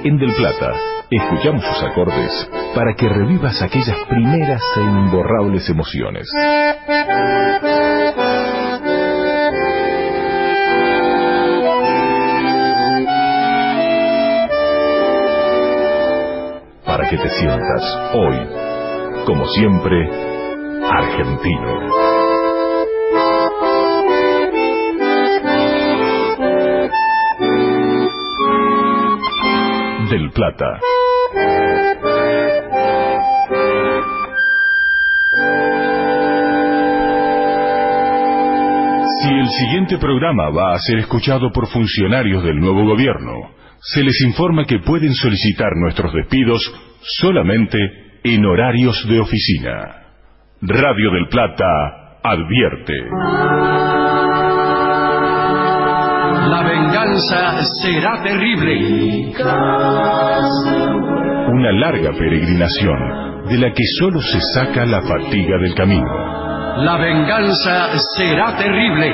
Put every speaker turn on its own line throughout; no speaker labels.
En Del Plata, escuchamos sus acordes para que revivas aquellas primeras e imborrables emociones. Para que te sientas hoy, como siempre, argentino. Del Plata. Si el siguiente programa va a ser escuchado por funcionarios del nuevo gobierno, se les informa que pueden solicitar nuestros despidos solamente en horarios de oficina. Radio del Plata advierte.
La venganza será terrible.
Una larga peregrinación de la que solo se saca la fatiga del camino.
La venganza será terrible.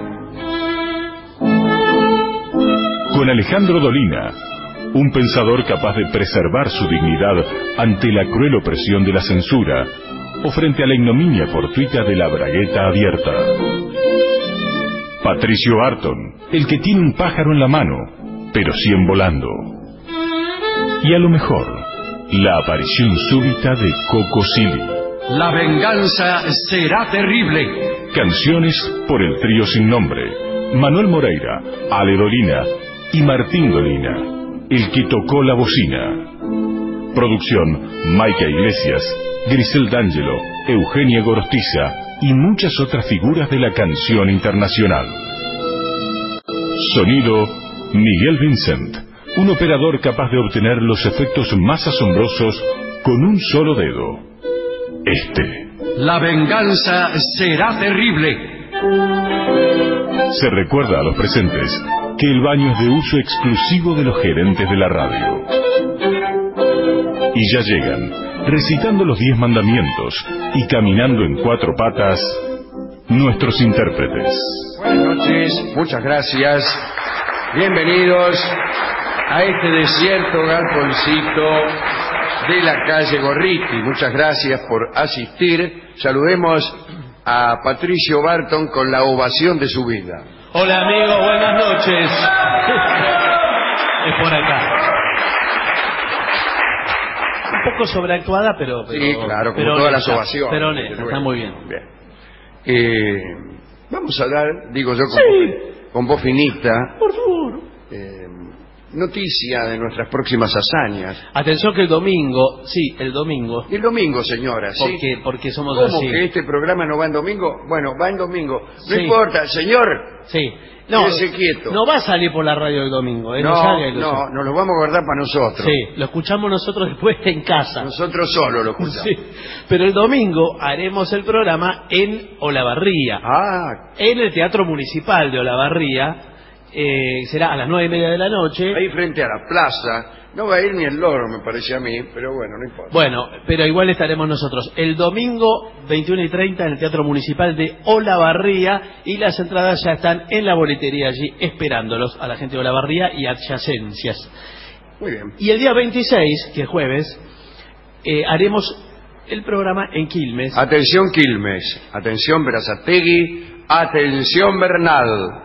Con Alejandro Dolina, un pensador capaz de preservar su dignidad ante la cruel opresión de la censura o frente a la ignominia fortuita de la bragueta abierta. Patricio Barton, el que tiene un pájaro en la mano, pero 100 volando. Y a lo mejor, la aparición súbita de Coco Silly.
La venganza será terrible.
Canciones por el trío sin nombre, Manuel Moreira, Ale Dolina y Martín Dolina, el que tocó la bocina. Producción, Maica Iglesias, Grisel D'Angelo, Eugenia Gorostiza y muchas otras figuras de la canción internacional. Sonido, Miguel Vincent, un operador capaz de obtener los efectos más asombrosos con un solo dedo.
La venganza será terrible.
Se recuerda a los presentes que el baño es de uso exclusivo de los gerentes de la radio. Y ya llegan, recitando los 10 mandamientos y caminando en 4 patas, nuestros intérpretes.
Buenas noches, muchas gracias. Bienvenidos a este desierto galponcito de la calle Gorriti. Muchas gracias por asistir. Saludemos a Patricio Barton con la ovación de su vida.
Hola amigos, buenas noches. Es por acá. Un poco sobreactuada, pero
sí, claro, como todas las ovaciones.
Pero honesta, está muy bien.
Vamos a hablar, digo yo, con voz finita.
Por favor.
Noticia de nuestras próximas hazañas.
Atención que el domingo, el domingo.
El domingo, señora, ¿sí?
Porque somos
¿Cómo
así?
que este programa no va en domingo? Bueno, va en domingo. No
Sí.
importa, señor.
Sí. No,
quédese quieto.
no va a salir por la radio el domingo, ¿eh?
No, nos lo vamos a guardar para nosotros.
Sí, lo escuchamos nosotros después en casa.
Nosotros solo lo escuchamos.
Sí. Pero el domingo haremos el programa en Olavarría. En el Teatro Municipal de Olavarría. Será a las 9:30 de la noche.
Ahí frente a la plaza. No va a ir ni el loro, me parece a mí, pero bueno, no importa.
Bueno, pero igual estaremos nosotros. El domingo, 21:30, en el Teatro Municipal de Olavarría, y las entradas ya están en la boletería allí, esperándolos a la gente de Olavarría y adyacencias.
Muy bien.
Y el día 26, que es jueves, haremos el programa en Quilmes.
Atención Quilmes, atención Berazategui, atención Bernal.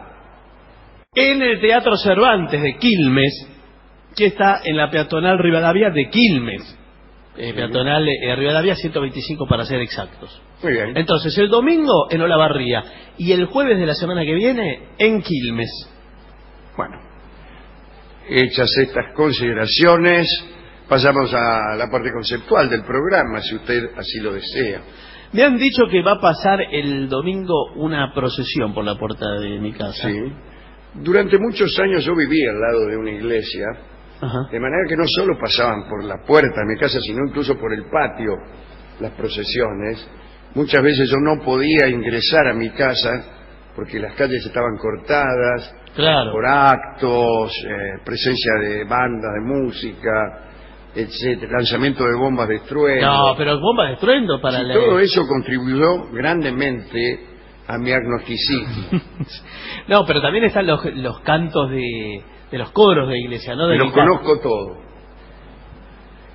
En el Teatro Cervantes de Quilmes, que está en la peatonal Rivadavia de Quilmes. Peatonal Rivadavia 125 para ser exactos.
Muy bien.
Entonces, el domingo en Olavarría y el jueves de la semana que viene en Quilmes.
Bueno, hechas estas consideraciones, pasamos a la parte conceptual del programa, si usted así lo desea.
Me han dicho que va a pasar el domingo una procesión por la puerta de mi casa.
Sí. Durante muchos años yo viví al lado de una iglesia.
Ajá.
De manera que no solo pasaban por la puerta de mi casa, sino incluso por el patio las procesiones. Muchas veces yo no podía ingresar a mi casa porque las calles estaban cortadas,
claro,
por actos, presencia de bandas de música, etcétera, lanzamiento de bombas de estruendo.
No, pero bombas de estruendo para la...
Todo eso contribuyó grandemente a mi agnosticismo.
No, pero también están los cantos de los coros de iglesia, ¿no?
Los conozco todos.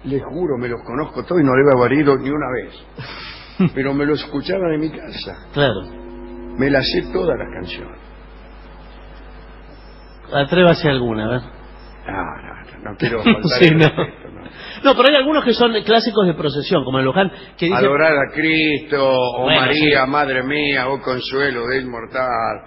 Les juro, me los conozco todos y no le he variado ni una vez. Pero me lo escuchaba de mi casa.
Claro.
Me las sé todas las canciones.
Atrévase alguna, a ver.
No quiero faltar
Sí,
el
no.
respeto, no.
No, pero hay algunos que son clásicos de procesión, como el Luján, que dice...
Adorar a Cristo, o
Bueno,
María,
sí.
Madre mía, o Consuelo del Mortal.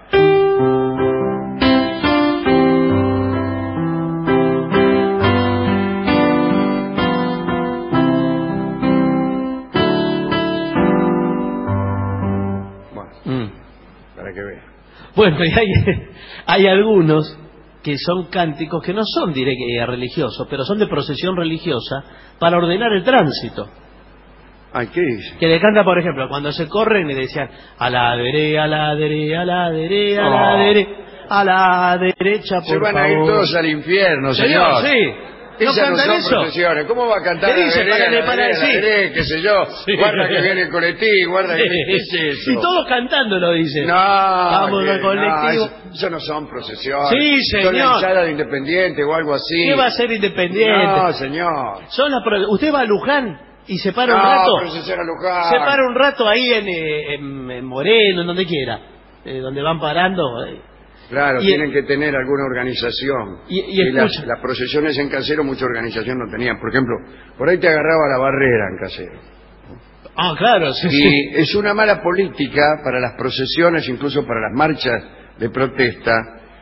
Bueno, para que vean.
Bueno, y hay algunos que son cánticos que no son religiosos, pero son de procesión religiosa para ordenar el tránsito.
Ay, ¿qué dice?
Que le canta, por ejemplo, cuando se corren y decían a la derecha, a la derecha, a la derecha, a la derecha, a la derecha, por
Se van
favor.
a ir todos al infierno, señor.
Sí. ¿No
Esas no
cantan
son
eso?
procesiones. ¿Cómo va a cantar
¿Qué dice?
la vereda,
Para
la
decir.
vereda, qué sé yo?
Sí.
Guarda que viene el colectivo, guarda que... ¿Qué es eso?
Y todos cantando lo dicen.
No,
Vamos al colectivo.
eso no son procesiones.
Sí,
Son la
señor.
hinchada de Independiente o algo así.
¿Qué va a ser independiente?
No, señor.
Usted va a Luján y se para un
No,
rato.
procesión a Luján.
Se para un rato ahí en Moreno, en donde quiera, donde van parando.
Claro,
Y-
tienen que tener alguna organización.
Y
las
escucha.
procesiones en Casero mucha organización no tenían. Por ejemplo, por ahí te agarraba la barrera en Casero.
Ah, claro, sí, sí.
Y es una mala política para las procesiones, incluso para las marchas de protesta,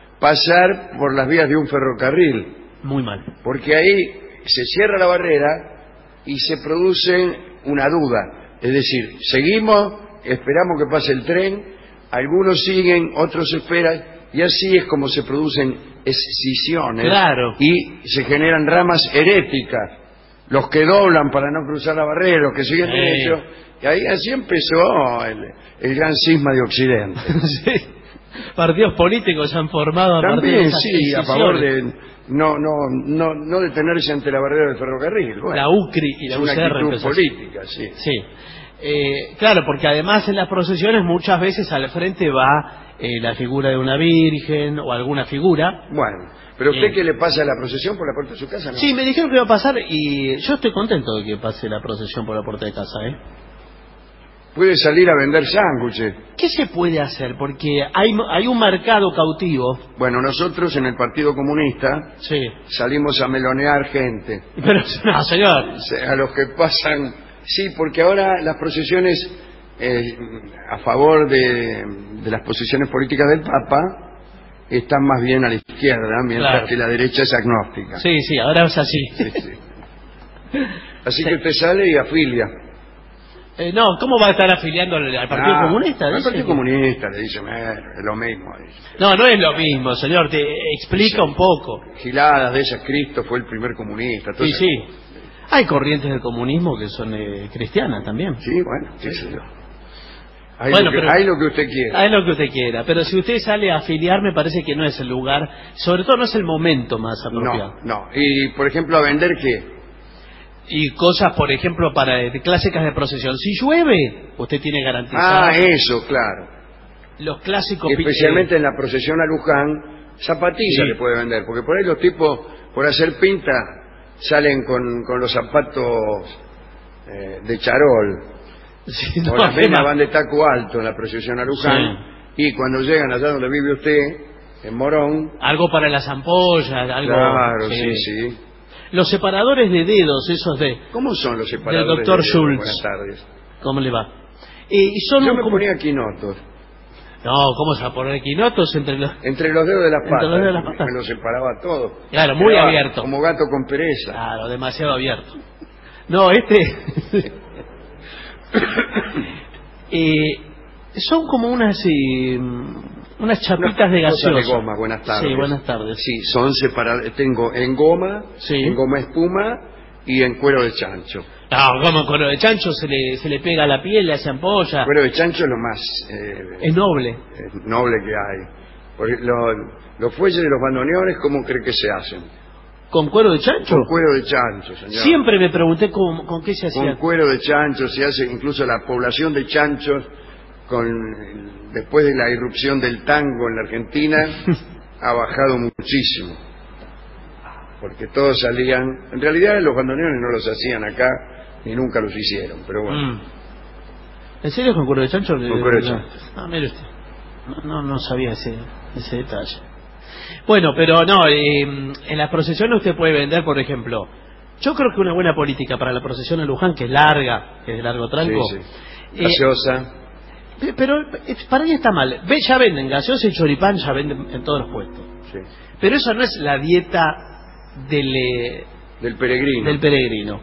pasar por las vías de un ferrocarril,
Muy mal.
porque ahí se cierra la barrera y se produce una duda. Es decir, seguimos, esperamos que pase el tren, algunos siguen, otros esperan, y así es como se producen escisiones.
Claro.
Y se generan ramas heréticas. Los que doblan para no cruzar la barrera, los que siguen derecho. Y ahí así empezó el gran cisma de Occidente.
Sí. Partidos políticos se han formado a partir de
También,
esas
sí, a favor
decisiones.
de no detenerse ante la barrera del ferrocarril. Bueno,
La UCRI y la
es una
UCR.
actitud
empezó así.
política, sí.
Sí. Claro, porque además en las procesiones muchas veces al frente va la figura de una virgen o alguna figura.
Bueno, pero usted qué le pasa a la procesión por la puerta de su casa, ¿no?
Sí, me dijeron que iba a pasar y yo estoy contento de que pase la procesión por la puerta de casa, ¿eh?
Puede salir a vender sándwiches.
¿Qué se puede hacer? Porque hay un mercado cautivo.
Bueno, nosotros en el Partido Comunista
Sí.
salimos a melonear gente.
Pero, no, señor.
A los que pasan... Sí, porque ahora las procesiones a favor de las posiciones políticas del Papa están más bien a la izquierda, mientras
Claro.
que la derecha es agnóstica.
Sí, sí, ahora es así.
Sí, sí. Así
Sí.
que usted sale y afilia.
No, ¿cómo va a estar afiliando al Partido Comunista?
Al
Dice
Partido
que-
Comunista le dicen, es lo mismo. Dice.
No, no es lo mismo, señor. Te explica
Sí.
un poco.
Giladas de esas, Cristo fue el primer comunista. todo
Sí,
eso.
sí. Hay corrientes del comunismo que son cristianas también.
Sí, bueno, qué sé yo. Hay,
Bueno,
lo que,
pero-
hay lo que usted quiera.
Haz lo que usted quiera, pero si usted sale a afiliar me parece que no es el lugar, sobre todo no es el momento más apropiado.
No. Y, por ejemplo, ¿a vender qué?
Y cosas, por ejemplo, para de clásicas de procesión. Si llueve, usted tiene garantizado
Eso, claro.
los clásicos...
Y especialmente en la procesión a Luján, zapatillas
Sí.
le puede vender. Porque por ahí los tipos, por hacer pinta, salen con los zapatos de charol.
Sí,
O
no,
las venas
además-
van de taco alto en la procesión a Luján. Y cuando llegan allá donde vive usted, en Morón...
algo para las ampollas, algo...
Claro, sí.
Los separadores de dedos, esos de...
¿Cómo son los separadores?
Del Dr.
de dedos?
Schultz.
Buenas tardes.
¿Cómo le va? Y son
Yo
un-
me
como-
ponía quinotos
No, ¿cómo se va a poner quinotos entre los...?
entre los dedos de las
Entre
patas.
los dedos de las patas.
Me los separaba todo.
Claro, muy
Quedaba
abierto.
Como gato con pereza.
Claro, demasiado abierto. No, son como unas chapitas de
Unas cosas
gaseosa.
de goma, buenas tardes.
Sí, buenas tardes.
Sí, son separadas. Tengo en goma,
Sí.
en goma espuma y en cuero de chancho.
No, como con lo de chancho se le pega a la piel, le hace ampolla.
Cuero de chancho es lo más
Es noble.
noble que hay. Porque los fuelles de los bandoneones, ¿cómo cree que se hacen?
¿Con cuero de chancho?
Con cuero de chancho, señor.
Siempre me pregunté con qué se
Con
hacía.
cuero de chancho se hace, incluso la población de chanchos, después de la irrupción del tango en la Argentina, ha bajado muchísimo. porque todos salían. En realidad los bandoneones no los hacían acá, ni nunca los hicieron, pero bueno.
¿En serio con cuero de chancho?
Con cuero de chancho.
Ah, mire usted. No sabía ese detalle. Bueno, pero no, en las procesiones usted puede vender, por ejemplo, yo creo que una buena política para la procesión a Luján, que es larga, que es de largo tranco.
Sí, sí. Gaseosa.
Pero para mí está mal. Ya venden gaseosa y choripán, ya venden en todos los puestos.
Sí.
Pero eso no es la dieta
del peregrino.
Del peregrino.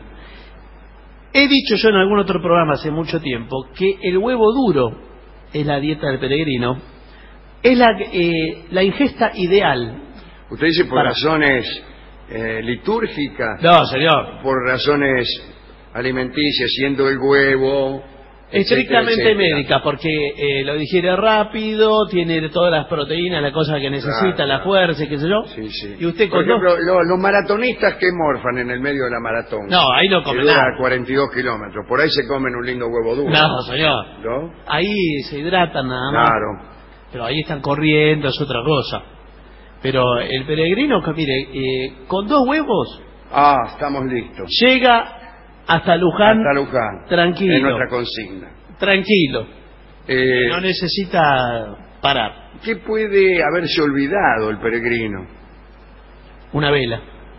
He dicho yo en algún otro programa hace mucho tiempo que el huevo duro es la dieta del peregrino, es la ingesta ideal.
¿Usted dice por razones litúrgicas?
No, señor.
Por razones alimenticias, siendo el huevo
estrictamente médica, porque lo digiere rápido, tiene todas las proteínas, la cosa que necesita,
claro,
la fuerza y qué sé yo.
Sí, sí.
Y usted
por ejemplo, los maratonistas que morfan en el medio de la maratón.
No, ahí no comen
nada.
nada.
42 kilómetros. Por ahí se comen un lindo huevo duro.
No, señor.
¿No?
Ahí se hidratan nada más.
Claro.
Pero ahí están corriendo, es otra cosa. Pero el peregrino, que mire, con 2 huevos...
estamos listos.
Llega hasta Luján.
Hasta Luján.
Tranquilo.
Es nuestra consigna.
Tranquilo. No necesita parar.
¿Qué puede haberse olvidado el peregrino?
Una vela.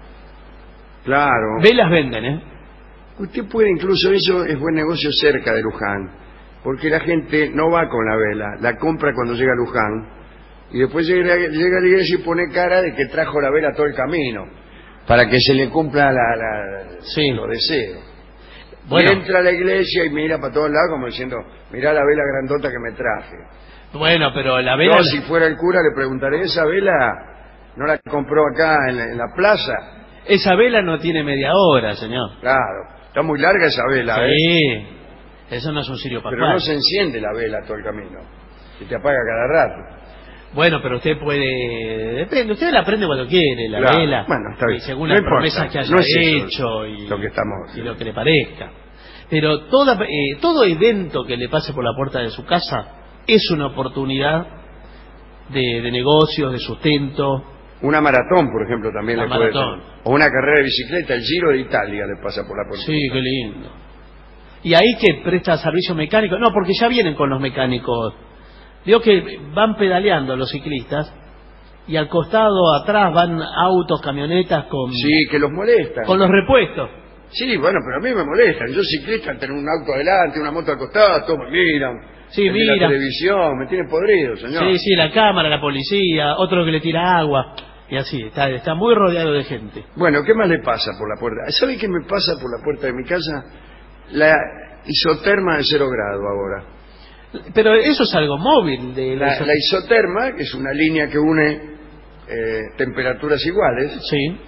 Claro.
Velas venden, ¿eh?
Usted puede, incluso eso es buen negocio cerca de Luján, porque la gente no va con la vela, la compra cuando llega a Luján, y después llega a la iglesia y pone cara de que trajo la vela todo el camino, para que se le cumpla los deseos. Bueno. Y entra a la iglesia y mira para todos lados como diciendo, mirá la vela grandota que me traje.
Bueno, pero la vela...
Yo, si fuera el cura, le preguntaré, ¿esa vela no la compró acá en la plaza?
Esa vela no tiene media hora, señor.
Claro, está muy larga esa vela,
sí. Eso no es un cirio pascual.
Pero no se enciende la vela todo el camino, se te apaga cada rato.
Bueno, pero usted puede... Depende, usted la prende cuando quiere, la vela.
Bueno, está bien.
Y según las promesas que haya hecho y lo que le parezca. Pero todo evento que le pase por la puerta de su casa es una oportunidad de negocios, de sustento.
Una maratón, por ejemplo, también le puede
tener.
O una carrera de bicicleta, el Giro de Italia le pasa por la puerta.
Sí, qué lindo. ¿Y ahí que presta servicio mecánico? No, porque ya vienen con los mecánicos. Digo que van pedaleando los ciclistas y al costado atrás van autos, camionetas con...
Sí, que los molestan.
Con los repuestos.
Sí, bueno, pero a mí me molestan. Yo ciclista, tener un auto adelante, una moto al costado, todos me miran.
Sí, mira.
La televisión, me tienen podrido, señor.
Sí, la cámara, la policía, otro que le tira agua. Y así, está muy rodeado de gente.
Bueno, ¿qué más le pasa por la puerta? ¿Sabe qué me pasa por la puerta de mi casa? La isoterma de 0 grado ahora.
Pero eso es algo móvil.
La isoterma, que es una línea que une temperaturas iguales.
Sí.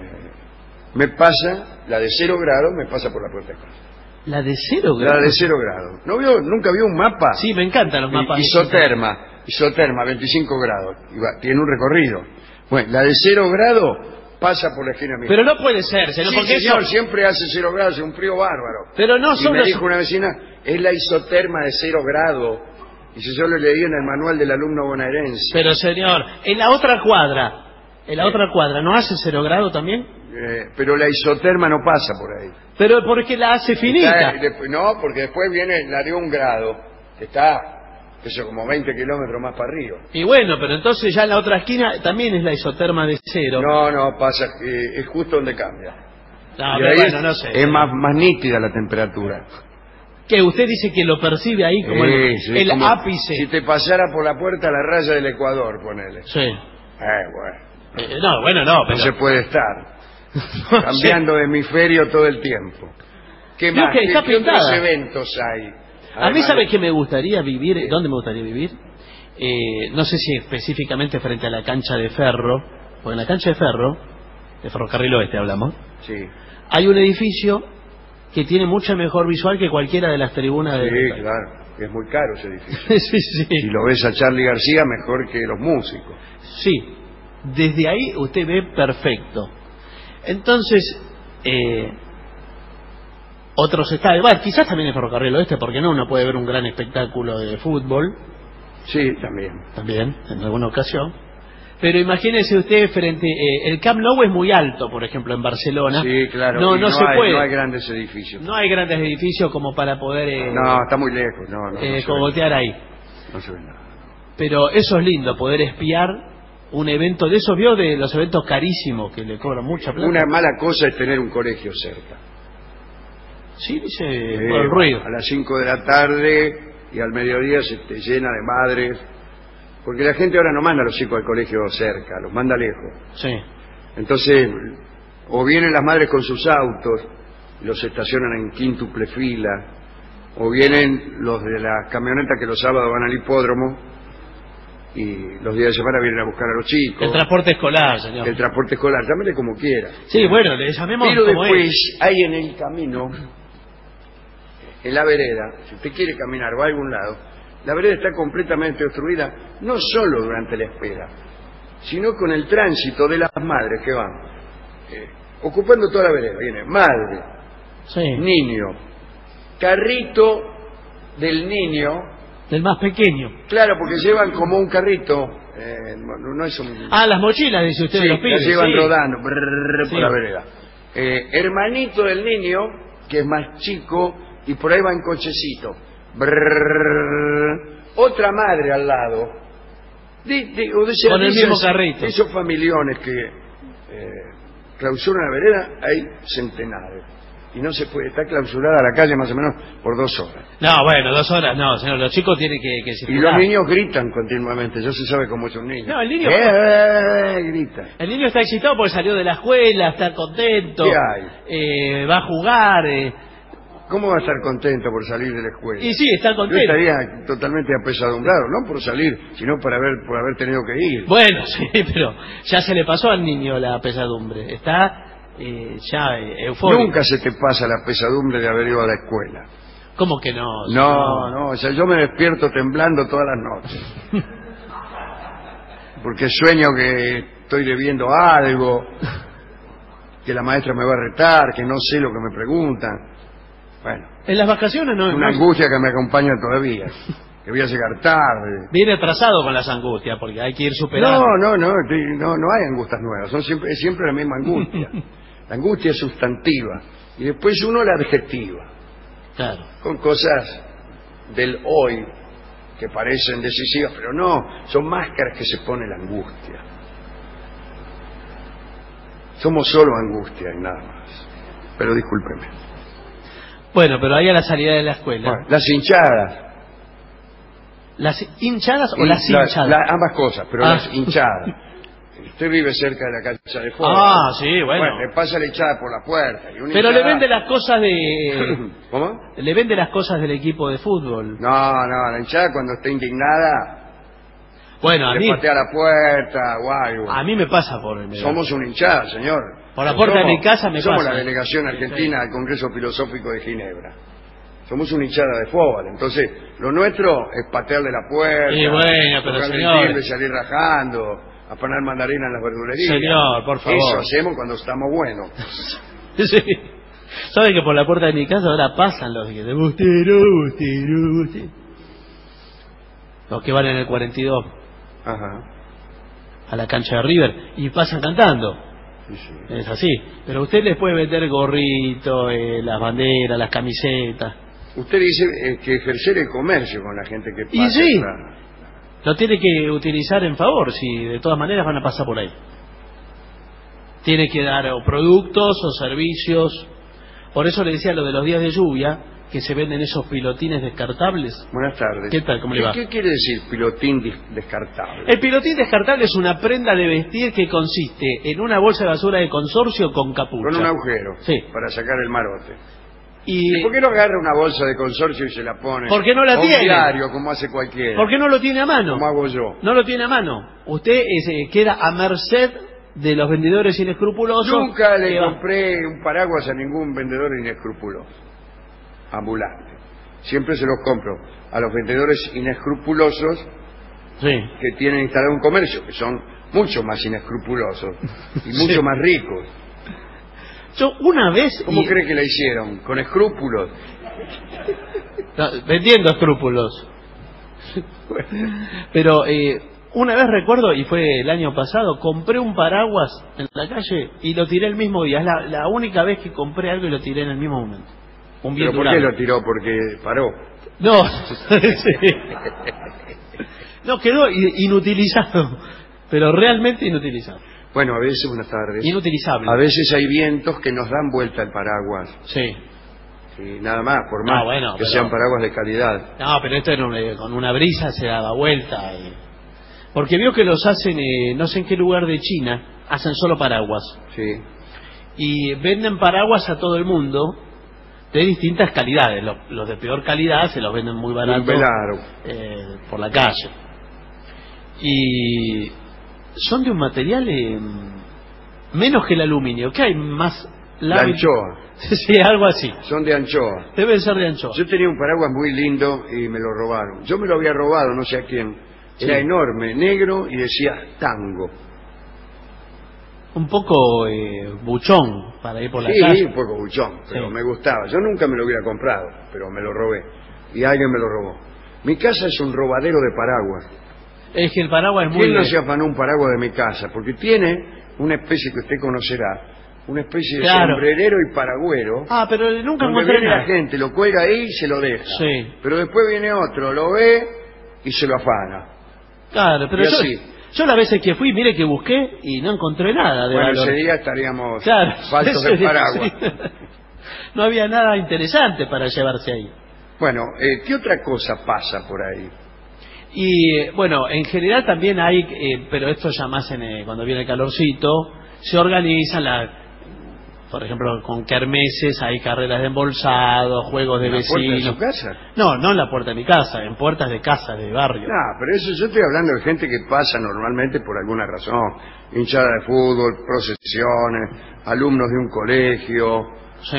Me pasa, la de 0 grado, me pasa por la puerta de casa.
¿La de 0 grado?
La de 0 grado. ¿Nunca vio un mapa?
Sí, me encantan los mapas.
Isoterma, 25 grados. Tiene un recorrido. Bueno, la de 0 grado pasa por la esquina mía.
Pero no puede ser, señor,
sí,
porque
señor,
eso...
siempre hace 0 grados, hace un frío bárbaro.
Pero no
y me dijo una vecina, es la isoterma de 0 grado. Y yo lo leí en el manual del alumno bonaerense.
Pero señor, en la otra cuadra, ¿no hace 0 grado también?
Pero la isoterma no pasa por ahí.
Pero porque la hace finita.
No, porque después viene la de 1 grado, que está, como 20 kilómetros más para arriba.
Y bueno, pero entonces ya en la otra esquina también es la isoterma de 0.
No, pasa, es justo donde cambia.
No, pero bueno, no sé.
Es más nítida la temperatura.
Que usted dice que lo percibe ahí como el
como
ápice.
Si te pasara por la puerta la raya del Ecuador, ponele.
Sí.
Bueno.
No, pero...
No se puede estar cambiando de hemisferio todo el tiempo. ¿Qué más? ¿Qué otros eventos hay?
A mí, ¿sabe qué me gustaría vivir? ¿Dónde me gustaría vivir? No sé si específicamente frente a la cancha de Ferro, porque en la cancha de Ferro, de Ferrocarril Oeste hablamos,
sí,
hay un edificio que tiene mucha mejor visual que cualquiera de las tribunas de...
Sí, claro, es muy caro ese edificio.
Sí.
Si lo ves a Charly García, mejor que los músicos.
Sí, desde ahí usted ve perfecto. Entonces, otros estadios, bueno, quizás también en Ferrocarril Oeste, porque no, uno puede ver un gran espectáculo de fútbol.
Sí, también.
También, en alguna ocasión. Pero imagínese usted frente... el Camp Nou es muy alto, por ejemplo, en Barcelona.
Sí, claro.
No se puede.
No hay grandes edificios.
No hay grandes edificios como para poder...
no, está muy lejos. No
cogotear ahí.
No se ve nada.
Pero eso es lindo, poder espiar un evento de esos. ¿Vio de los eventos carísimos que le cobran mucha plata?
Una mala cosa es tener un colegio cerca.
Sí, dice, por el ruido.
A las 5 de la tarde y al mediodía se te llena de madres. Porque la gente ahora no manda a los chicos al colegio cerca, los manda lejos.
Sí.
Entonces, o vienen las madres con sus autos, los estacionan en quíntuple fila, o vienen los de la camioneta que los sábados van al hipódromo y los días de semana vienen a buscar a los chicos.
El transporte escolar, señor.
El transporte escolar, llámele como quiera.
Sí, bueno, le llamemos
Pero
como
después
es.
hay en el camino, en la vereda, si usted quiere caminar o a algún lado, la vereda está completamente obstruida, no solo durante la espera, sino con el tránsito de las madres que van ocupando toda la vereda. Viene madre,
Sí.
niño, carrito del niño.
Del más pequeño.
Claro, porque llevan como un carrito, no es un...
Las mochilas, dice usted,
sí,
de los pibes.
las llevan
Sí.
rodando
Sí.
por la vereda. Hermanito del niño, que es más chico, y por ahí va en cochecito. Otra madre al lado.
Con el mismo carrito.
Esos familiones que clausuran la vereda, hay centenares. Y no se puede, está clausurada la calle más o menos por 2 horas.
No, bueno, 2 horas no, señor. Los chicos tienen que
Y
circular.
los niños gritan continuamente, ya se sabe cómo es un niño.
No, el niño...
Grita.
El niño está excitado porque salió de la escuela, está contento.
¿Qué hay?
Va a jugar.
¿Cómo va a estar contento por salir de la escuela?
Y sí, está
Yo
contento.
estaría totalmente apesadumbrado, no por salir, sino por haber tenido que ir.
Bueno, sí, pero ya se le pasó al niño la pesadumbre. Está ya eufórico.
Nunca se te pasa la pesadumbre de haber ido a la escuela.
¿Cómo que no?
No, o sea, yo me despierto temblando todas las noches. Porque sueño que estoy debiendo algo, que la maestra me va a retar, que no sé lo que me preguntan. Bueno,
En las vacaciones no.
una angustia que me acompaña todavía, que voy a llegar tarde.
Viene atrasado con las angustias porque hay que ir superando.
No hay angustias nuevas, es siempre la misma angustia. La angustia es sustantiva y después uno la adjetiva,
Claro.
con cosas del hoy que parecen decisivas, pero no, son máscaras que se pone la angustia. Somos solo angustia y nada más. Pero discúlpeme.
Bueno, pero ahí a la salida de la escuela.
Bueno, las hinchadas.
¿Las hinchadas o las hinchadas?
Ambas cosas, pero las hinchadas. Usted vive cerca de la cancha de fútbol.
Sí, bueno.
Le pasa la hinchada por la puerta. Y una
Pero
hinchada...
le vende las cosas de...
¿Cómo?
Le vende las cosas del equipo de fútbol.
No, la hinchada cuando está indignada
Bueno, a
le
mí...
patea la puerta o algo.
A mí me pasa por...
Somos una hinchada, señor.
Por la puerta de mi casa me
somos
pasa.
la delegación argentina al Congreso Filosófico de Ginebra. Somos una hinchada de fútbol. Entonces, lo nuestro es patearle la puerta.
Y bueno, pero
tocarle
señor...
el timbre, salir rajando, afanar mandarina en las verdulerías.
Señor, por favor.
Eso hacemos cuando estamos buenos.
Sí. ¿Sabe que por la puerta de mi casa ahora pasan los que de Bustero? Los que van en el 42
Ajá.
a la cancha de River y pasan cantando.
Sí.
Es así. Pero usted les puede vender gorrito, las banderas, las camisetas.
Usted dice que ejercer el comercio con la gente que pasa.
Y sí.
Claro.
Lo tiene que utilizar en favor, si de todas maneras van a pasar por ahí. Tiene que dar o productos o servicios. Por eso le decía lo de los días de lluvia, que se venden esos pilotines descartables.
Buenas tardes.
¿Qué tal? ¿Cómo le va?
¿Qué quiere decir pilotín descartable?
El pilotín descartable es una prenda de vestir que consiste en una bolsa de basura de consorcio con capucha.
Con un agujero.
Sí.
Para sacar el marote.
¿Y
por qué no agarra una bolsa de consorcio y se la pone?
¿Por qué no la
o
tiene?
Un diario, como hace cualquiera.
¿Por qué no lo tiene a mano?
Como hago yo.
No lo tiene a mano. Usted queda a merced de los vendedores inescrupulosos.
Nunca le compré un paraguas a ningún vendedor inescrupuloso. Ambulante. Siempre se los compro a los vendedores inescrupulosos que tienen instalado un comercio, que son mucho más inescrupulosos y mucho más ricos.
Yo una vez...
¿Cómo cree que la hicieron? ¿Con escrúpulos?
No, vendiendo escrúpulos. Pero Una vez recuerdo, y fue el año pasado, compré un paraguas en la calle y lo tiré el mismo día. Es la única vez que compré algo y lo tiré en el mismo momento. Un bien
¿Pero por qué lo tiró? Porque paró.
No, sí. No, quedó inutilizado, pero realmente inutilizado.
Bueno, a veces, buenas tardes.
Inutilizable.
A veces hay vientos que nos dan vuelta el paraguas.
Sí.
Y nada más, por más que sean paraguas de calidad.
No, pero esto con una brisa se daba vuelta. Porque vio que los hacen, no sé en qué lugar de China, hacen solo paraguas.
Sí.
Y venden paraguas a todo el mundo de distintas calidades. Los de peor calidad se los venden muy barato por la calle. Y son de un material menos que el aluminio. ¿Qué hay más?
La anchoa.
Sí, algo así.
Son de anchoa.
Deben ser de anchoa.
Yo tenía un paraguas muy lindo y me lo robaron. Yo me lo había robado, no sé a quién. Era enorme, negro y decía tango.
Un poco buchón para ir por la calle.
Sí, un poco buchón, pero me gustaba. Yo nunca me lo hubiera comprado, pero me lo robé. Y alguien me lo robó. Mi casa es un robadero de paraguas.
Es que el paraguas es muy...
¿Quién no se afanó un paraguas de mi casa? Porque tiene una especie que usted conocerá, una especie de sombrerero y paragüero.
Ah, pero nunca
donde
encontré
viene
nada.
la gente, lo cuelga ahí y se lo deja.
Sí.
Pero después viene otro, lo ve y se lo afana.
Claro, pero yo las veces que fui, mire que busqué y no encontré nada de
bueno,
valor.
ese día estaríamos faltos de paraguas.
Sí. No había nada interesante para llevarse ahí.
Bueno, ¿qué otra cosa pasa por ahí?
Y bueno, en general también hay, pero esto ya más cuando viene el calorcito, se organizan por ejemplo, con kermeses, hay carreras de embolsado, juegos de vecinos.
¿En la puerta de su casa?
No en la puerta de mi casa, en puertas de casa, de barrio.
No, pero eso yo estoy hablando de gente que pasa normalmente por alguna razón. Hinchada de fútbol, procesiones, alumnos de un colegio,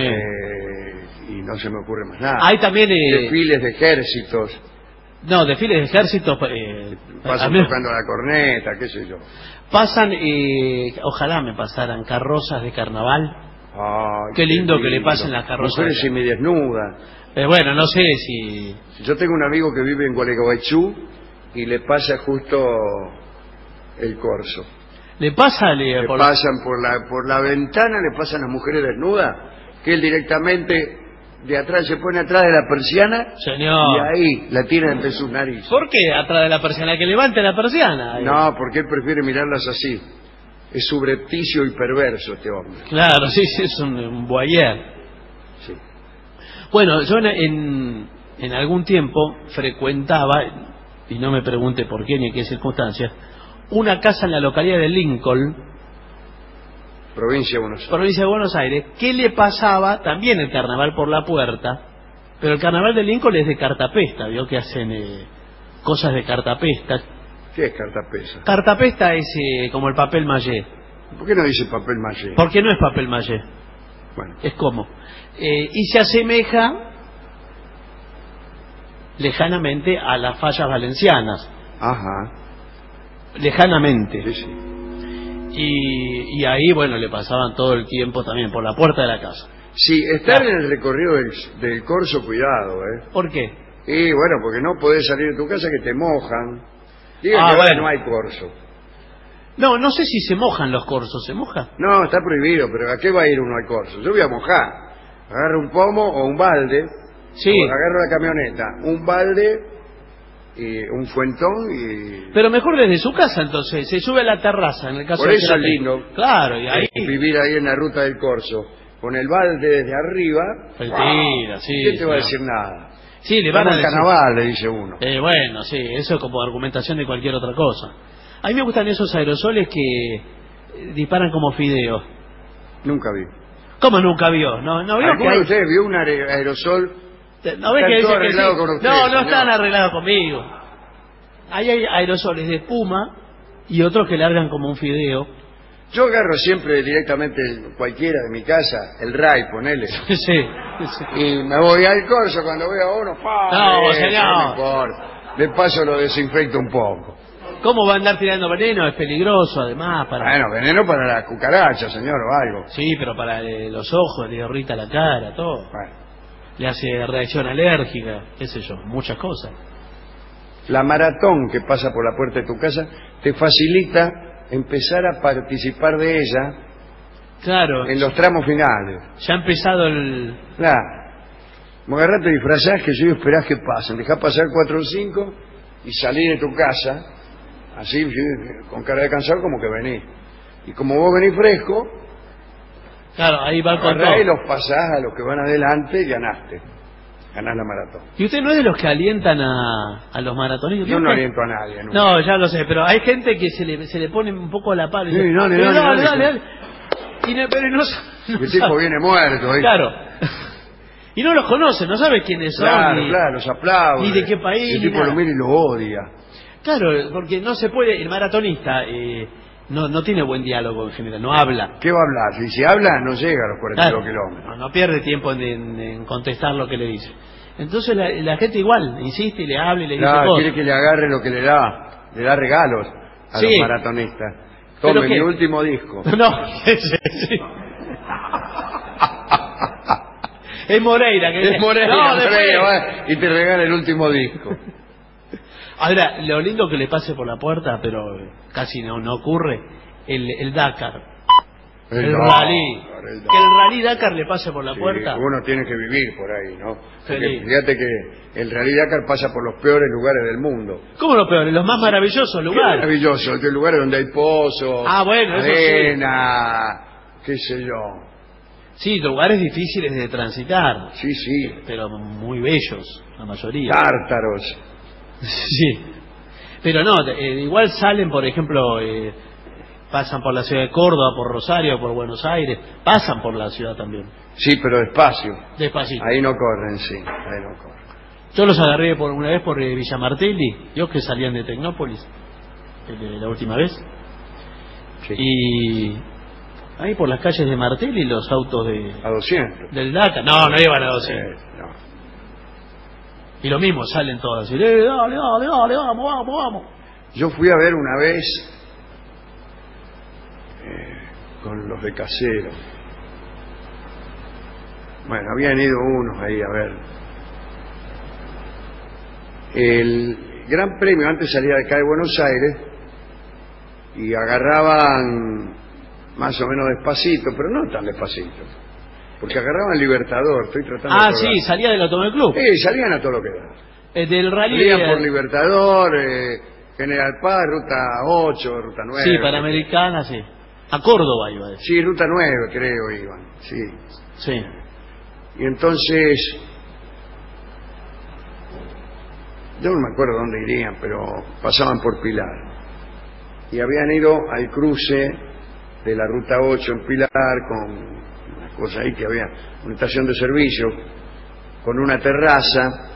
y no se me ocurre más nada.
Hay también...
desfiles de ejércitos.
No, desfiles de ejércitos...
pasan tocando la corneta, qué sé yo.
Pasan, ojalá me pasaran carrozas de carnaval.
Ay,
qué lindo que le pasen las carrozas.
Mujeres semidesnudas.
Bueno, no sé si...
Yo tengo un amigo que vive en Gualeguaychú y le pasa justo el corso.
Le pasa...
Le pasan por la ventana, le pasan las mujeres desnudas, que él directamente de atrás se pone atrás de la persiana.
Señor.
Y ahí la tiene entre sus narices.
¿Por qué atrás de la persiana? Que levante la persiana.
No, porque él prefiere mirarlas así. Es subrepticio y perverso este hombre.
Claro, sí, es un voyeur.
Sí.
Bueno, yo en algún tiempo frecuentaba, y no me pregunte por qué ni en qué circunstancias, una casa en la localidad de Lincoln,
Provincia de Buenos Aires.
Provincia de Buenos Aires, que le pasaba también el carnaval por la puerta, pero el carnaval de Lincoln es de cartapesta, vio que hacen cosas de cartapesta.
¿Qué es cartapesta?
Cartapesta es como el papel maché.
¿Por qué no dice papel maché?
Porque no es papel maché.
Bueno.
Es como. Y se asemeja lejanamente a las fallas valencianas.
Ajá.
Lejanamente.
Sí, sí.
Y ahí, bueno, le pasaban todo el tiempo también por la puerta de la casa.
Sí, estar en el recorrido del corso, cuidado,
¿Por qué?
Y bueno, porque no podés salir de tu casa que te mojan. Digan que ahora
bueno.
no hay corso.
No sé si se mojan los corsos, ¿se moja?
No, está prohibido, pero ¿a qué va a ir uno al corso? Yo voy a mojar. Agarro un pomo o un balde.
Sí.
O agarro la camioneta, un balde, y un fuentón y...
Pero mejor desde su casa, entonces. Se sube a la terraza, en el caso
Por
de
eso
que
es lindo.
Claro, y ahí...
Vivir ahí en la ruta del corso. Con el balde desde arriba.
Mentira, sí.
¿Quién te va a
no.
decir nada?
Sí, le van a
Vamos al
decir...
carnaval, le dice uno.
Bueno, sí, eso es como argumentación de cualquier otra cosa. A mí me gustan esos aerosoles que disparan como fideos.
Nunca vi.
¿Cómo nunca vio? ¿No vio que
¿Alguno de
hay...
ustedes vio un aerosol?
¿No ve que
Está
dice
todo
que
arreglado
sí?
con usted,
No
señor.
están arreglados conmigo. Ahí hay aerosoles de espuma y otros que largan como un fideo.
Yo agarro siempre directamente cualquiera de mi casa, el RAI, ponele.
Sí.
Y me voy al corso cuando veo a uno.
No, señor.
No me importa. De paso lo desinfecto un poco.
¿Cómo va a andar tirando veneno? Es peligroso, además.
Bueno, veneno para las cucarachas, señor, o algo.
Sí, pero para los ojos, le irrita la cara, todo.
Bueno.
Le hace reacción alérgica, qué sé yo, muchas cosas.
La maratón que pasa por la puerta de tu casa te facilita empezar a participar de ella
Claro,
en los tramos finales.
ya ha empezado el...
Claro. Como agarrás, te disfrazás, que yo esperás que pasen. Dejás pasar 4 o 5 y salís de tu casa, así, con cara de cansado, como que venís. Y como vos venís fresco,
Claro, ahí va el
agarrás y
control.
los pasás a los que van adelante y ganaste. Ganás la maratón.
¿Y usted no es de los que alientan a los maratonistas?
Yo no aliento a nadie nunca.
No, ya lo sé, pero hay gente que se le pone un poco a la pala. Y
Sí,
dice,
dale.
Y no, pero no,
El tipo viene muerto. ¿eh?
Claro. Y no los conoce, no sabe quiénes son.
Claro,
ni,
claro, los aplaude.
ni de qué país,
Y el
ni
tipo
nada.
lo mira y lo odia.
Claro, porque no se puede, el maratonista no tiene buen diálogo en general, no habla.
¿Qué va a hablar? Si habla, no llega a los 42 kilómetros.
No pierde tiempo en contestar lo que le dice. Entonces la gente igual insiste y le habla y le dice
Claro,
cosas.
quiere que le agarre lo que le da regalos a
Sí.
los maratonistas.
¿Pero
Tome
qué?
mi último disco.
No, sí. Es Moreira que
Es Moreira,
No, después-
Moreira, va, y te regala el último disco.
Ahora, lo lindo que le pase por la puerta, pero casi no ocurre, el Dakar. El rally. Que el rally Dakar le pase por la
Sí,
puerta.
uno tiene que vivir por ahí, ¿no? Porque
Feliz.
fíjate que el Rally Dakar pasa por los peores lugares del mundo.
¿Cómo lo peor? En los más maravillosos
Qué
lugares.
maravilloso, este lugares donde hay pozos,
Ah, bueno, eso sí.
arena, qué sé yo.
Sí, lugares difíciles de transitar,
Sí, sí,
pero muy bellos, la mayoría.
tártaros.
Sí. Pero no, igual salen, por ejemplo, pasan por la ciudad de Córdoba, por Rosario, por Buenos Aires, pasan por la ciudad también,
Sí, pero despacio.
despacito.
Ahí no corren, sí, ahí no corren.
Yo los agarré por una vez por Villa Martelli, yo que salían de Tecnópolis, la última vez,
Sí.
y ahí por las calles de Martelli los autos
A 200.
del DACA, no iban a 200.
No.
Y lo mismo, salen todos así, dale, vamos.
Yo fui a ver una vez con los de Casero. Bueno, habían ido unos ahí a ver. El Gran Premio antes salía de acá de Buenos Aires y agarraban más o menos despacito, pero no tan despacito, porque agarraban Libertador. Estoy tratando de acordar.
Sí, salía del Automóvil Club,
Sí, salían a todo lo que da.
del rally.
Salían por Libertador, General Paz, Ruta 8, Ruta 9.
Sí, Panamericana, sí. A Córdoba iba a decir.
Sí, Ruta 9 creo iban, sí.
Sí.
Y entonces, yo no me acuerdo dónde irían, pero pasaban por Pilar. Y habían ido al cruce de la Ruta 8 en Pilar con una cosa ahí que había, una estación de servicio, con una terraza,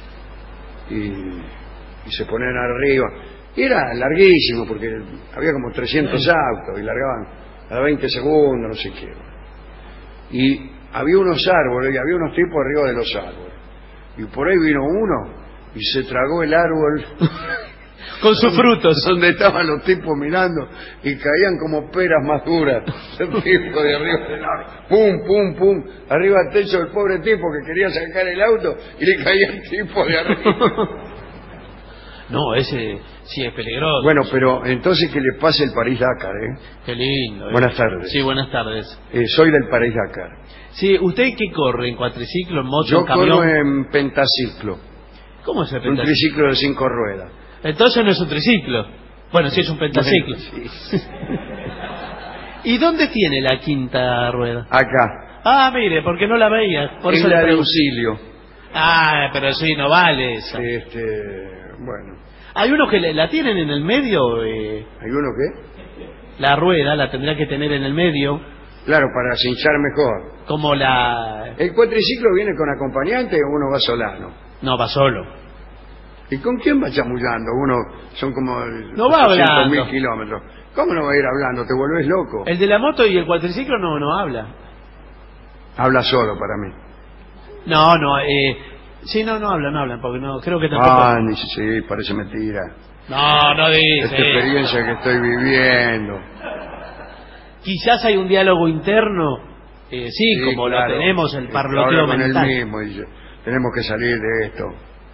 y se ponían arriba. Y era larguísimo, porque había como 300 autos y largaban a 20 segundos, no sé qué. Y había unos árboles y había unos tipos arriba de los árboles. Y por ahí vino uno y se tragó el árbol
Con sus frutos.
donde estaban los tipos mirando y caían como peras maduras. El tipo de arriba del árbol. Pum, pum, pum. Arriba del techo del pobre tipo que quería sacar el auto y le caía el tipo de arriba.
No, ese sí es peligroso.
Bueno, pero entonces que le pase el París-Dakar, ¿eh?
Qué lindo.
Buenas tardes.
Sí, buenas tardes.
Soy del París-Dakar.
Sí, ¿usted qué corre? ¿En cuatriciclo, en moto,
Yo
en camión?
corro en pentaciclo,
¿Cómo es el
un
pentaciclo?
triciclo de 5 ruedas.
Entonces no es un triciclo. Bueno, sí es un pentaciclo.
Sí.
¿Y dónde tiene la quinta rueda?
Acá,
Ah, mire, porque no la veía. Por
es
eso
la
le
de
pregunto.
auxilio.
Ah, pero sí, no vale esa.
Bueno,
Hay unos que la tienen en el medio,
¿hay uno qué?
la rueda la tendrá que tener en el medio,
Claro, para cinchar mejor.
como la...
¿El cuatriciclo viene con acompañante o uno va solano?
No, va solo.
¿Y con quién va chamullando? Uno son como
No va hablando.
800.000 kilómetros. ¿Cómo no va a ir hablando? ¿Te vuelves loco?
El de la moto y el cuatriciclo no habla.
Habla solo para mí.
No, sí, no hablan, porque no, creo que tampoco...
Ah, sí, parece mentira.
No dice.
Esta experiencia que estoy viviendo.
Quizás hay un diálogo interno, sí, como
claro.
lo tenemos, el
Habla
parloteo
con él
mental.
mismo y dice, tenemos que salir de esto.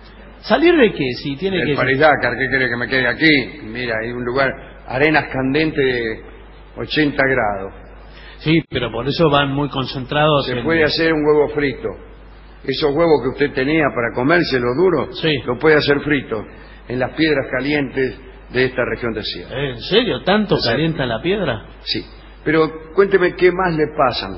¿Salir de qué? Si tiene
El
que...
París-Dakar, ¿qué quiere que me quede aquí? Mira, hay un lugar, arenas candentes de 80 grados.
Sí, pero por eso van muy concentrados.
Se puede hacer un huevo frito. Esos huevos que usted tenía para comérselo duro,
Sí.
lo puede hacer frito en las piedras calientes de esta región desierta.
¿En serio? ¿Tanto
Exacto.
calienta la piedra?
Sí. Pero cuénteme qué más le pasan.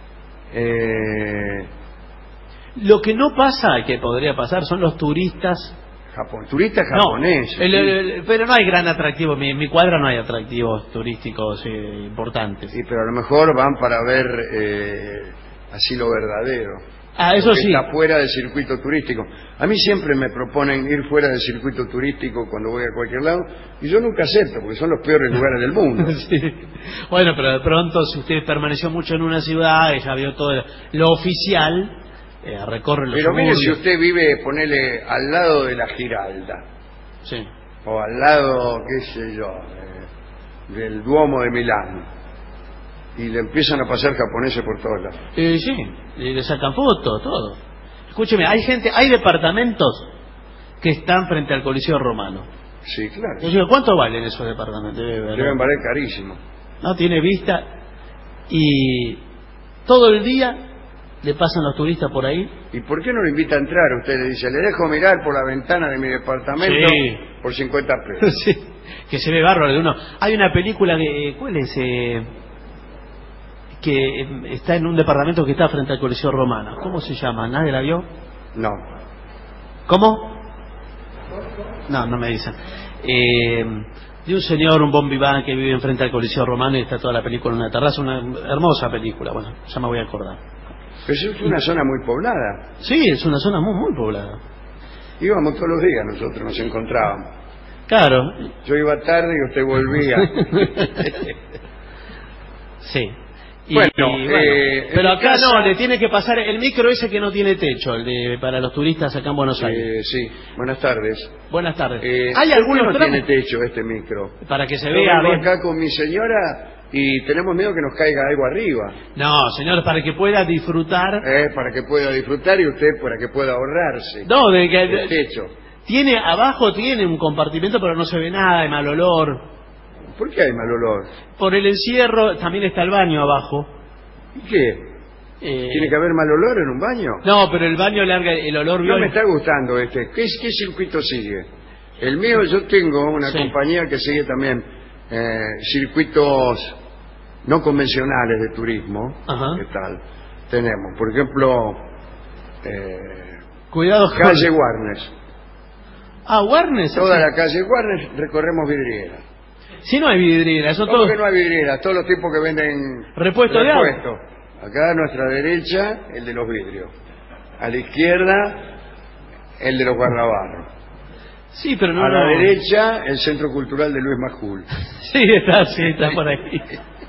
Lo que no pasa, que podría pasar, son los turistas.
Turistas japoneses.
No, pero no hay gran atractivo. En mi cuadra no hay atractivos turísticos importantes.
Sí, pero a lo mejor van para ver así lo verdadero.
Ah, eso
Porque
sí.
está fuera del circuito turístico. A mí siempre me proponen ir fuera del circuito turístico cuando voy a cualquier lado y yo nunca acepto porque son los peores lugares del mundo.
Sí. Bueno, pero de pronto si usted permaneció mucho en una ciudad y ya vio todo lo oficial, recorre los
Pero mire,
suburbios.
si usted vive, ponele al lado de la Giralda
Sí.
o al lado, qué sé yo, del Duomo de Milán y le empiezan a pasar japoneses por todos lados.
Sí, y le sacan fotos, todo. Escúcheme, hay departamentos que están frente al Coliseo Romano.
Sí, claro.
Yo digo, ¿cuánto valen esos departamentos?
Deben valer carísimo.
No tiene vista y todo el día le pasan los turistas por ahí.
¿Y por qué no lo invita a entrar? Usted le dice, le dejo mirar por la ventana de mi departamento
Sí.
por 50 pesos.
Sí, que se ve bárbaro de uno. Hay una película que, ¿cuál es? Que está en un departamento que está frente al Coliseo Romano. ¿Cómo se llama? ¿Nadie la vio?
No.
¿Cómo? No, no me dicen. De un señor, un bon vivant que vive enfrente al Coliseo Romano y está toda la película en una terraza, una hermosa película. Bueno, ya me voy a acordar.
Pero es una zona muy poblada.
Sí, es una zona muy, muy poblada.
Íbamos todos los días nosotros, nos encontrábamos.
Claro.
Yo iba tarde y usted volvía.
Sí.
Bueno,
pero
en mi
acá
casa-
no, le tiene que pasar el micro ese que no tiene techo, el de para los turistas acá en Buenos Aires.
Sí, buenas tardes.
Buenas tardes.
¿Por
¿Hay
qué
algunos
no
tramos?
tiene techo este micro?
Para que se
Yo
vea
vengo
bien.
acá con mi señora y tenemos miedo que nos caiga algo arriba.
No, señor, para que pueda disfrutar.
Para que pueda disfrutar y usted para que pueda ahorrarse
No, de
el
que
techo.
tiene abajo tiene un compartimento, pero no se ve nada de mal olor.
¿Por qué hay mal olor?
Por el encierro también está el baño abajo.
¿Y qué? ¿Tiene que haber mal olor en un baño?
No, pero el baño larga el olor
No
viola.
me está gustando este. ¿Qué circuito sigue? El mío, yo tengo una
Sí.
compañía que sigue también circuitos no convencionales de turismo.
Ajá.
¿Qué tal? Tenemos, por ejemplo,
Cuidado con...
calle Warnes.
Ah, Warnes.
Toda la calle Warnes recorremos vidriera.
Si no hay vidriera, son
¿Cómo
todos
que no hay vidrieras? Todos los tipos que venden
repuesto de agua.
Acá a nuestra derecha, el de los vidrios. A la izquierda, el de los guardabarros.
Sí, pero no.
A la
no.
derecha, el Centro Cultural de Luis Majul.
Sí, está por ahí.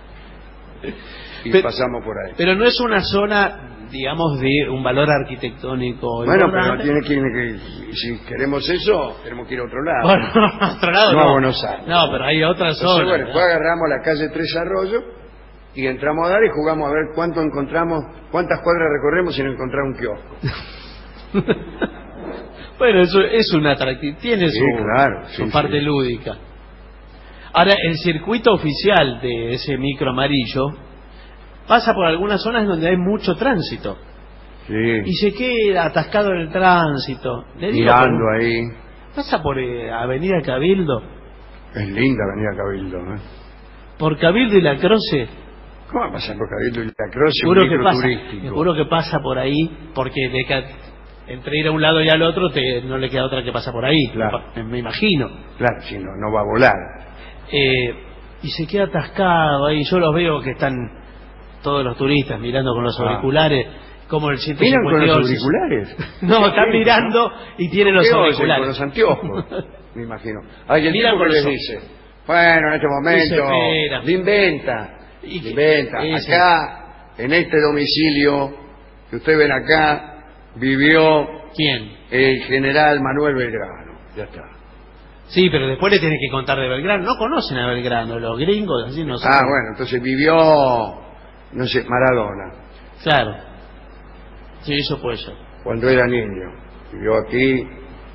Y
Pe-
pasamos por ahí.
Pero no es una zona, digamos, de un valor arquitectónico.
Bueno, pero
importante.
tiene que... Si queremos eso, tenemos que ir a otro lado.
Bueno, a otro lado
No
no.
a Buenos Aires.
No, pero hay otras
Entonces,
zonas.
bueno, después agarramos la calle Tres Arroyos y entramos a dar y jugamos a ver cuánto encontramos, cuántas cuadras recorremos sin encontrar un kiosco.
Bueno, eso es un atractivo. Tiene
Sí,
su,
claro,
su
sí,
parte
sí.
lúdica. Ahora, el circuito oficial de ese micro amarillo pasa por algunas zonas donde hay mucho tránsito. y
Sí,
se queda atascado en el tránsito. Le digo,
mirando ahí.
pasa por Avenida Cabildo,
Es linda Avenida Cabildo, ¿eh?
por Cabildo y La Croce.
¿Cómo va a pasar por Cabildo y La Croce, un
Juro que
micro
pasa,
turístico?
juro que pasa por ahí, porque entre ir a un lado y al otro no le queda otra que pasa por ahí,
Claro.
me imagino.
Claro, si no, no va a volar.
Y se queda atascado ahí. Yo los veo que están todos los turistas mirando con los auriculares, como el 158.
¿Miran con los auriculares?
No, están
Sí,
mirando y tienen los
¿Qué oyen?
auriculares.
Con los anteojos, me imagino. Hay el
Miran
tipo
con
que les
los
dice, bueno, en este momento,
Desespera.
le inventa,
Y
le inventa.
ese-
Acá, en este domicilio que ustedes ven acá, vivió
¿Quién?
el general Manuel Belgrano. Ya está.
Sí, pero después le tienen que contar de Belgrano. No conocen a Belgrano, los gringos, así no saben.
Bueno, entonces vivió, no sé, Maradona,
Claro. Sí, eso puede ser.
cuando era niño. Vivió aquí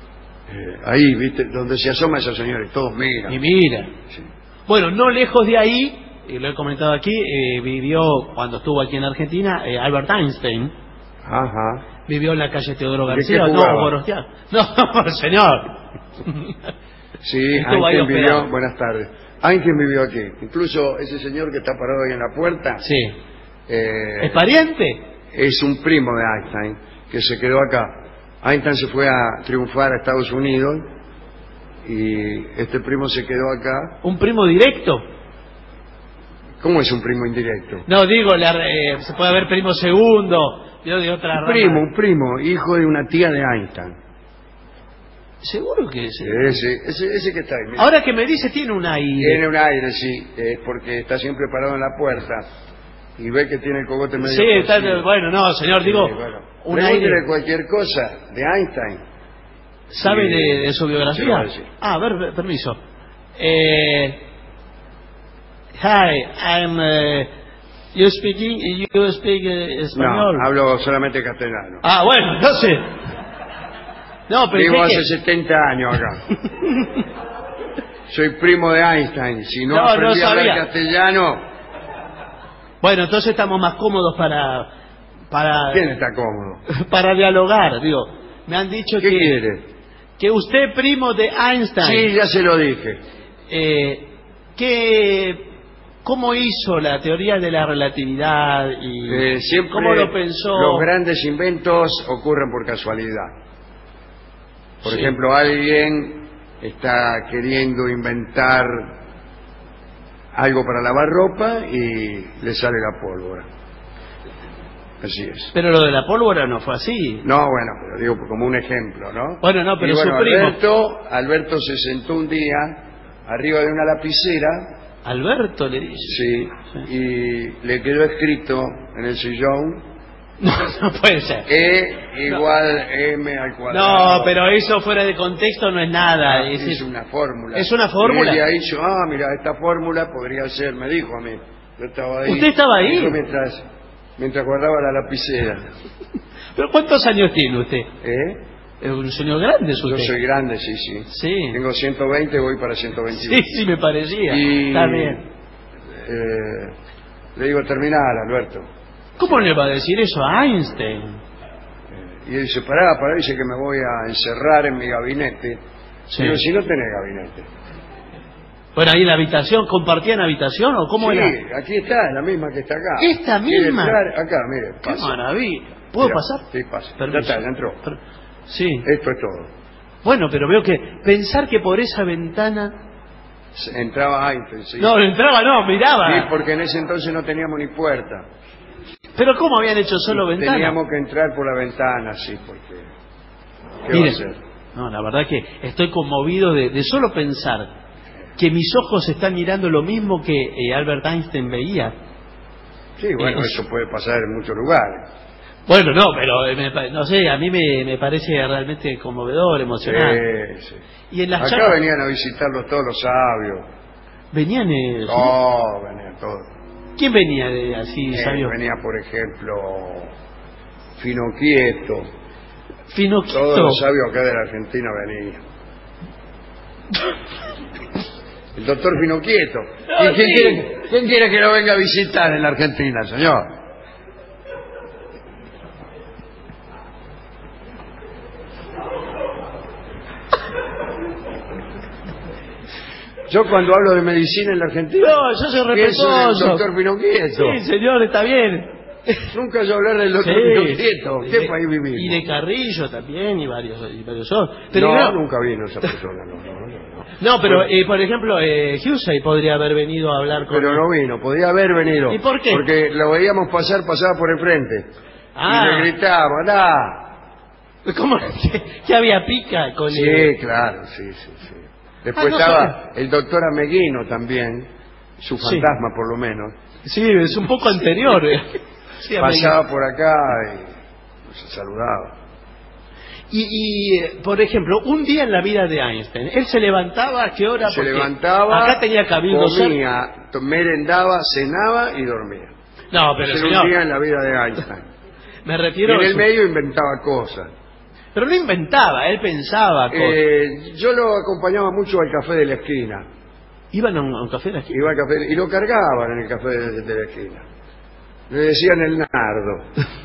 Ahí, ¿viste? Donde se asoma esos señores, todos miran.
Y mira.
Sí.
Bueno, no lejos de ahí, y lo he comentado aquí, vivió, cuando estuvo aquí en Argentina, Albert Einstein.
Ajá.
Vivió en la calle Teodoro
¿De
García.
qué
No,
jugaba?
Gorostiaga. No, señor.
Sí,
Estuvo ahí
Einstein vivió.
hospedado.
Buenas tardes. Einstein vivió aquí. Incluso ese señor que está parado ahí en la puerta.
Sí.
eh,
¿Es pariente?
es un primo de Einstein que se quedó acá. Einstein se fue a triunfar a Estados Unidos y este primo se quedó acá.
¿Un primo directo?
¿Cómo es un primo indirecto?
No, digo, se puede haber primo segundo, de otra rama.
Un primo, hijo de una tía de Einstein.
Seguro que sí.
Ese que está ahí. Mira.
Ahora que me dice, tiene un aire.
Tiene un aire, sí, porque está siempre parado en la puerta y ve que tiene el cogote medio
Sí, está,
torcido.
bueno, no, señor, digo,
Sí, bueno.
un
Pregúntele
aire.
cualquier cosa de Einstein.
¿Sabe
Sí,
de su biografía?
se lo voy a decir.
Ah, a ver, permiso. Hi, you speak español.
No, hablo solamente castellano.
Ah, bueno, no sé. No, pero
Vivo
es que-
hace 70 años acá. Soy primo de Einstein. Si no,
No,
aprendí
no
a hablar
sabía.
castellano,
Bueno, entonces estamos más cómodos para
¿quién está cómodo?
para dialogar, digo. Me han dicho
¿Qué quiere?
que usted primo de Einstein.
Sí, ya se lo dije.
¿Cómo hizo la teoría de la relatividad y
Siempre
cómo lo pensó?
los grandes inventos ocurren por casualidad. Por
Sí.
ejemplo, alguien está queriendo inventar algo para lavar ropa y le sale la pólvora. Así es.
Pero lo de la pólvora no fue así.
No, bueno, pero digo como un ejemplo, ¿no?
Bueno, no, pero
Y bueno,
su primo.
Alberto se sentó un día arriba de una lapicera,
Alberto le dice.
sí, y le quedó escrito en el sillón
No puede ser.
E igual M al cuadrado.
No, pero eso fuera de contexto no es nada.
Es una fórmula.
¿Es una fórmula?
Y ella hizo, mira, esta fórmula podría ser, me dijo a mí. Yo estaba ahí.
¿Usted estaba ahí?
Dijo mientras guardaba la lapicera.
¿Pero cuántos años tiene usted? Es un señor grande,
Yo
usted.
soy grande, sí, sí.
Sí.
Tengo 120, voy para 121.
Sí, me parecía.
Y,
Está bien.
le digo, terminar, Alberto.
¿Cómo le va a decir eso a Einstein?
Y él dice, pará, dice que me voy a encerrar en mi gabinete.
Sí.
Digo, si no tenés gabinete.
Bueno, ahí en la habitación, ¿compartían habitación o cómo
Sí,
era?
aquí está, la misma que está acá.
¿Esta
¿Quiere
misma?
entrar? Acá, mire,
¡Qué
pasa.
maravilla! ¿Puedo
Mira,
pasar?
Sí, pasa.
Permiso.
Ya está, ya entró.
Sí.
Esto es todo.
Bueno, pero veo que pensar que por esa ventana...
Entraba Einstein, sí.
No, entraba, no, miraba.
Sí, porque en ese entonces no teníamos ni puerta.
Pero ¿cómo habían hecho solo ventana?
Teníamos que entrar por la ventana, sí, porque... ¿Qué
Mire,
va a hacer?
no, la verdad que estoy conmovido de solo pensar que mis ojos están mirando lo mismo que Albert Einstein veía.
Sí, bueno, eso puede pasar en muchos lugares.
Bueno, no, pero no sé, a mí me parece realmente conmovedor, emocionante.
Sí.
Y en las
Acá
charlas
venían a visitarlos todos los sabios.
venían...
Venían todos.
¿Quién venía de así, sabio?
Venía, por ejemplo, Finoquieto.
Finoquito.
Todos los sabios acá de la Argentina venían. El doctor Finoquieto.
No,
¿Y quién,
sí.
quién quiere que lo venga a visitar en la Argentina, señor? Yo cuando hablo de medicina en la Argentina,
No, yo soy
pienso en el
respetuoso.
doctor Finoquieto.
Sí, señor, está bien.
Nunca yo hablar del doctor
Sí.
Finoquieto. ¿Qué país vivimos?
Y de Carrillo también, y varios otros. Pero
No,
claro,
nunca vino esa persona, no.
no, pero por ejemplo, Hussey podría haber venido a hablar con...
Pero no vino, podía haber venido.
¿Y por qué?
Porque lo veíamos pasaba por el frente.
Ah.
Y le gritábamos, ¡da!
¿Cómo? ¿Que había pica con
Sí,
él?
claro, sí. Después
no
estaba el doctor Ameguino también, su
Sí.
fantasma por lo menos.
Sí, es un poco anterior. Sí,
Pasaba por acá y nos saludaba.
por ejemplo, un día en la vida de Einstein, él se levantaba, ¿a qué hora?
Se
Porque
levantaba,
acá tenía cabildo
comía, merendaba, cenaba y dormía.
No, pero
Ese era un
señor,
día en la vida de Einstein.
me
Y
refiero
en
a
el
su-
medio inventaba cosas.
Pero no inventaba, él pensaba cosas.
Yo lo acompañaba mucho al café de la esquina.
¿Iban a un café de la esquina?
Iba al café y lo cargaban en el café de la esquina. Le decían el nardo.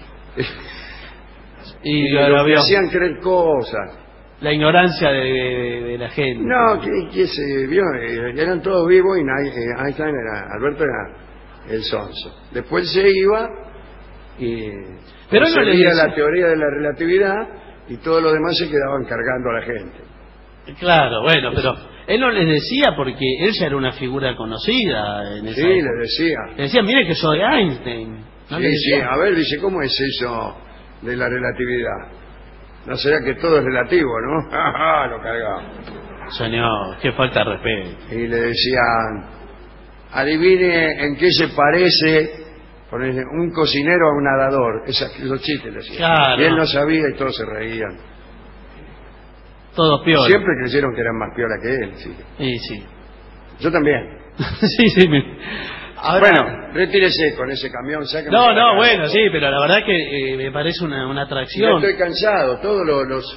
Y
le hacían creer cosas.
La ignorancia de la gente.
No, que se vio, eran todos vivos y Einstein Alberto era el sonso. Después se iba y
pero no le
la teoría de la relatividad y todo lo demás se quedaban cargando a la gente.
Claro, bueno, pero él no les decía porque él ya era una figura conocida en esa época.
Le decía.
Le decía, mire que soy Einstein. ¿No
sí, a ver, dice, ¿cómo es eso de la relatividad? ¿No será que todo es relativo, no? Lo cargaba.
Señor, qué falta de respeto.
Y le decían, adivine en qué se parece un cocinero a un nadador. Esos chistes le decían.
Claro.
Y él no sabía y todos se reían.
Todos piola.
Siempre creyeron que eran más piola que él, sí.
Sí, sí.
Yo también.
sí. Ahora...
Bueno, retírese con ese camión.
No, bueno, sí, pero la verdad que me parece una atracción.
Yo estoy cansado. Todos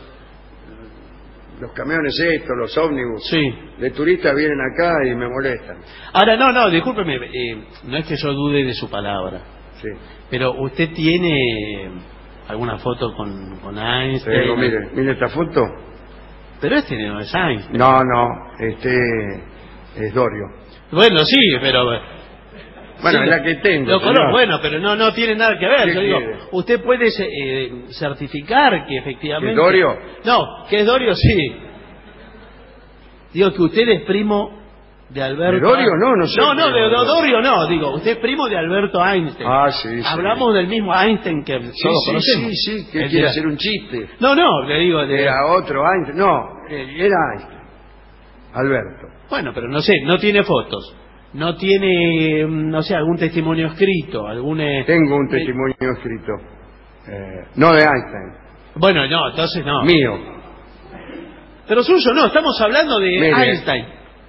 los camiones estos, los ómnibus de turistas vienen acá y me molestan.
Ahora, no, discúlpeme, no es que yo dude de su palabra.
Sí.
Pero usted tiene alguna foto con Einstein.
Pero mire esta foto.
Pero este no es Einstein.
No, es Dorio.
Bueno, sí, pero...
Bueno,
sí,
es la que tengo.
Lo conozco, bueno, pero no tiene nada que ver. Yo digo,
quiere?
usted puede certificar que efectivamente...
¿Es Dorio?
No, que es Dorio, sí. Digo que usted es primo de Alberto...
¿De Dorio? No sé.
No, de Dorio no. Digo, usted es primo de Alberto Einstein.
Sí.
Hablamos del mismo Einstein que todos conocemos.
Sí, que quiere hacer un chiste.
No, le digo...
Era otro Einstein. No, era Einstein. Alberto.
Bueno, pero no sé, no tiene fotos. No tiene, no sé, algún testimonio escrito,
Tengo un testimonio escrito. No de Einstein.
Bueno, no, entonces no.
Mío.
Pero suyo no, estamos hablando de Einstein.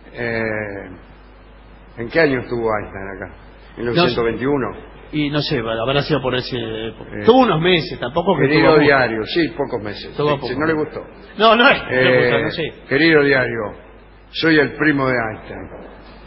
¿En qué año estuvo Einstein acá? ¿En 1921?
Y no sé, habrá sido por ese... Tuvo unos meses, tampoco que
querido
tuvo
diario, sí, pocos meses. Si no le gustó.
No es, no sé.
Querido diario, soy el primo de Einstein.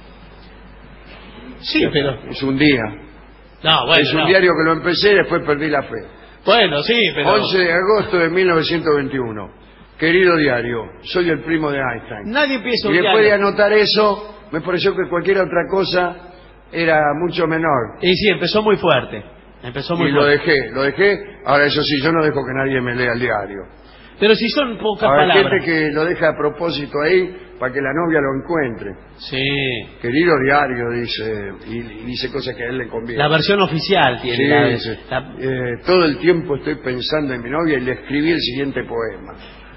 Sí, pero...
Es un día.
No, bueno,
es un diario que lo empecé y después perdí la fe.
Bueno, sí, pero...
11 de agosto de 1921. Querido diario, soy el primo de Einstein.
Nadie empieza un
diario. Y después
diario.
de anotar eso, me pareció que cualquier otra cosa era mucho menor.
Y sí, empezó muy fuerte.
Lo dejé. Ahora, eso sí, yo no dejo que nadie me lea el diario.
Pero si son pocas
Hay
palabras.
gente que lo deja a propósito ahí para que la novia lo encuentre.
Sí.
Querido diario, dice, y dice cosas que a él le conviene.
La versión oficial tiene.
Sí, todo el tiempo estoy pensando en mi novia y le escribí el siguiente poema.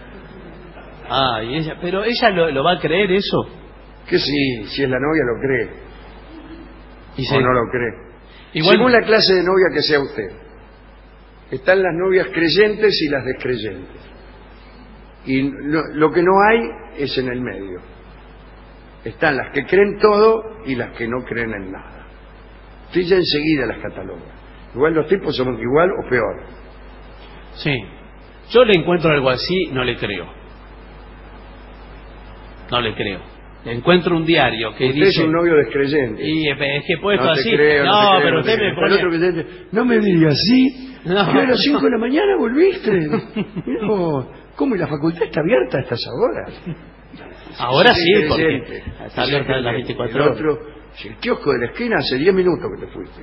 Y ella, pero ella lo va a creer eso.
Que sí, si es la novia lo cree. O no lo cree.
Igual...
Según la clase de novia que sea usted. Están las novias creyentes y las descreyentes. Y lo que no hay es en el medio. Están las que creen todo y las que no creen en nada. Usted ya enseguida las cataloga. Igual los tipos somos igual o peor.
Sí. Yo le encuentro algo así, no le creo. Le encuentro un diario que
usted
dice...
es un novio descreyente.
Y es que puesto
no
así...
Creo,
no,
pero
usted me pone...
El otro creyente, no me digas así. No. A las 5 de la mañana volviste. No, ¿cómo? ¿Y la facultad está abierta a estas horas?
Ahora sí, porque está abierta a las 24 horas.
El otro, el kiosco de la esquina hace 10 minutos que te fuiste.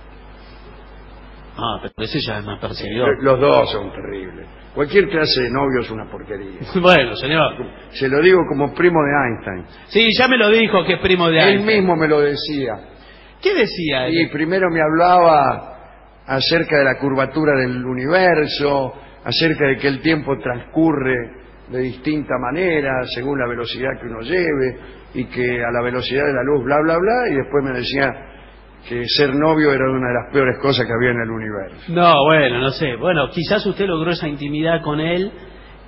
Pero ese ya es más perseguidor.
Los dos son terribles. Cualquier clase de novio es una porquería.
Bueno, señor.
Se lo digo como primo de Einstein.
Sí, ya me lo dijo que es primo de Einstein.
Él mismo me lo decía.
¿Qué decía él?
Y primero me hablaba acerca de la curvatura del universo, acerca de que el tiempo transcurre de distinta manera según la velocidad que uno lleve y que a la velocidad de la luz bla bla bla, y después me decía que ser novio era una de las peores cosas que había en el universo.
No, bueno, no sé. Bueno, quizás usted logró esa intimidad con él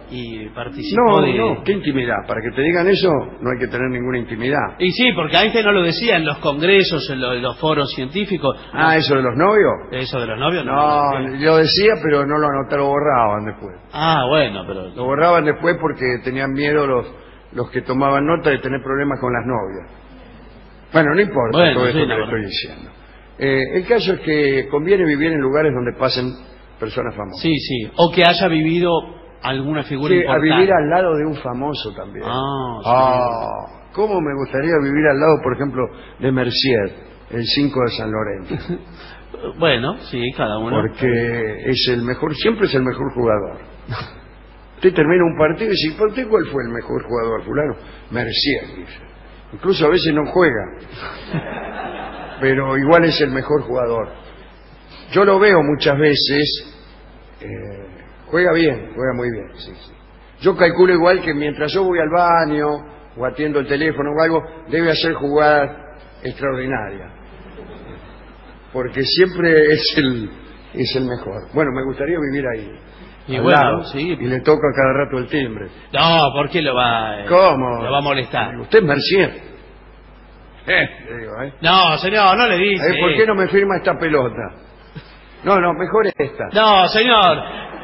y participó
No, ¿qué intimidad? Para que te digan eso no hay que tener ninguna intimidad.
Y sí, porque Einstein no lo decía en los congresos, en los foros científicos.
Ah, ¿eso de los novios?
¿Eso de los novios?
No, yo decía, pero no lo anotaron, lo borraban después.
Ah, bueno, pero...
Lo borraban después porque tenían miedo los que tomaban nota de tener problemas con las novias. Bueno, no importa
Bueno,
todo esto
sí,
que le estoy diciendo. El caso es que conviene vivir en lugares donde pasen personas famosas.
Sí, sí. O que haya vivido alguna figura
Sí, a
importante.
vivir al lado de un famoso también.
Sí.
¿Cómo me gustaría vivir al lado, por ejemplo, de Mercier, el 5 de San Lorenzo?
Bueno, sí, cada uno.
Porque es el mejor, siempre es el mejor jugador. Usted termina un partido y dice, ¿por usted cuál fue el mejor jugador, fulano? Mercier, dice. Incluso a veces no juega, pero igual es el mejor jugador. Yo lo veo muchas veces, juega bien, juega muy bien. Sí, sí. Yo calculo igual que mientras yo voy al baño o atiendo el teléfono o algo, debe hacer jugadas extraordinarias, porque siempre es el mejor. Bueno, me gustaría vivir ahí.
Y
al
bueno,
lado,
sí.
y le toca cada rato el timbre.
No, ¿por qué lo va?
¿Cómo?
Lo va a molestar.
Usted es Mercier. Le digo,
No, señor, no le dice.
¿Por qué no me firma esta pelota? No, mejor esta.
No, señor.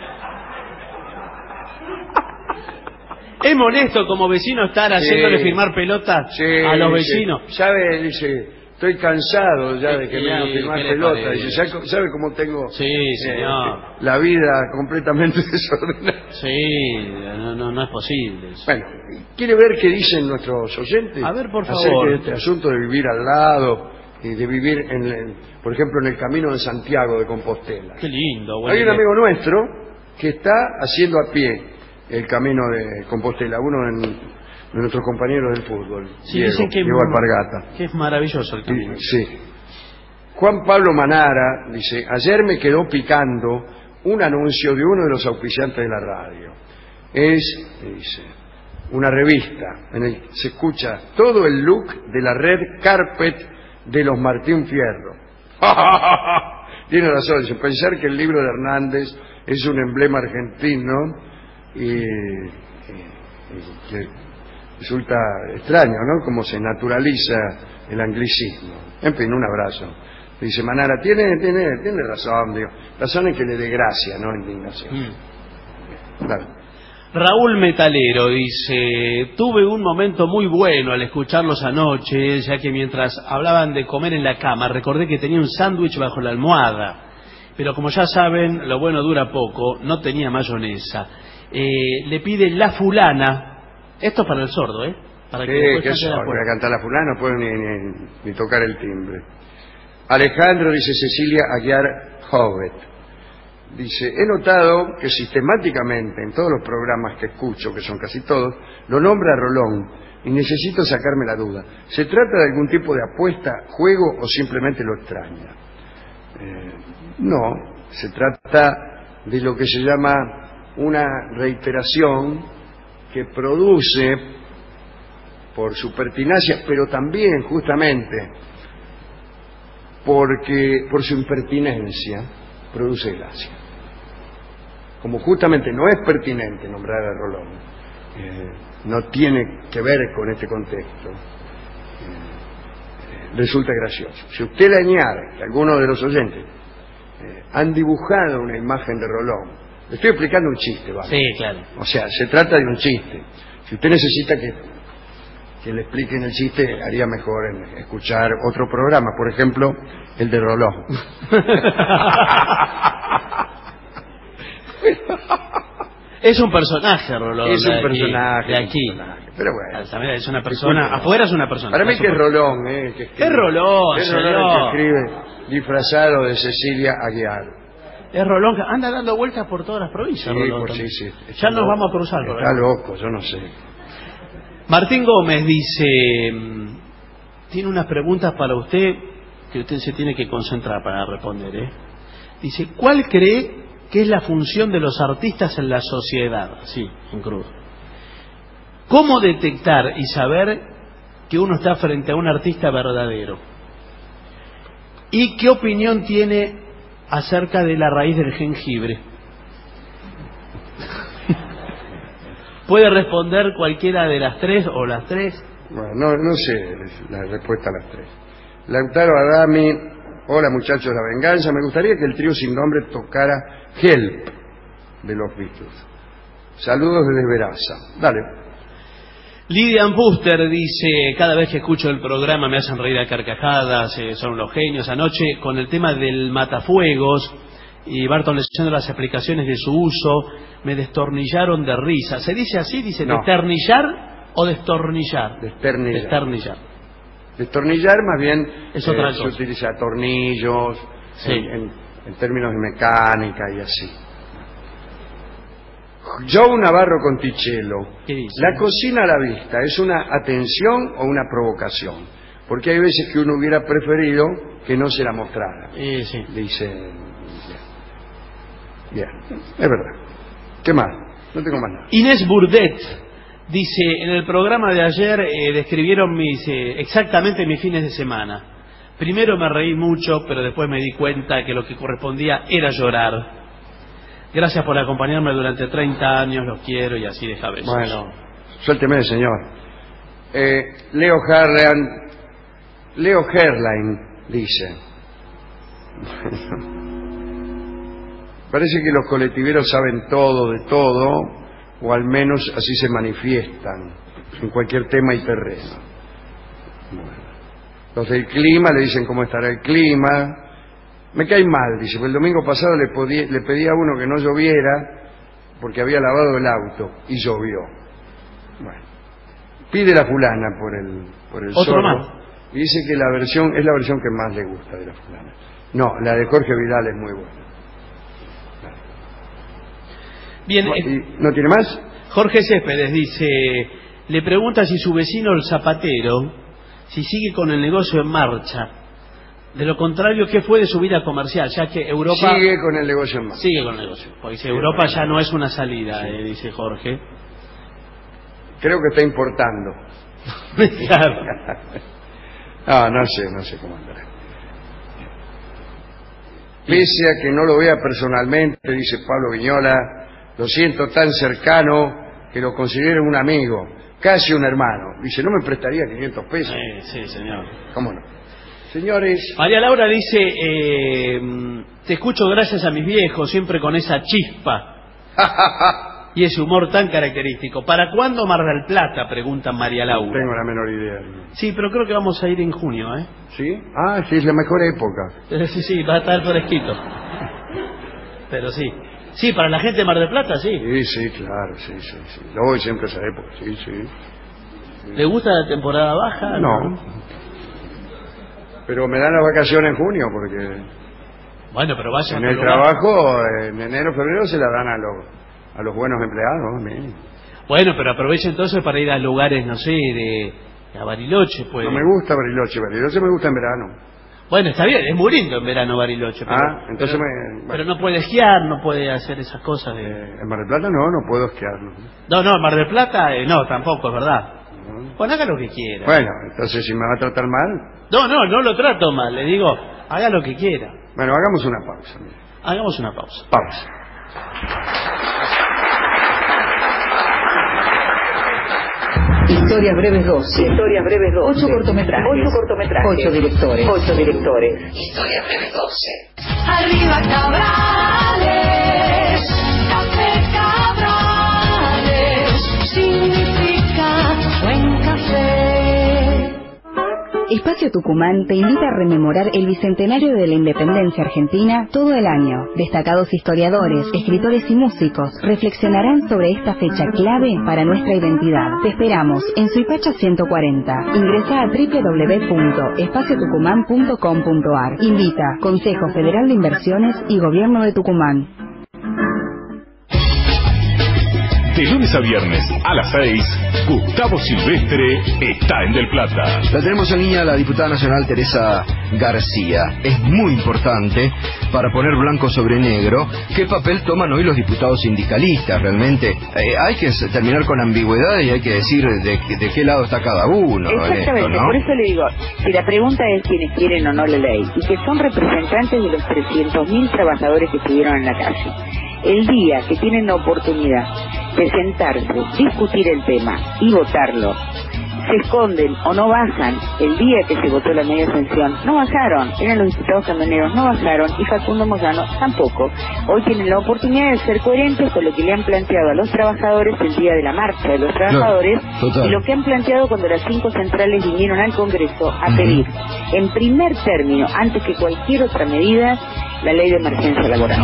Es molesto como vecino estar haciéndole firmar pelotas a los vecinos.
¿Sabe? Dice, estoy cansado ya de que me hagan firmar pelotas. Dice, ¿sabe cómo tengo la vida completamente desordenada?
Sí, no es posible.
Bueno, ¿quiere ver qué dicen nuestros oyentes?
A ver, por favor.
Acerca de este asunto de vivir al lado y de vivir, por ejemplo, en el Camino de Santiago de Compostela.
Qué lindo.
Hay un amigo nuestro que está haciendo a pie el Camino de Compostela, uno de nuestros compañeros del fútbol,
sí,
Diego Alpargata.
Que es maravilloso el camino.
Sí. Juan Pablo Manara dice, ayer me quedó picando un anuncio de uno de los auspiciantes de la radio. Dice, una revista en el que se escucha todo el look de la red Carpet de los Martín Fierro. Tiene razón, dice, pensar que el libro de Hernández es un emblema argentino y que resulta extraño, ¿no? Como se naturaliza el anglicismo. En fin, un abrazo. Dice Manara, tiene razón, digo. Razón es que le dé gracia, no indignación. Claro.
Raúl Metalero dice, tuve un momento muy bueno al escucharlos anoche, ya que mientras hablaban de comer en la cama, recordé que tenía un sándwich bajo la almohada. Pero como ya saben, lo bueno dura poco, no tenía mayonesa. Le pide la fulana. Esto es para el sordo, Para que
voy a cantar la fulana, no puedo ni tocar el timbre. Alejandro, dice Cecilia Aguiar Jovet, dice, he notado que sistemáticamente en todos los programas que escucho, que son casi todos, lo nombra Rolón y necesito sacarme la duda. ¿Se trata de algún tipo de apuesta, juego o simplemente lo extraña? No, se trata de lo que se llama una reiteración que produce, por su pertinacia, pero también justamente por su impertinencia, produce gracia. Como justamente no es pertinente nombrar a Rolón, no tiene que ver con este contexto, resulta gracioso. Si usted le añade que algunos de los oyentes han dibujado una imagen de Rolón, le estoy explicando un chiste, ¿vale?
Sí, claro.
O sea, se trata de un chiste. Si usted necesita que le expliquen el chiste, haría mejor en escuchar otro programa, por ejemplo, el de Rolón.
Es un personaje, Rolón.
Es un personaje.
De aquí.
Pero bueno.
También es una persona. Afuera es una persona.
Para mí que es Rolón, que escribe.
Es Rolón,
Es Rolón el que escribe disfrazado de Cecilia Aguiar.
Es Rolón, que anda dando vueltas por todas las provincias.
Sí,
Rolón,
sí.
Ya nos vamos a cruzar.
Está
Rolón.
loco, yo no sé.
Martín Gómez dice, tiene unas preguntas para usted que usted se tiene que concentrar para responder. Dice, ¿cuál cree que es la función de los artistas en la sociedad? Sí, en crudo. ¿Cómo detectar y saber que uno está frente a un artista verdadero? ¿Y qué opinión tiene acerca de la raíz del jengibre? Puede responder cualquiera de las tres o las tres.
Bueno, no sé la respuesta a las tres. Lautaro Adami, hola muchachos de La Venganza, me gustaría que el trío sin nombre tocara Help de los Beatles. Saludos desde Veraza. Dale.
Lidian Buster dice, cada vez que escucho el programa me hacen reír a carcajadas, son los genios. Anoche con el tema del matafuegos y Barton leyendo las explicaciones de su uso, me destornillaron de risa. ¿Se dice así? ¿Dice no. ¿Destornillar o destornillar?
Destornillar.
Destornillar.
Destornillar más bien
es otra cosa.
Se utiliza tornillos,
sí.
en términos de mecánica y así. Joe Navarro Conticello, la cocina a la vista, ¿es una atención o una provocación? Porque hay veces que uno hubiera preferido que no se la mostrara.
Sí.
Dice, bien, es verdad. ¿Qué más? No tengo más nada.
Inés Burdet dice, en el programa de ayer describieron exactamente mis fines de semana. Primero me reí mucho, pero después me di cuenta que lo que correspondía era llorar. Gracias por acompañarme durante 30 años, los quiero, y así deja besos.
Bueno, suélteme, señor. Leo Herline dice, parece que los colectiveros saben todo de todo, o al menos así se manifiestan en cualquier tema y terreno. Bueno. Los del clima le dicen cómo estará el clima. Me cae mal, dice, porque el domingo pasado le pedí a uno que no lloviera porque había lavado el auto y llovió. Bueno, pide la fulana por el zorro y dice que la versión es la versión que más le gusta de la fulana. No, la de Jorge Vidal es muy buena.
Bien,
¿no tiene más?
Jorge Céspedes dice, le pregunta si su vecino el zapatero, si sigue con el negocio en marcha. De lo contrario, ¿qué fue de su vida comercial? Ya que Europa...
Sigue con el negocio en marcha.
Sigue con el negocio. Porque dice, Europa ya no es una salida, dice Jorge.
Creo que está importando.
Claro.
No sé cómo andará. Pese a que no lo vea personalmente, dice Pablo Viñola, lo siento tan cercano que lo considero un amigo, casi un hermano. Dice, ¿no me prestaría 500 pesos?
Sí, señor.
¿Cómo no? Señores...
María Laura dice, te escucho gracias a mis viejos, siempre con esa chispa y ese humor tan característico. ¿Para cuándo Mar del Plata? Pregunta María Laura.
No tengo la menor idea.
Sí, pero creo que vamos a ir en junio, ¿eh?
¿Sí? Sí, es la mejor época.
Sí, va a estar fresquito. Pero sí. Sí, para la gente de Mar del Plata, sí.
Sí, claro, sí. Lo voy siempre a esa época, sí.
¿Le gusta la temporada baja?
No. Pero me dan las vacaciones en junio porque...
Bueno, pero vaya
en el trabajo, en enero, febrero se la dan a los buenos empleados.
Bueno, pero aprovecha entonces para ir a lugares, no sé, a Bariloche, pues.
No me gusta Bariloche me gusta en verano.
Bueno, está bien, es muy lindo en verano Bariloche. Pero,
entonces
pero no puede esquiar, no puede hacer esas cosas.
En Mar del Plata no puedo esquiar.
No, en Mar del Plata no, tampoco, es verdad. Bueno, haga lo que quiera.
Bueno, entonces si me va a tratar mal...
No lo trato mal, le digo, haga lo que quiera.
Bueno, hagamos una pausa. Mira.
Hagamos una pausa.
Pausa.
Historias breves 12. 8 cortometrajes. 8 directores. Historias breves 12.
Arriba Cabrales, café Cabrales, significa buen café.
Espacio Tucumán te invita a rememorar el bicentenario de la independencia argentina todo el año. Destacados historiadores, escritores y músicos reflexionarán sobre esta fecha clave para nuestra identidad. Te esperamos en Suipacha 140. Ingresa a www.espaciotucumán.com.ar. Invita Consejo Federal de Inversiones y Gobierno de Tucumán.
De lunes a viernes a las 6, Gustavo Silvestre está en Del Plata.
La tenemos en línea la diputada nacional Teresa García. Es muy importante, para poner blanco sobre negro, qué papel toman hoy los diputados sindicalistas. Realmente hay que terminar con ambigüedades y hay que decir de qué lado está cada uno.
Exactamente,
en esto, ¿no?
Por eso le digo, si la pregunta es quiénes quieren o no la ley, y que son representantes de los 300.000 trabajadores que estuvieron en la calle, el día que tienen la oportunidad de sentarse, discutir el tema y votarlo, se esconden o no bajan el día que se votó la medida de sanción, no bajaron, eran los diputados camioneros, no bajaron, y Facundo Moyano tampoco. Hoy tienen la oportunidad de ser coherentes con lo que le han planteado a los trabajadores el día de la marcha de los trabajadores, y lo que han planteado cuando las 5 centrales vinieron al Congreso a pedir, en primer término, antes que cualquier otra medida, la ley de emergencia laboral.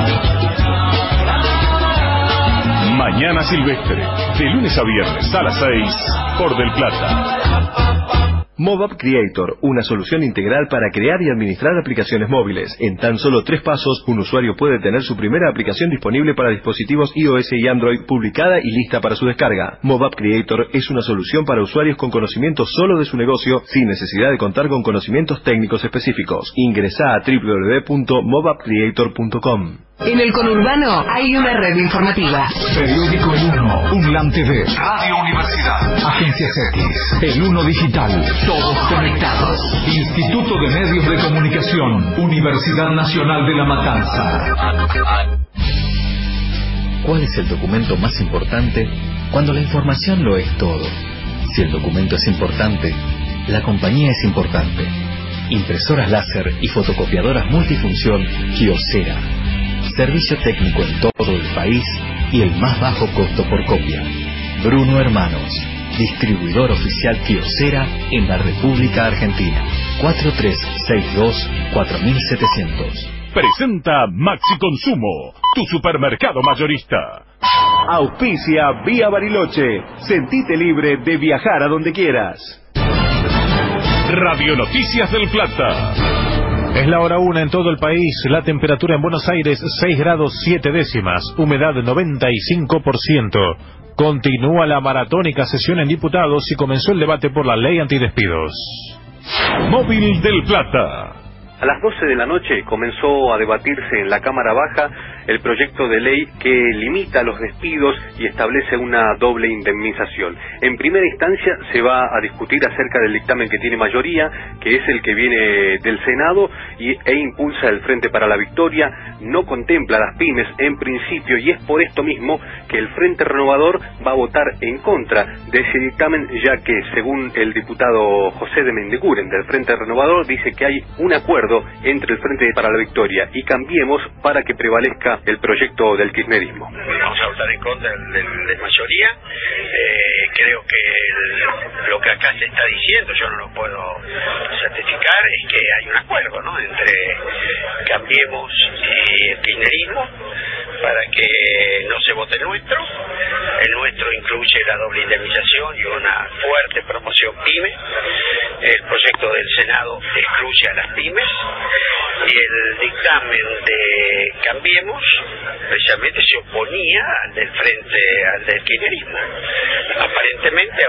Mañana Silvestre, de lunes a viernes a las 6, por Del Plata.
MobApp Creator, una solución integral para crear y administrar aplicaciones móviles. En tan solo 3 pasos, un usuario puede tener su primera aplicación disponible para dispositivos iOS y Android, publicada y lista para su descarga. MobApp Creator es una solución para usuarios con conocimiento solo de su negocio, sin necesidad de contar con conocimientos técnicos específicos. Ingresa a www.mobappcreator.com.
En el conurbano hay una red informativa.
Periódico El Uno, UNLAM TV, Radio Universidad, Agencias X, El Uno Digital, todos conectados. Instituto de Medios de Comunicación, Universidad Nacional de La Matanza.
¿Cuál es el documento más importante cuando la información lo es todo? Si el documento es importante, la compañía es importante. Impresoras láser y fotocopiadoras multifunción Kyocera. Servicio técnico en todo el país y el más bajo costo por copia. Bruno Hermanos, distribuidor oficial Kyocera en la República Argentina. 4362-4700.
Presenta Maxi Consumo, tu supermercado mayorista.
Auspicia Vía Bariloche. Sentite libre de viajar a donde quieras.
Radio Noticias del Plata.
Es la hora 1 en todo el país. La temperatura en Buenos Aires 6 grados 7 décimas. Humedad 95%. Continúa la maratónica sesión en diputados y comenzó el debate por la ley antidespidos.
Móvil del Plata.
A las 12 de la noche comenzó a debatirse en la Cámara Baja el proyecto de ley que limita los despidos y establece una doble indemnización. En primera instancia se va a discutir acerca del dictamen que tiene mayoría, que es el que viene del Senado e impulsa el Frente para la Victoria. No contempla a las pymes en principio, y es por esto mismo que el Frente Renovador va a votar en contra de ese dictamen, ya que según el diputado José de Mendecuren del Frente Renovador, dice que hay un acuerdo entre el Frente para la Victoria y Cambiemos para que prevalezca el proyecto del kirchnerismo.
Vamos a votar en contra de mayoría. Creo que lo que acá se está diciendo, yo no lo puedo certificar, es que hay un acuerdo, ¿no?, entre Cambiemos y el kirchnerismo para que no se vote el nuestro. El nuestro incluye la doble indemnización y una fuerte promoción PYME. El proyecto del Senado excluye a las pymes, y el dictamen de Cambiemos precisamente se oponía al del Frente, al del kirchnerismo. Aparentemente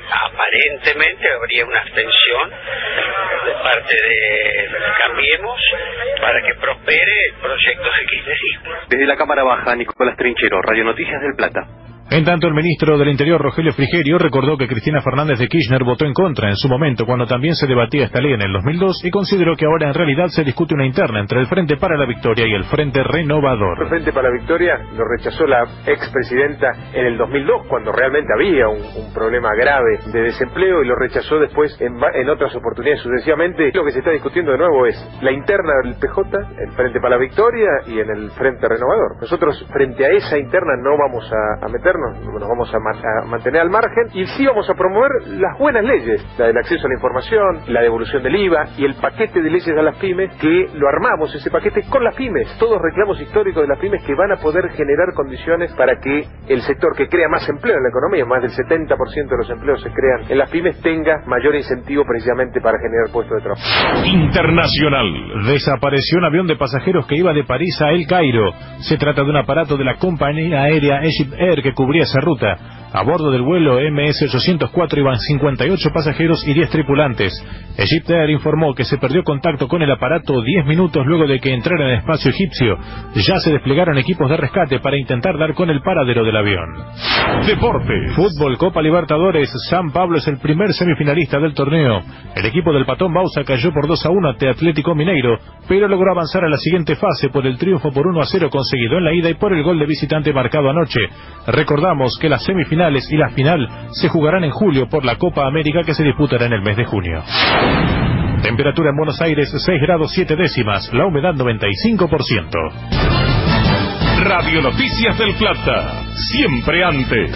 habría una abstención de parte de Cambiemos para que prospere el proyecto del kirchnerismo.
Desde la Cámara Baja, Nicolás Trinchero, Radio Noticias del Plata.
En tanto, el ministro del Interior, Rogelio Frigerio, recordó que Cristina Fernández de Kirchner votó en contra en su momento cuando también se debatía esta ley en el 2002, y consideró que ahora en realidad se discute una interna entre el Frente para la Victoria y el Frente Renovador.
El Frente para la Victoria lo rechazó la expresidenta en el 2002, cuando realmente había un problema grave de desempleo, y lo rechazó después en otras oportunidades sucesivamente. Lo que se está discutiendo de nuevo es la interna del PJ, el Frente para la Victoria y en el Frente Renovador. Nosotros frente a esa interna no vamos a meternos, nos vamos a mantener al margen, y sí vamos a promover las buenas leyes, la del acceso a la información, la devolución del IVA y el paquete de leyes a las pymes, que lo armamos ese paquete con las pymes, todos reclamos históricos de las pymes que van a poder generar condiciones para que el sector que crea más empleo en la economía, más del 70% de los empleos se crean en las pymes, tenga mayor incentivo precisamente para generar puestos de trabajo.
Internacional.
Desapareció un avión de pasajeros que iba de París a El Cairo. Se trata de un aparato de la compañía aérea Egypt Air que cubría esa ruta. A bordo del vuelo MS-804 iban 58 pasajeros y 10 tripulantes. Egypt Air informó que se perdió contacto con el aparato 10 minutos luego de que entrara en el espacio egipcio. Ya se desplegaron equipos de rescate para intentar dar con el paradero del avión.
Deportes.
Fútbol, Copa Libertadores. San Pablo es el primer semifinalista del torneo. El equipo del Patón Bausa cayó por 2-1 ante Atlético Mineiro, pero logró avanzar a la siguiente fase por el triunfo por 1-0 conseguido en la ida y por el gol de visitante marcado anoche. Recordamos que las semifinales y la final se jugarán en julio por la Copa América que se disputará en el mes de junio. Temperatura en Buenos Aires 6 grados 7 décimas, la humedad 95%.
Radio Noticias del Plata, siempre antes.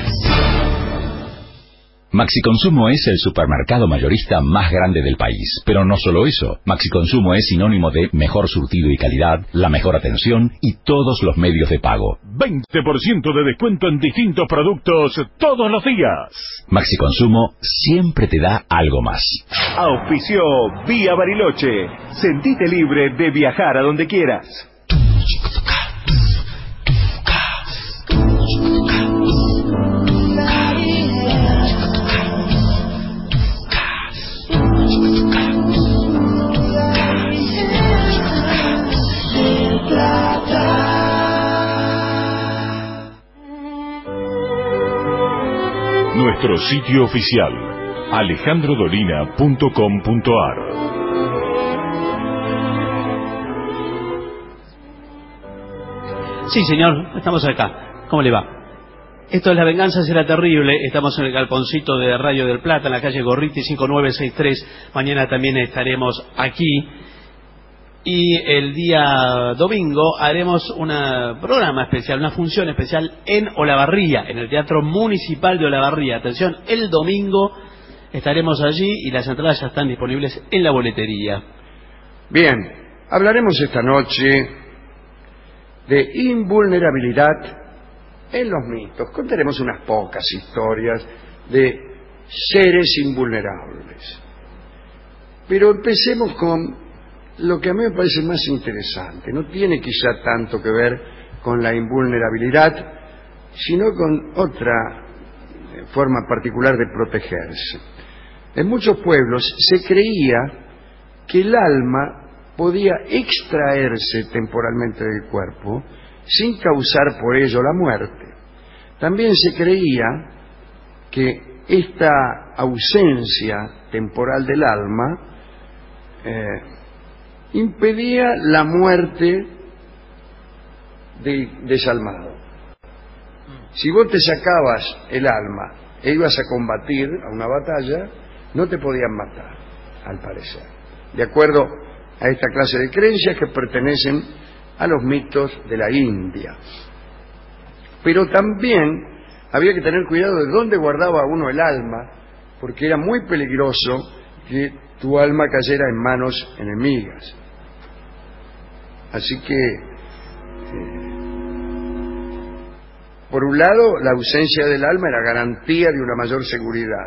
Maxi Consumo es el supermercado mayorista más grande del país. Pero no solo eso, Maxi Consumo es sinónimo de mejor surtido y calidad, la mejor atención y todos los medios de pago.
20% de descuento en distintos productos todos los días.
Maxi Consumo siempre te da algo más.
Auspició Vía Bariloche. Sentite libre de viajar a donde quieras.
Nuestro sitio oficial, alejandrodolina.com.ar.
Sí, señor, estamos acá. ¿Cómo le va? Esto es La Venganza Será Terrible. Estamos en el galponcito de Radio del Plata, en la calle Gorriti 5963. Mañana también estaremos aquí. Y el día domingo haremos un programa especial, una función especial en Olavarría, en el Teatro Municipal de Olavarría. Atención, el domingo estaremos allí y las entradas ya están disponibles en la boletería.
Bien, hablaremos esta noche de invulnerabilidad en los mitos. Contaremos unas pocas historias de seres invulnerables. Pero empecemos con lo que a mí me parece más interesante. No tiene quizá tanto que ver con la invulnerabilidad, sino con otra forma particular de protegerse. En muchos pueblos se creía que el alma podía extraerse temporalmente del cuerpo sin causar por ello la muerte. También se creía que esta ausencia temporal del alma impedía la muerte del desalmado. Si vos te sacabas el alma e ibas a combatir a una batalla, no te podían matar, al parecer, de acuerdo a esta clase de creencias que pertenecen a los mitos de la India. Pero también había que tener cuidado de dónde guardaba uno el alma, porque era muy peligroso que tu alma cayera en manos enemigas. Así que, por un lado, la ausencia del alma era garantía de una mayor seguridad.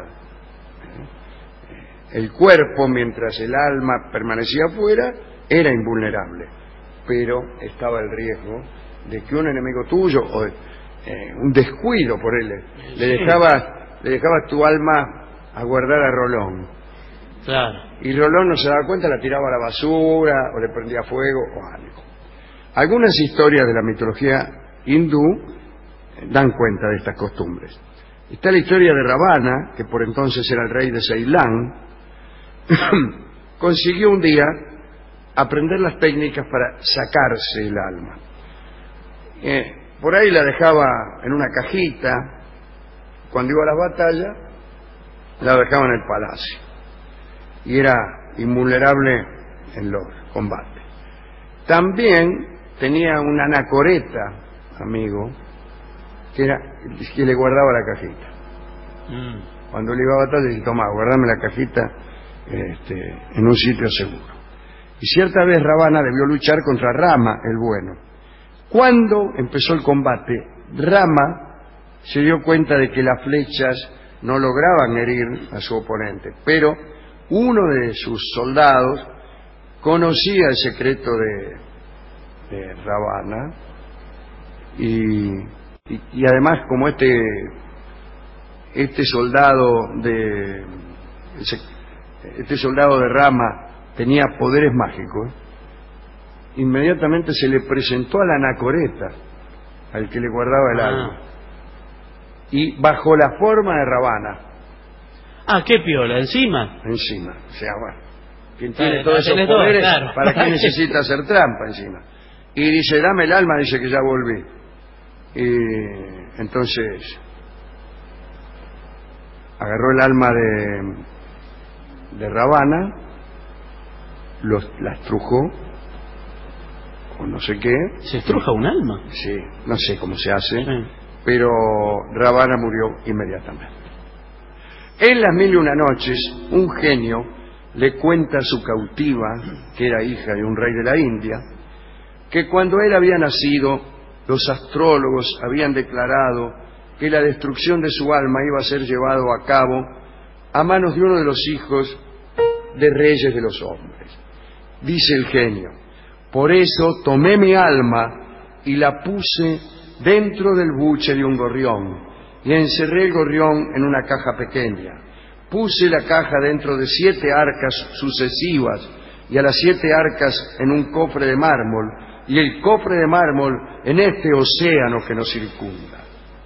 El cuerpo, mientras el alma permanecía afuera, era invulnerable, pero estaba el riesgo de que un enemigo tuyo o un descuido por él le dejaba tu alma a guardar a Rolón.
Claro.
Y Rolón no se daba cuenta, la tiraba a la basura o le prendía fuego o algo. Algunas historias de la mitología hindú dan cuenta de estas costumbres. Está la historia de Ravana, que por entonces era el rey de Ceilán. Consiguió un día aprender las técnicas para sacarse el alma. Por ahí la dejaba en una cajita. Cuando iba a la batalla, la dejaba en el palacio. Y era invulnerable en los combates. También tenía una anacoreta, amigo, que le guardaba la cajita. Cuando le iba a batalla, decía: toma, guardame la cajita en un sitio seguro. Y cierta vez Ravana debió luchar contra Rama, el bueno. Cuando empezó el combate, Rama se dio cuenta de que las flechas no lograban herir a su oponente, pero uno de sus soldados conocía el secreto de Ravana y además, como este este soldado de Rama tenía poderes mágicos, inmediatamente se le presentó al anacoreta, al que le guardaba el alma, y bajo la forma de Ravana.
Ah, qué piola, encima.
Encima, o sea, bueno, quien tiene todos esos poderes, claro. ¿Para qué necesita hacer trampa encima? Y dice, dame el alma, dice que ya volví. Y entonces agarró el alma de Ravana, la estrujó, o no sé qué.
¿Se estruja un alma?
Sí, no sé cómo se hace, pero Ravana murió inmediatamente. En las 1001 noches, un genio le cuenta a su cautiva, que era hija de un rey de la India, que cuando él había nacido, los astrólogos habían declarado que la destrucción de su alma iba a ser llevado a cabo a manos de uno de los hijos de reyes de los hombres. Dice el genio, por eso tomé mi alma y la puse dentro del buche de un gorrión y encerré el gorrión en una caja pequeña. Puse la caja dentro de 7 arcas sucesivas y a las 7 arcas en un cofre de mármol y el cofre de mármol en este océano que nos circunda.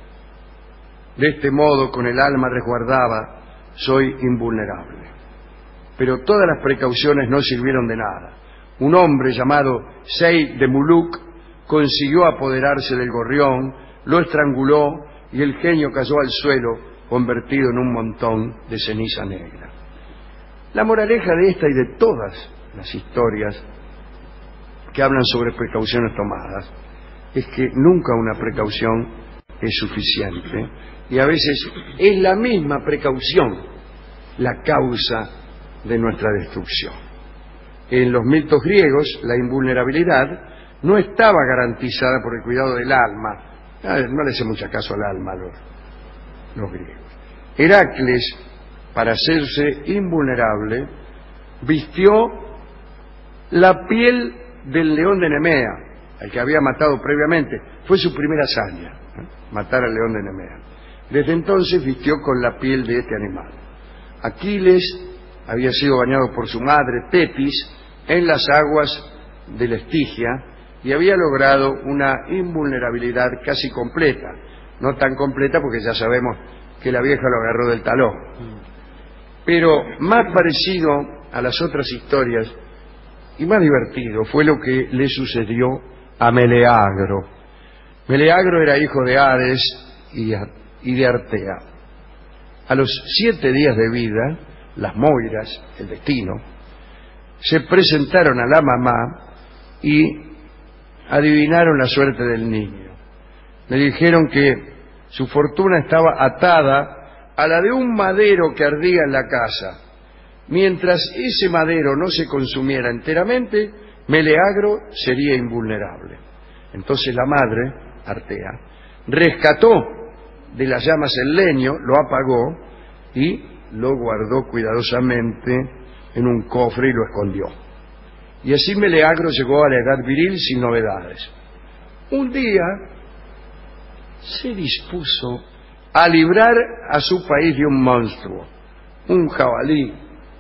De este modo, con el alma resguardada, soy invulnerable. Pero todas las precauciones no sirvieron de nada. Un hombre llamado Seyd de Muluk consiguió apoderarse del gorrión, lo estranguló y el genio cayó al suelo convertido en un montón de ceniza negra. La moraleja de esta y de todas las historias que hablan sobre precauciones tomadas es que nunca una precaución es suficiente y a veces es la misma precaución la causa de nuestra destrucción. En los mitos griegos la invulnerabilidad no estaba garantizada por el cuidado del alma. No le hace mucho caso al alma a los griegos. Heracles, para hacerse invulnerable, vistió la piel del león de Nemea, al que había matado previamente. Fue su primera hazaña, matar al león de Nemea. Desde entonces vistió con la piel de este animal. Aquiles había sido bañado por su madre, Tetis, en las aguas de la Estigia y había logrado una invulnerabilidad casi completa. No tan completa porque ya sabemos que la vieja lo agarró del talón. Pero más parecido a las otras historias y más divertido fue lo que le sucedió a Meleagro. Meleagro era hijo de Hades y de Artea. A los 7 días de vida, las Moiras, el destino, se presentaron a la mamá y adivinaron la suerte del niño. Le dijeron que su fortuna estaba atada a la de un madero que ardía en la casa. Mientras ese madero no se consumiera enteramente, Meleagro sería invulnerable. Entonces la madre, Artea, rescató de las llamas el leño, lo apagó y lo guardó cuidadosamente en un cofre y lo escondió. Y así Meleagro llegó a la edad viril sin novedades. Un día se dispuso a librar a su país de un monstruo, un jabalí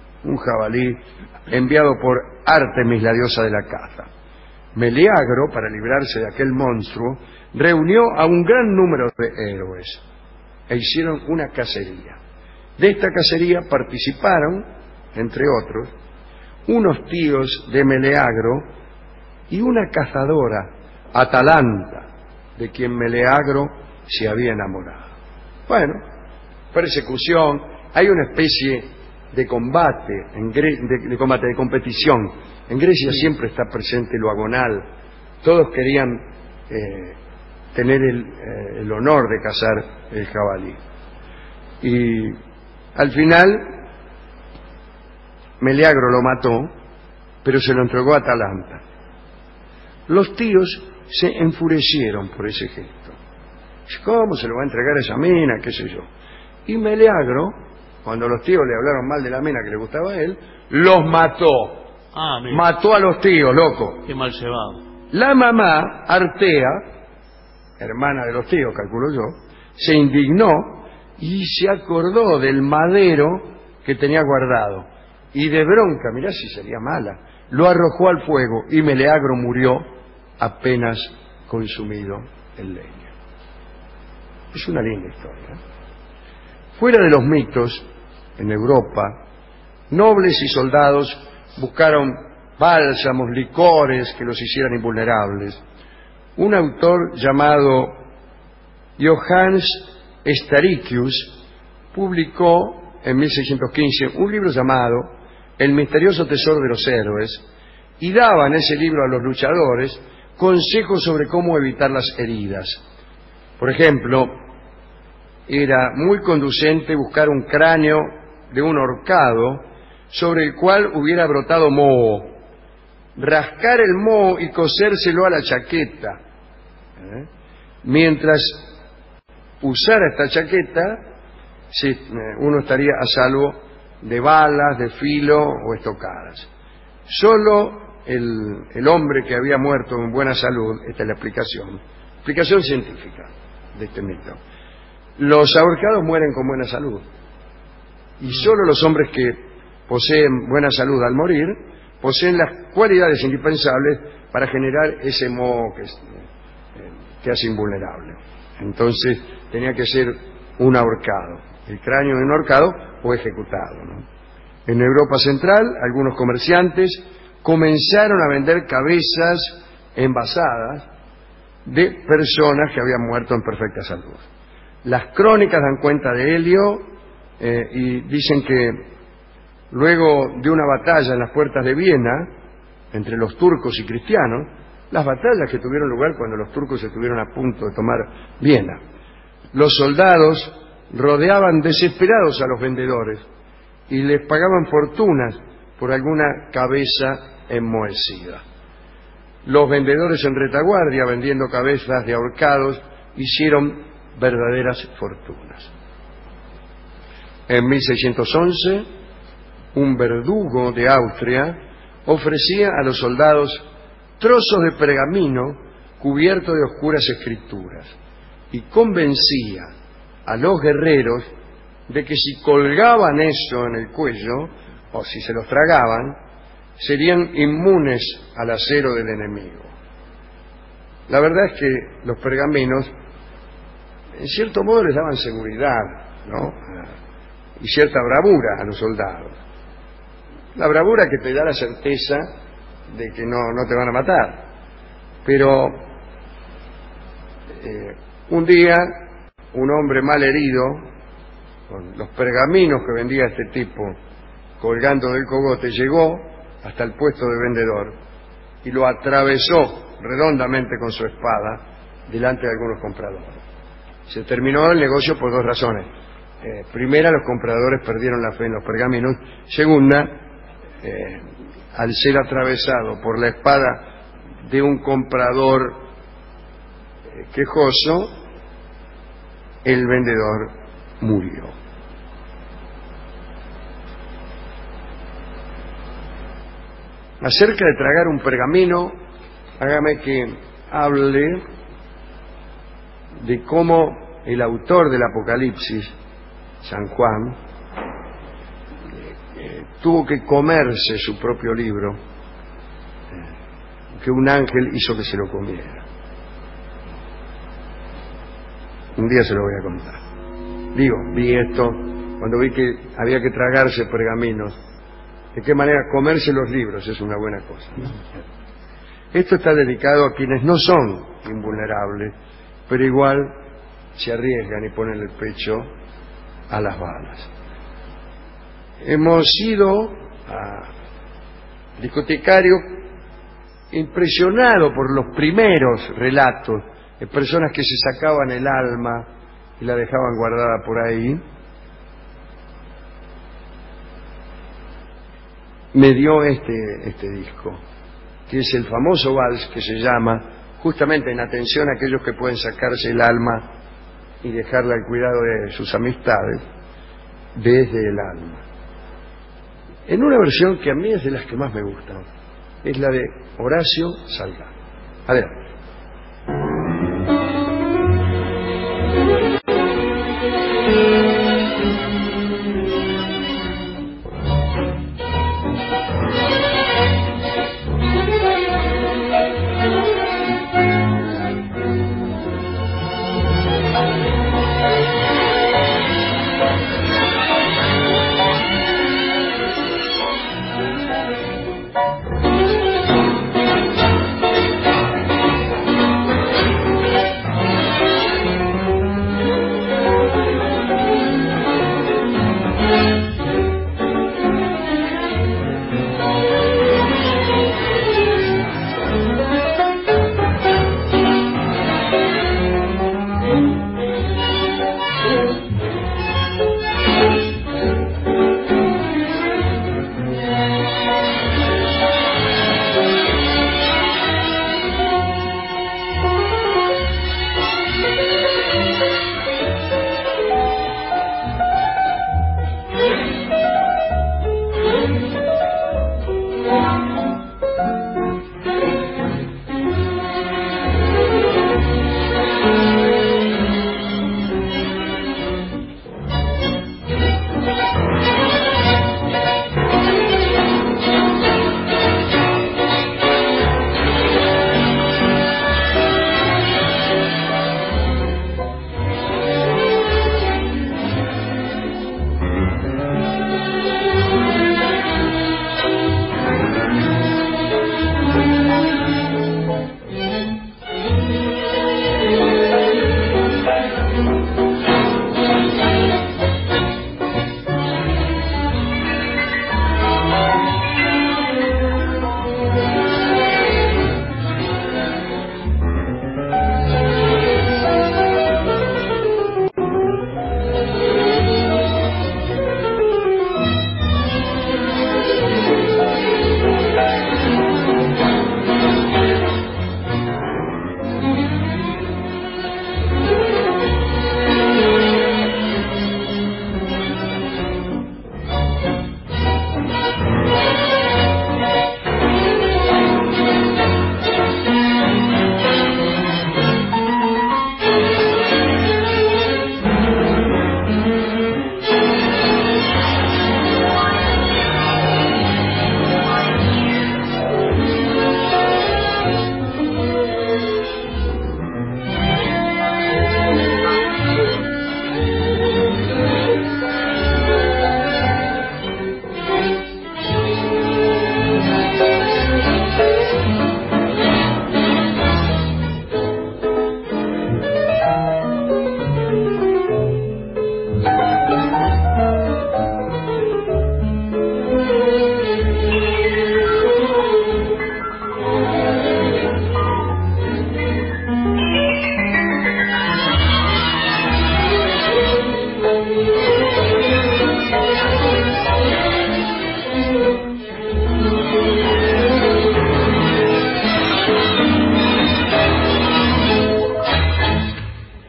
enviado por Ártemis, la diosa de la caza. Meleagro, para librarse de aquel monstruo, reunió a un gran número de héroes e hicieron una cacería. De esta cacería participaron, entre otros, unos tíos de Meleagro y una cazadora, Atalanta, de quien Meleagro se había enamorado. Bueno, persecución, hay una especie de combate, de competición. En Grecia siempre está presente lo agonal. Todos querían tener el honor de cazar el jabalí. Y al final Meleagro lo mató, pero se lo entregó a Atalanta. Los tíos se enfurecieron por ese gesto. ¿Cómo se lo va a entregar a esa mina? ¿Qué sé yo? Y Meleagro, cuando los tíos le hablaron mal de la mina que le gustaba a él, los mató. Mató a los tíos, loco.
Qué mal llevado.
La mamá, Artea, hermana de los tíos, calculo yo, se indignó y se acordó del madero que tenía guardado. Y de bronca, mirá si sería mala, lo arrojó al fuego y Meleagro murió apenas consumido el leño. Es una linda historia. Fuera de los mitos, en Europa, nobles y soldados buscaron bálsamos, licores que los hicieran invulnerables. Un autor llamado Johannes Staricius publicó en 1615 un libro llamado El misterioso tesoro de los héroes, y daba en ese libro a los luchadores consejos sobre cómo evitar las heridas. Por ejemplo, era muy conducente buscar un cráneo de un ahorcado sobre el cual hubiera brotado moho, rascar el moho y cosérselo a la chaqueta. Mientras usara esta chaqueta, uno estaría a salvo de balas, de filo o estocadas. Solo el hombre que había muerto en buena salud, esta es la explicación científica de este mito. Los ahorcados mueren con buena salud, y solo los hombres que poseen buena salud al morir poseen las cualidades indispensables para generar ese moho que hace invulnerable. Entonces tenía que ser un ahorcado, el cráneo de un ahorcado o ejecutado, ¿no? En Europa Central, algunos comerciantes comenzaron a vender cabezas envasadas de personas que habían muerto en perfecta salud. Las crónicas dan cuenta de ello y dicen que luego de una batalla en las puertas de Viena entre los turcos y cristianos, las batallas que tuvieron lugar cuando los turcos estuvieron a punto de tomar Viena, los soldados rodeaban desesperados a los vendedores y les pagaban fortunas por alguna cabeza enmohecida. Los vendedores en retaguardia, vendiendo cabezas de ahorcados, hicieron verdaderas fortunas. En 1611, un verdugo de Austria ofrecía a los soldados trozos de pergamino cubiertos de oscuras escrituras y convencía a los guerreros de que si colgaban eso en el cuello o si se los tragaban, serían inmunes al acero del enemigo. La verdad es que los pergaminos en cierto modo les daban seguridad, ¿no? Y cierta bravura a los soldados. La bravura que te da la certeza de que no te van a matar. Pero un día un hombre mal herido, con los pergaminos que vendía este tipo colgando del cogote, llegó hasta el puesto de vendedor y lo atravesó redondamente con su espada delante de algunos compradores. Se terminó el negocio por dos razones. Primera, los compradores perdieron la fe en los pergaminos. Segunda, al ser atravesado por la espada de un comprador quejoso, el vendedor murió. Acerca de tragar un pergamino, hágame que hable de cómo el autor del Apocalipsis, San Juan, tuvo que comerse su propio libro, que un ángel hizo que se lo comiera. Un día se lo voy a contar. Vi esto cuando vi que había que tragarse pergaminos. De qué manera comerse los libros es una buena cosa, ¿no? Esto está dedicado a quienes no son invulnerables, pero igual se arriesgan y ponen el pecho a las balas. Hemos ido a discotecario impresionado por los primeros relatos de personas que se sacaban el alma y la dejaban guardada por ahí. Me dio este disco, que es el famoso vals que se llama, justamente en atención a aquellos que pueden sacarse el alma y dejarla al cuidado de sus amistades, desde el alma. En una versión que a mí es de las que más me gustan, es la de Horacio Salgado. Adelante.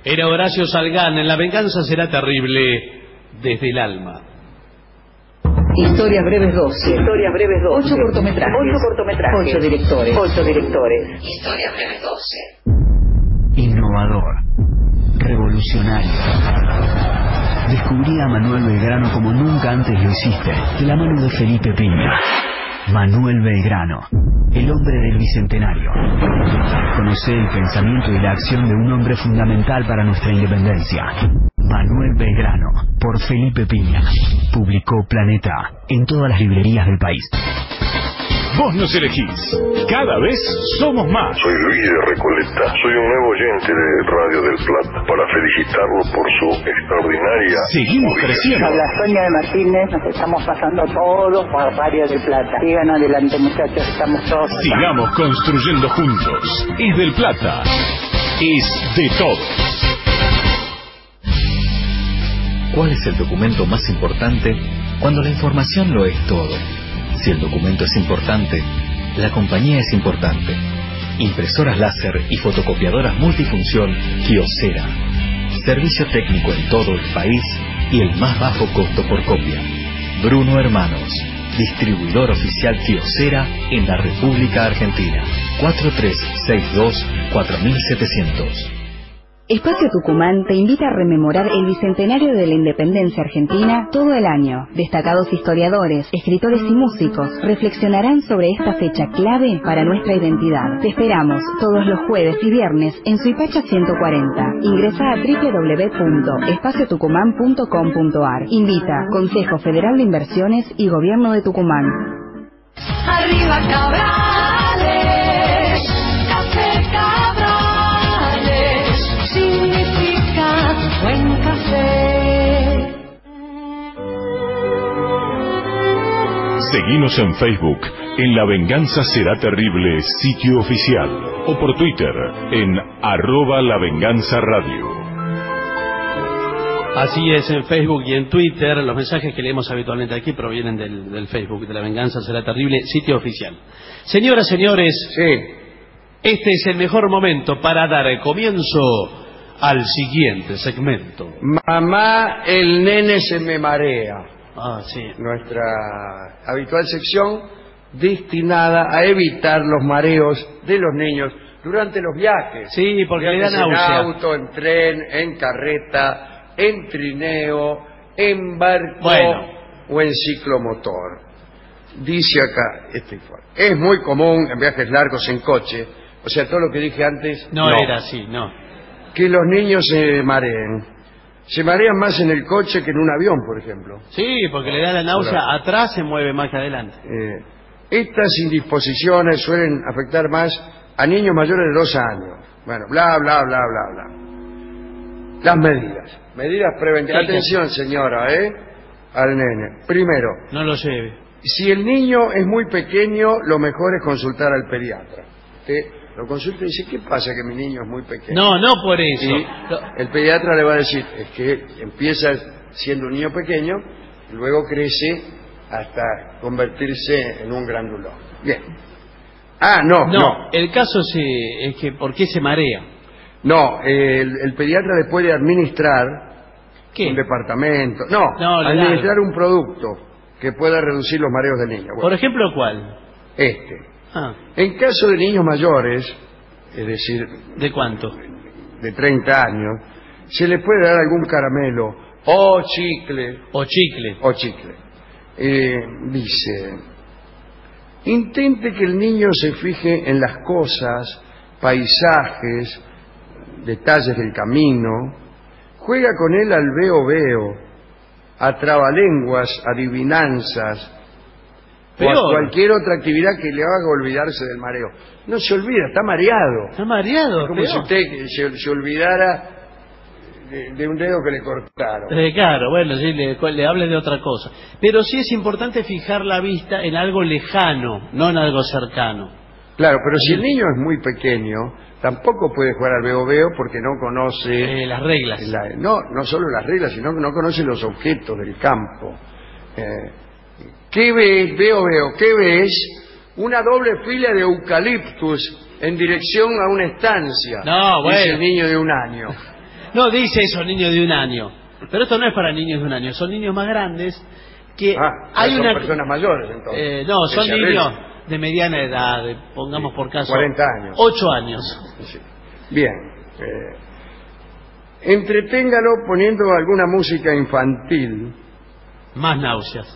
Era Horacio Salgán, en La venganza será terrible, desde el alma.
Historias breves 12. Historias breves 12. 8 cortometrajes. 8 cortometrajes. 8 directores. 8 directores. Historias breves 12.
Innovador. Revolucionario. Descubrí a Manuel Belgrano como nunca antes lo hiciste, de la mano de Felipe Piña. Manuel Belgrano, el hombre del Bicentenario. Conocé el pensamiento y la acción de un hombre fundamental para nuestra independencia. Manuel Belgrano, por Felipe Piña. Publicó Planeta en todas las librerías del país.
Vos nos elegís. Cada vez somos más.
Soy Luis de Recoleta. Soy un nuevo oyente de Radio del Plata para felicitarlo por su extraordinaria...
Seguimos creciendo.
Habla Sonia de Martínez. Nos estamos pasando todos por Radio del Plata. Sigan adelante, muchachos. Estamos todos...
Sigamos construyendo juntos. Es del Plata. Es de todos.
¿Cuál es el documento más importante cuando la información lo es todo? Si el documento es importante, la compañía es importante. Impresoras láser y fotocopiadoras multifunción Kyocera. Servicio técnico en todo el país y el más bajo costo por copia. Bruno Hermanos, distribuidor oficial Kyocera en la República Argentina. 4362-4700.
Espacio Tucumán te invita a rememorar el bicentenario de la independencia argentina todo el año. Destacados historiadores, escritores y músicos reflexionarán sobre esta fecha clave para nuestra identidad. Te esperamos todos los jueves y viernes en Suipacha 140. Ingresa a www.espaciotucumán.com.ar. Invita Consejo Federal de Inversiones y Gobierno de Tucumán.
Arriba Cabrales, café Cabrales, significa buen café.
Seguinos en Facebook, en La Venganza Será Terrible, sitio oficial, o por Twitter, en @lavenganzaradio.
Así es, en Facebook y en Twitter. Los mensajes que leemos habitualmente aquí provienen del Facebook de La Venganza Será Terrible, sitio oficial. Señoras, señores, este es el mejor momento para dar comienzo al siguiente segmento.
Mamá, el nene se me marea.
Sí.
Nuestra habitual sección destinada a evitar los mareos de los niños durante los viajes.
Sí, porque le da náusea.
En auto, en tren, en carreta, en trineo, en barco o en ciclomotor. Dice acá este informe. Es muy común en viajes largos en coche, o sea, todo lo que dije antes...
No era así, no.
Que los niños se mareen. Se marean más en el coche que en un avión, por ejemplo.
Sí, porque le da la náusea, atrás se mueve más que adelante.
Estas indisposiciones suelen afectar más a niños mayores de 2 años. Bueno, bla, bla, bla, bla, bla. Las medidas. Medidas preventivas. Atención, señora, al nene. Primero.
No lo lleve.
Si el niño es muy pequeño, lo mejor es consultar al pediatra. Usted lo consulta y dice, ¿qué pasa que mi niño es muy pequeño?
No por eso.
Y el pediatra le va a decir, es que empieza siendo un niño pequeño, luego crece hasta convertirse en un grandulón. Bien. No.
El caso es que, ¿por qué se marea?
No, el pediatra le puede administrar un departamento. Administrar un producto que pueda reducir los mareos del niño. Bueno,
¿por ejemplo cuál?
En caso de niños mayores, es decir...
¿De cuánto?
De 30 años, se le puede dar algún caramelo o chicle. Dice, intente que el niño se fije en las cosas, paisajes, detalles del camino, juega con él al veo, a trabalenguas, adivinanzas, o a cualquier otra actividad que le haga olvidarse del mareo. No se olvida, está mareado.
Está mareado.
Es como si usted se olvidara de un dedo que le cortaron.
Claro, bueno, sí, le hable de otra cosa. Pero sí es importante fijar la vista en algo lejano, no en algo cercano.
Claro, pero si el niño es muy pequeño, tampoco puede jugar al veo porque no conoce...
las reglas.
No solo las reglas, sino que no conoce los objetos del campo. ¿Qué ves? Veo. ¿Qué ves? Una doble fila de eucaliptus en dirección a una estancia.
No, bueno.
Dice el niño de 1 año.
No, dice eso, niños de 1 año. Pero esto no es para niños de 1 año, son niños más grandes que hay
son
una...
personas mayores, entonces.
no, son
Ese
niños
arreglo.
de mediana edad, pongamos por caso...
40 años.
8 años.
Sí. Bien. Entreténgalo poniendo alguna música infantil.
Más náuseas.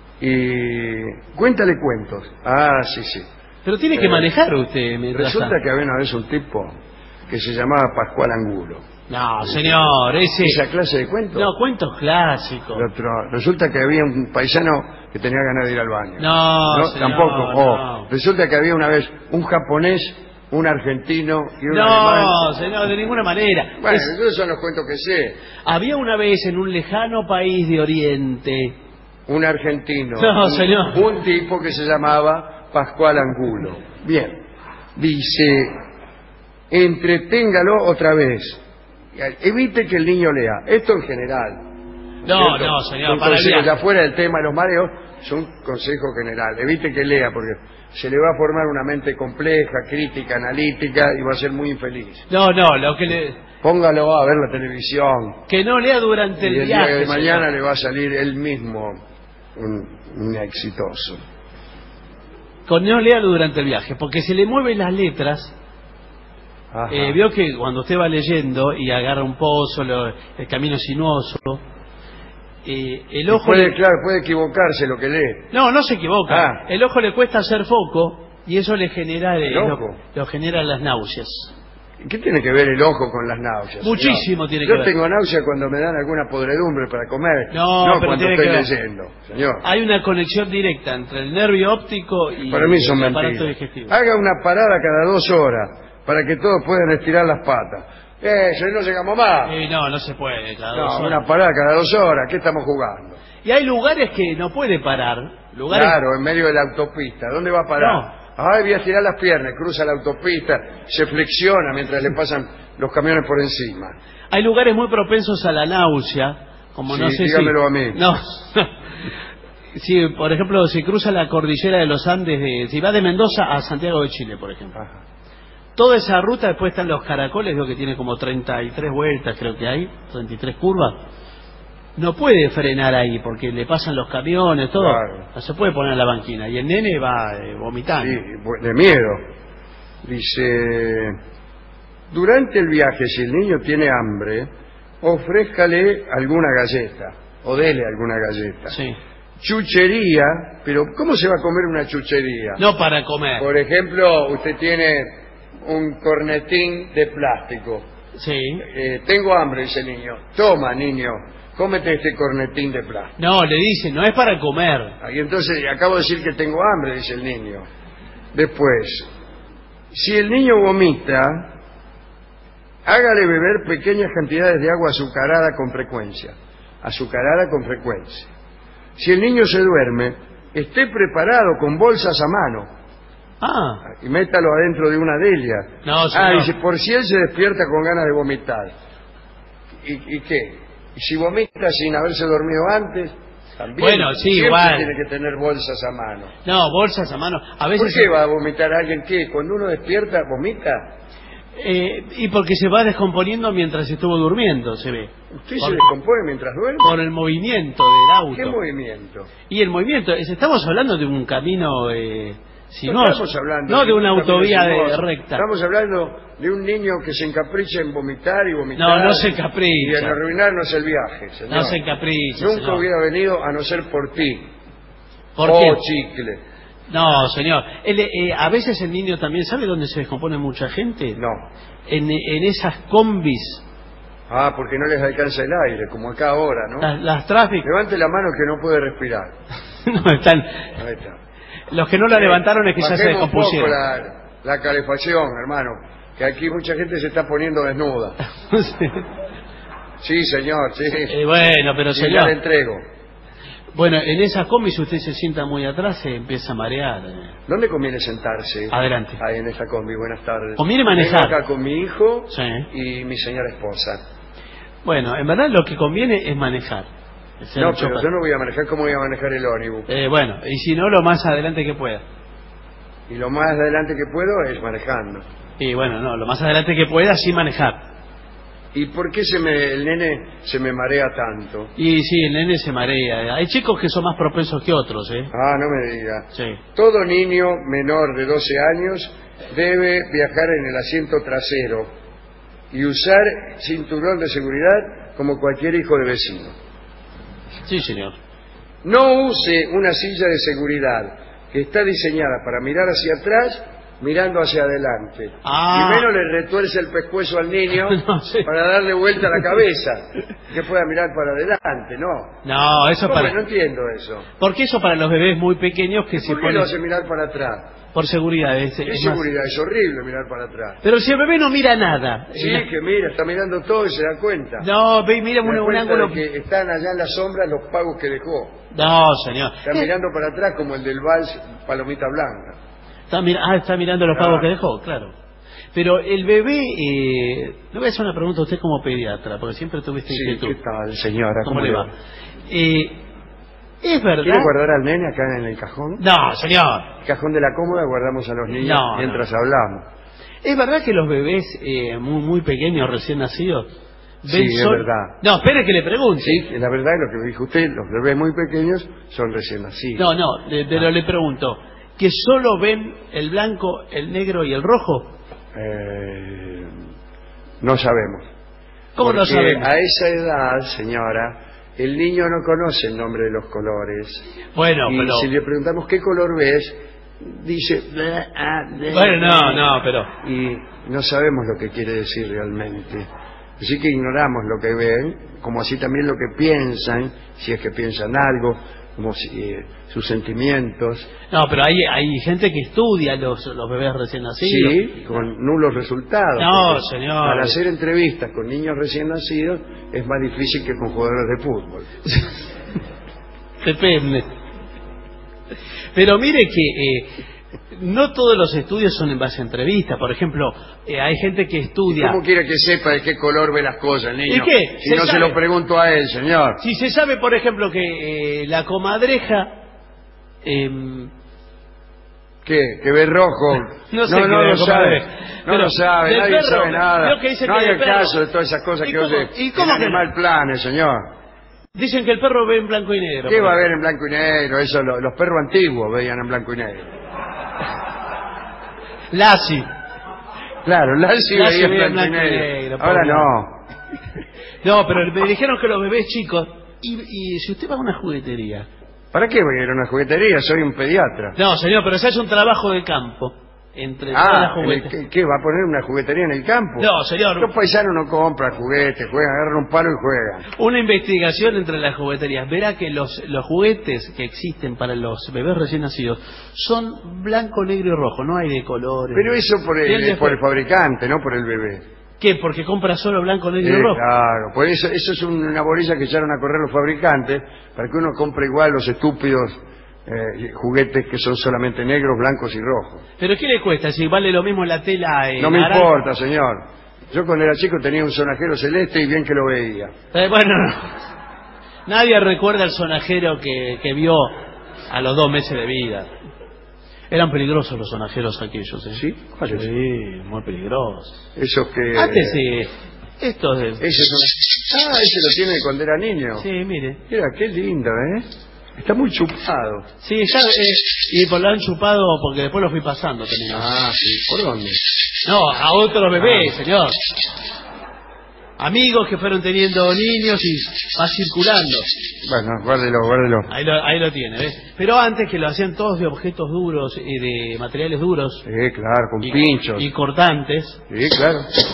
Y cuéntale cuentos. Ah, sí, sí.
Pero tiene que manejar usted mientras
Resulta
tanto.
que había una vez un tipo que se llamaba Pascual Angulo.
No, señor,
¿Esa clase de cuentos?
No, cuentos clásicos.
Resulta que había un paisano que tenía ganas de ir al baño.
No, señor,
tampoco.
no.
Resulta que había una vez un japonés, un argentino y un
No,
alemán.
señor, de ninguna manera.
Bueno, esos son los cuentos que sé.
Había una vez en un lejano país de Oriente...
Un argentino.
No, señor.
Un tipo que se llamaba Pascual Angulo. Bien. Dice, entreténgalo otra vez. Evite que el niño lea. Esto en general.
No,
¿cierto?
no, señor.
Un
Para el
consejo,
viaje.
ya fuera del tema de los mareos, es un consejo general. Evite que lea porque se le va a formar una mente compleja, crítica, analítica y va a ser muy infeliz.
No, lo que le...
Póngalo a ver la televisión.
Que no lea durante
Y
el
el día
viaje,
de mañana
señor.
le va a salir él mismo un exitoso.
Con no lea durante el viaje, porque se le mueven las letras. Vio que cuando usted va leyendo y agarra un pozo, el camino sinuoso, el ojo...
Puede equivocarse lo que lee.
No se equivoca. El ojo le cuesta hacer foco y eso le genera...
¿El ojo?
Lo genera las náuseas.
¿Qué tiene que ver el ojo con las náuseas?
Muchísimo
señor?
tiene que ver.
Yo tengo náuseas cuando me dan alguna podredumbre para comer,
No, pero
cuando
tiene
estoy
que ver.
leyendo, señor.
Hay una conexión directa entre el nervio óptico y
Para mí son
el aparato
mentiras.
digestivo.
Haga una parada cada 2 horas para que todos puedan estirar las patas. Eso, no llegamos más.
No se puede. Cada 2 horas.
Una parada cada 2 horas. ¿Qué estamos jugando?
Y hay lugares que no puede parar. Lugares...
Claro, en medio de la autopista. ¿Dónde va a parar? Ay, voy a estirar las piernas, cruza la autopista, se flexiona mientras le pasan los camiones por encima.
Hay lugares muy propensos a la náusea, como
Sí,
no sé
dígamelo
si...
a mí.
No. Si, por ejemplo, si cruza la cordillera de los Andes, si va de Mendoza a Santiago de Chile, por ejemplo.
Ajá.
Toda esa ruta, después están los caracoles, veo que tiene como 33 vueltas, creo que hay, 33 curvas. No puede frenar ahí porque le pasan los camiones, todo.
Claro.
No se puede poner en la banquina. Y el nene va vomitando.
Sí, de miedo. Dice, durante el viaje, si el niño tiene hambre, ofrézcale alguna galleta, o dele alguna galleta.
Sí.
Chuchería, pero ¿cómo se va a comer una chuchería?
No para comer.
Por ejemplo, usted tiene un cornetín de plástico.
Sí.
Tengo hambre, dice el niño. Toma, niño, cómete este cornetín de plástico.
No, le dice, no es para comer.
Y entonces, acabo de decir que tengo hambre, dice el niño. Después, si el niño vomita, hágale beber pequeñas cantidades de agua azucarada con frecuencia. Azucarada con frecuencia. Si el niño se duerme, esté preparado con bolsas a mano. Y métalo adentro de una de ellas.
No, señor.
Dice, por si él se despierta con ganas de vomitar. ¿Y qué? ¿Y si vomita sin haberse dormido antes? También.
Bueno, sí,
siempre
igual.
Tiene que tener bolsas a mano.
No, bolsas a mano. A veces
¿Por qué va a vomitar alguien? ¿Qué? ¿Cuando uno despierta, vomita?
Y porque se va descomponiendo mientras estuvo durmiendo, se ve.
¿Usted se descompone mientras duerme?
Por el movimiento del auto.
¿Qué movimiento?
Y el movimiento, estamos hablando de un camino sinuoso,
No estamos hablando
no de una
un camino
autovía
sinuoso.
recta.
Estamos hablando de un niño que se encapricha en vomitar y vomitar.
No se
Y
encapricha.
en arruinarnos el viaje, señor.
No se encapricha,
Nunca
señor.
hubiera venido a no ser por ti.
¿Por qué?
Chicle.
No, señor. A veces el niño también, ¿sabe dónde se descompone mucha gente?
No.
En esas combis.
Porque no les alcanza el aire, como acá ahora, ¿no?
Las tráficas.
Levante la mano que no puede respirar.
No, están...
Ahí está.
Los que no la levantaron es que ya se
Bajemos un poco
descompusieron.
la calefacción, hermano, que aquí mucha gente se está poniendo desnuda. Sí, señor, sí.
Bueno, pero
Sí, ya
señor...
le entrego.
Bueno, en esa combi, si usted se sienta muy atrás, se empieza a marear.
¿Dónde conviene sentarse?
Adelante.
Ahí en esta combi, buenas tardes.
Conviene manejar.
Vengo acá con mi hijo
Sí.
y mi señora esposa.
Bueno, en verdad lo que conviene es manejar.
No, pero yo no voy a manejar. ¿Cómo voy a manejar el ómnibus?
Bueno, y si no, lo más adelante que pueda.
Y lo más adelante que puedo es manejando.
Y bueno, no, lo más adelante que pueda, sí manejar.
¿Y por qué el nene se me marea tanto?
Y sí, el nene se marea. Hay chicos que son más propensos que otros, ¿eh?
Ah, no me diga.
Sí.
Todo niño menor de 12 años debe viajar en el asiento trasero y usar cinturón de seguridad como cualquier hijo de vecino.
Sí, señor.
No use una silla de seguridad que está diseñada para mirar hacia atrás, mirando hacia adelante. Y menos le retuerce el pescuezo al niño para darle vuelta a la cabeza, que pueda mirar para adelante, ¿no?
No, eso
¿Cómo?
para...
No entiendo eso.
Porque eso para los bebés muy pequeños que se
¿Por qué
ponen...
lo hace mirar para atrás?
Por seguridad.
¿Qué
es
seguridad? Es horrible mirar para atrás.
Pero si el bebé no mira nada.
Sí, que mira, está mirando todo y se da cuenta.
No, ve, mira
Se da
un
cuenta
ángulo...
de que están allá en la sombra los pagos que dejó.
No, señor.
Está mirando para atrás como el del vals Palomita Blanca.
Está mirando los pagos que dejó, claro. Pero el bebé... le voy a hacer una pregunta a usted como pediatra, porque siempre tuviste inquietud.
¿Qué tal, señora?
¿Cómo le va? ¿Es verdad?
¿Quiere guardar al nene acá en el cajón?
No, señor.
El cajón de la cómoda guardamos a los niños mientras hablamos.
¿Es verdad que los bebés muy pequeños, recién nacidos, ven
Sí, es verdad.
No, espere que le pregunte.
Sí, la verdad es lo que dijo usted, los bebés muy pequeños son recién nacidos.
No, pero le pregunto, ¿que solo ven el blanco, el negro y el rojo?
No sabemos.
¿Cómo no sabemos?
A esa edad, señora, el niño no conoce el nombre de los colores.
Bueno,
y
pero...
si le preguntamos qué color ves, dice...
Bueno, pero...
Y no sabemos lo que quiere decir realmente. Así que ignoramos lo que ven, como así también lo que piensan, si es que piensan algo, como sus sentimientos.
No, pero hay gente que estudia los bebés recién nacidos.
Sí, con nulos resultados.
No, señor.
Al hacer entrevistas con niños recién nacidos es más difícil que con jugadores de fútbol.
Depende. Pero mire que no todos los estudios son en base a entrevistas. Por ejemplo, hay gente que estudia...
¿Cómo quiere que sepa de qué color ve las cosas, niño?
¿Y qué?
Si no se lo pregunto a él, señor.
Si se sabe, por ejemplo, que la comadreja...
¿Qué? ¿Que ve rojo?
No sé,
no lo sabe. No
Pero
lo sabe, nadie
perro,
sabe nada.
que dice
No
que
hay
del
el
perro.
caso de todas esas cosas que oye
¿Y cómo
en
que
Animal Planet, señor.
Dicen que el perro ve en blanco y negro.
¿Qué va a ver en blanco y negro? Eso los perros antiguos veían en blanco y negro.
Lassie.
Claro, Lassie veía en blanco y negro. Ahora no.
No, pero me dijeron que los bebés chicos... Y si usted va a una juguetería...
¿Para qué voy a ir a una juguetería? Soy un pediatra.
No, señor, pero se hace un trabajo de campo entre todas las jugueterías.
¿Qué? ¿Va a poner una juguetería en el campo?
No, señor.
Los paisanos no compran juguetes, agarran un palo y juegan.
Una investigación entre las jugueterías. Verá que los juguetes que existen para los bebés recién nacidos son blanco, negro y rojo, no hay de colores.
Pero eso por el fabricante, no por el bebé.
¿Qué? ¿Porque compra solo blanco, negro y rojo?
Claro, por eso es una bolilla que echaron a correr los fabricantes para que uno compre igual los estúpidos juguetes que son solamente negros, blancos y rojos.
¿Pero qué le cuesta? Si vale lo mismo la tela...
no me importa, señor. Yo cuando era chico tenía un sonajero celeste y bien que lo veía.
Bueno, nadie recuerda el sonajero que vio a los 2 meses de vida. Eran peligrosos los sonajeros aquellos, ¿eh?
¿Sí? ¿Cuáles?
Sí, muy peligrosos.
Esos que...
Antes sí. Estos de...
ese lo tiene de cuando era niño.
Sí, mire.
Mira, qué lindo, ¿eh? Está muy chupado.
Sí, ya, y por lo han chupado porque después lo fui pasando también.
Ah, sí. ¿Por dónde?
No, a otro bebé, señor. Amigos que fueron teniendo niños y va circulando.
Bueno, guárdelo.
Ahí lo tiene, ¿ves? Pero antes que lo hacían todos de objetos duros y de materiales duros.
Sí, claro, con pinchos.
Y cortantes.
Sí, claro.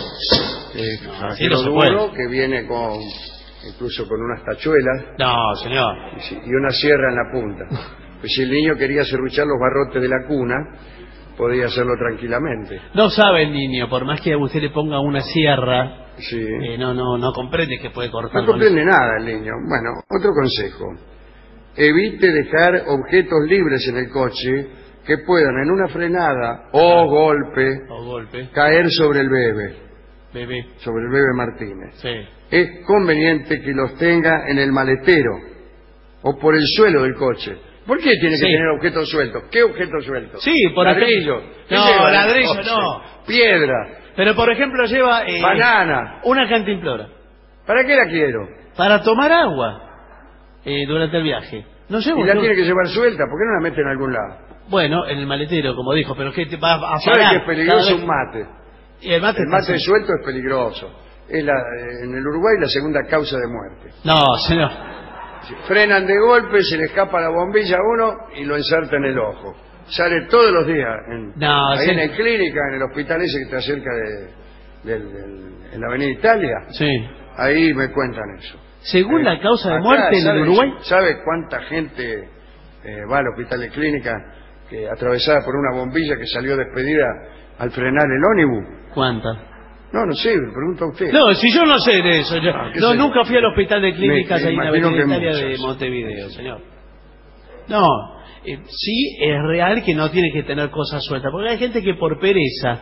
Así no se
duro que viene incluso con unas tachuelas.
No, señor.
Y una sierra en la punta. Pues si el niño quería serruchar los barrotes de la cuna, podía hacerlo tranquilamente.
No sabe el niño, por más que a usted le ponga una sierra...
Sí.
No comprende que puede cortar.
No comprende nada el niño. Bueno, otro consejo. Evite dejar objetos libres en el coche que puedan en una frenada o golpe caer sobre el bebé. Sobre el bebé Martínez.
Sí.
Es conveniente que los tenga en el maletero o por el suelo del coche. ¿Por qué tiene que tener objetos sueltos? ¿Qué objetos sueltos?
Sí, por
ladrillo.
No, ladrillo no.
Piedra.
Pero por ejemplo lleva...
banana.
Una cantimplora.
¿Para qué la quiero?
Para tomar agua durante el viaje. No llevo.
Y la tiene que llevar suelta, ¿por qué no la mete en algún lado?
Bueno, en el maletero, como dijo, pero es que te va a
¿Sabe
parar.
que es peligroso un mate?
Y el mate
suelto es peligroso. Es en el Uruguay la segunda causa de muerte.
No, señor.
Frenan de golpe, se le escapa la bombilla a uno y lo inserta en el ojo. Sale todos los días en la clínica, en el hospital ese que está cerca en la Avenida Italia.
Sí.
Ahí me cuentan eso.
Según la causa de muerte en el Uruguay.
¿Sabe cuánta gente va al hospital de clínica atravesada por una bombilla que salió despedida al frenar el ónibus?
¿Cuánta?
No sé, me pregunta usted.
No, si yo no sé de eso. Nunca fui al hospital de clínicas ahí en la Avenida Italia de Montevideo, señor. No, sí es real que no tiene que tener cosas sueltas, porque hay gente que por pereza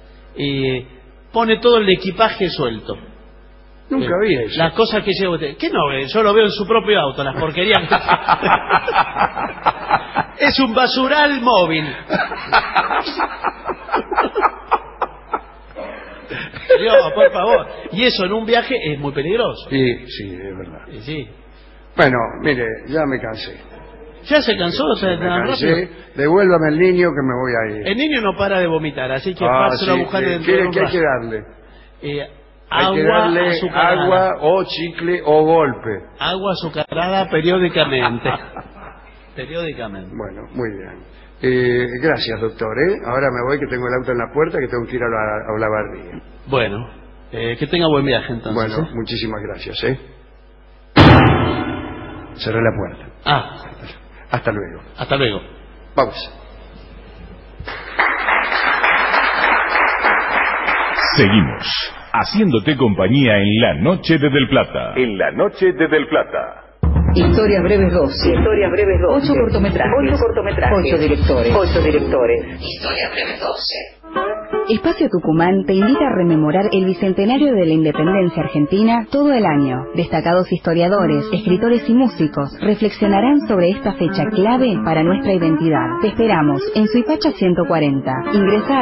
pone todo el equipaje suelto.
Nunca vi eso.
Las cosas que lleva usted. ¿Qué no ve? Yo lo veo en su propio auto, las porquerías. Es un basural móvil. Dios, por favor. Y eso en un viaje es muy peligroso.
Sí, es verdad.
Sí.
Bueno, mire, ya me cansé.
¿Ya se cansó?
Me cansé. Devuélvame el niño que me voy a ir.
El niño no para de vomitar, así que páselo a buscar dentro de un
¿Qué hay que darle?
Hay
que darle agua o chicle o golpe.
Agua azucarada periódicamente.
Bueno, muy bien. Gracias, doctor. Ahora me voy, que tengo el auto en la puerta, que tengo que ir a Olavarría.
Bueno, que tenga buen viaje entonces.
Bueno, muchísimas gracias. Cerré la puerta. Hasta luego.
Hasta luego.
Pausa.
Seguimos haciéndote compañía en la noche de Del Plata.
En la noche de Del Plata.
Historias breves 12. 8 cortometrajes. 8 directores. Historias breves 12.
Espacio Tucumán te invita a rememorar el bicentenario de la independencia argentina todo el año. Destacados historiadores, escritores y músicos reflexionarán sobre esta fecha clave para nuestra identidad. Te esperamos en Suipacha 140. Ingresa a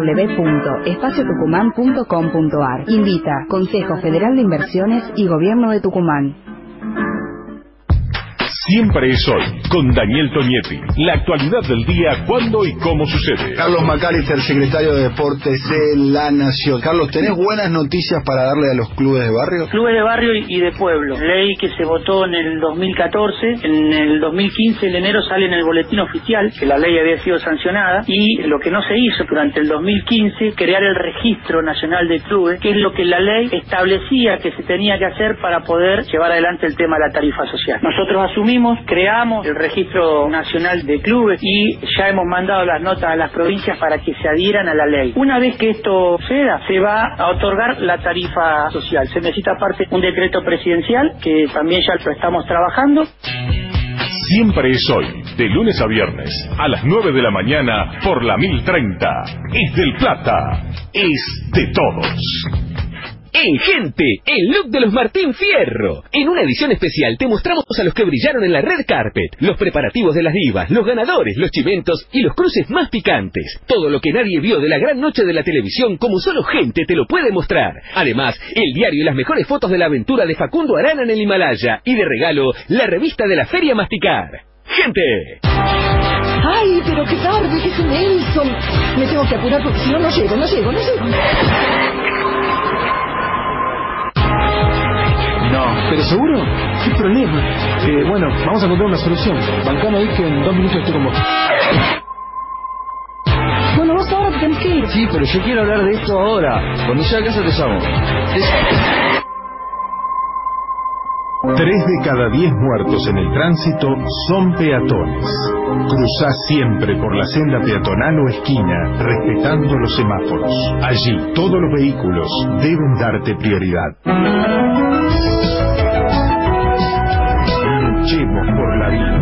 www.espaciotucumán.com.ar. Invita Consejo Federal de Inversiones y Gobierno de Tucumán.
Siempre es hoy, con Daniel Tonietti. La actualidad del día, cuándo y cómo sucede.
Carlos McAllister, secretario de Deportes de La Nación. Carlos, ¿tenés buenas noticias para darle a los clubes de barrio?
Clubes de barrio y de pueblo. Ley que se votó en el 2014. En el 2015, en enero, sale en el boletín oficial que la ley había sido sancionada. Y lo que no se hizo durante el 2015, crear el Registro Nacional de Clubes, que es lo que la ley establecía que se tenía que hacer para poder llevar adelante el tema de la tarifa social. Nosotros creamos el Registro Nacional de Clubes y ya hemos mandado las notas a las provincias para que se adhieran a la ley. Una vez que esto suceda, se va a otorgar la tarifa social. Se necesita aparte un decreto presidencial, que también ya lo estamos trabajando.
Siempre es hoy, de lunes a viernes, a las 9 de la mañana, por la 1030. Es Del Plata, es de todos.
En Gente, el look de los Martín Fierro. En una edición especial te mostramos a los que brillaron en la red carpet, los preparativos de las divas, los ganadores, los chimentos y los cruces más picantes. Todo lo que nadie vio de la gran noche de la televisión, como solo Gente te lo puede mostrar. Además, el diario y las mejores fotos de la aventura de Facundo Arana en el Himalaya. Y de regalo, la revista de la Feria Masticar. ¡Gente!
¡Ay, pero qué tarde, que es Nelson! Me tengo que apurar porque si no, no llego.
No, ¿pero seguro? ¿Qué problema? Bueno, vamos a encontrar una solución. Bancame ahí que en 2 minutos estoy con vos.
Bueno, vos ahora te tenés que ir.
Sí, pero yo quiero hablar de esto ahora. Cuando llegue a casa te llamo.
3 de cada 10 muertos en el tránsito son peatones. Cruzá siempre por la senda peatonal o esquina, respetando los semáforos. Allí, todos los vehículos deben darte prioridad. Luchemos por la vida.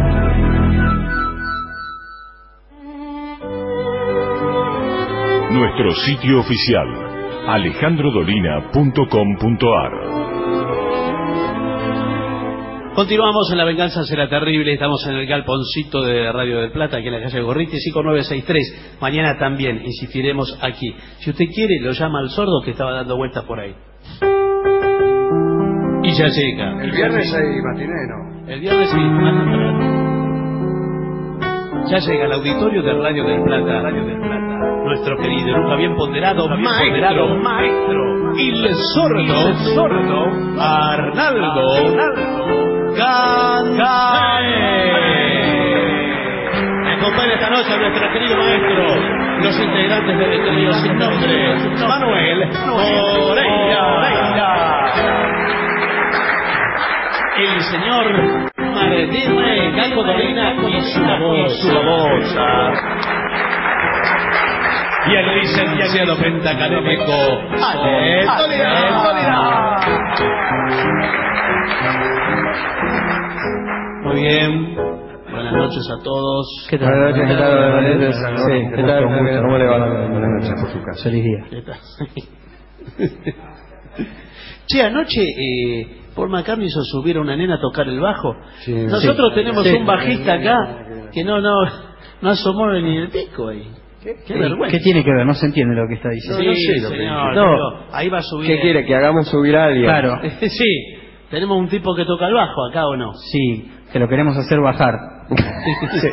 Nuestro sitio oficial, alejandrodolina.com.ar.
Continuamos en La Venganza Será Terrible. Estamos en el galponcito de Radio del Plata, aquí en la calle Gorriti, 5963. Mañana también insistiremos aquí. Si usted quiere, lo llama al sordo que estaba dando vueltas por ahí. Y ya llega.
El viernes hay matiné, ¿no?
El viernes sí, más temprano. Ya llega al auditorio de Radio del Plata, nuestro querido, nunca bien ponderado, maestro, el sordo, Arnaldo Gandae. Me acompaña esta noche a nuestro querido maestro, los integrantes del trío sin nombre, Manuel Moreira, el señor Martínez Calvo Dolina y su babosa, y el licenciado pentacadémico Ale Dolina. Muy bien, buenas noches a todos.
¿Qué tal? Buenas noches, ¿qué tal? Buenas noches. Sí, ¿qué tal? ¿Cómo le va? Buenas noches por su casa. Feliz día.
Che, anoche Paul McCartney hizo subir a una nena a tocar el bajo. Sí, nosotros tenemos un bajista acá que no asomó ni el pico ahí. Qué vergüenza.
¿Qué tiene que ver? No se entiende lo que está diciendo.
Sí, no sé lo que
no.
Ahí va a subir.
¿Qué quiere? ¿Que hagamos subir a alguien?
Claro. Sí. ¿Tenemos un tipo que toca el bajo acá o no?
Sí, que lo queremos hacer bajar.
Sí.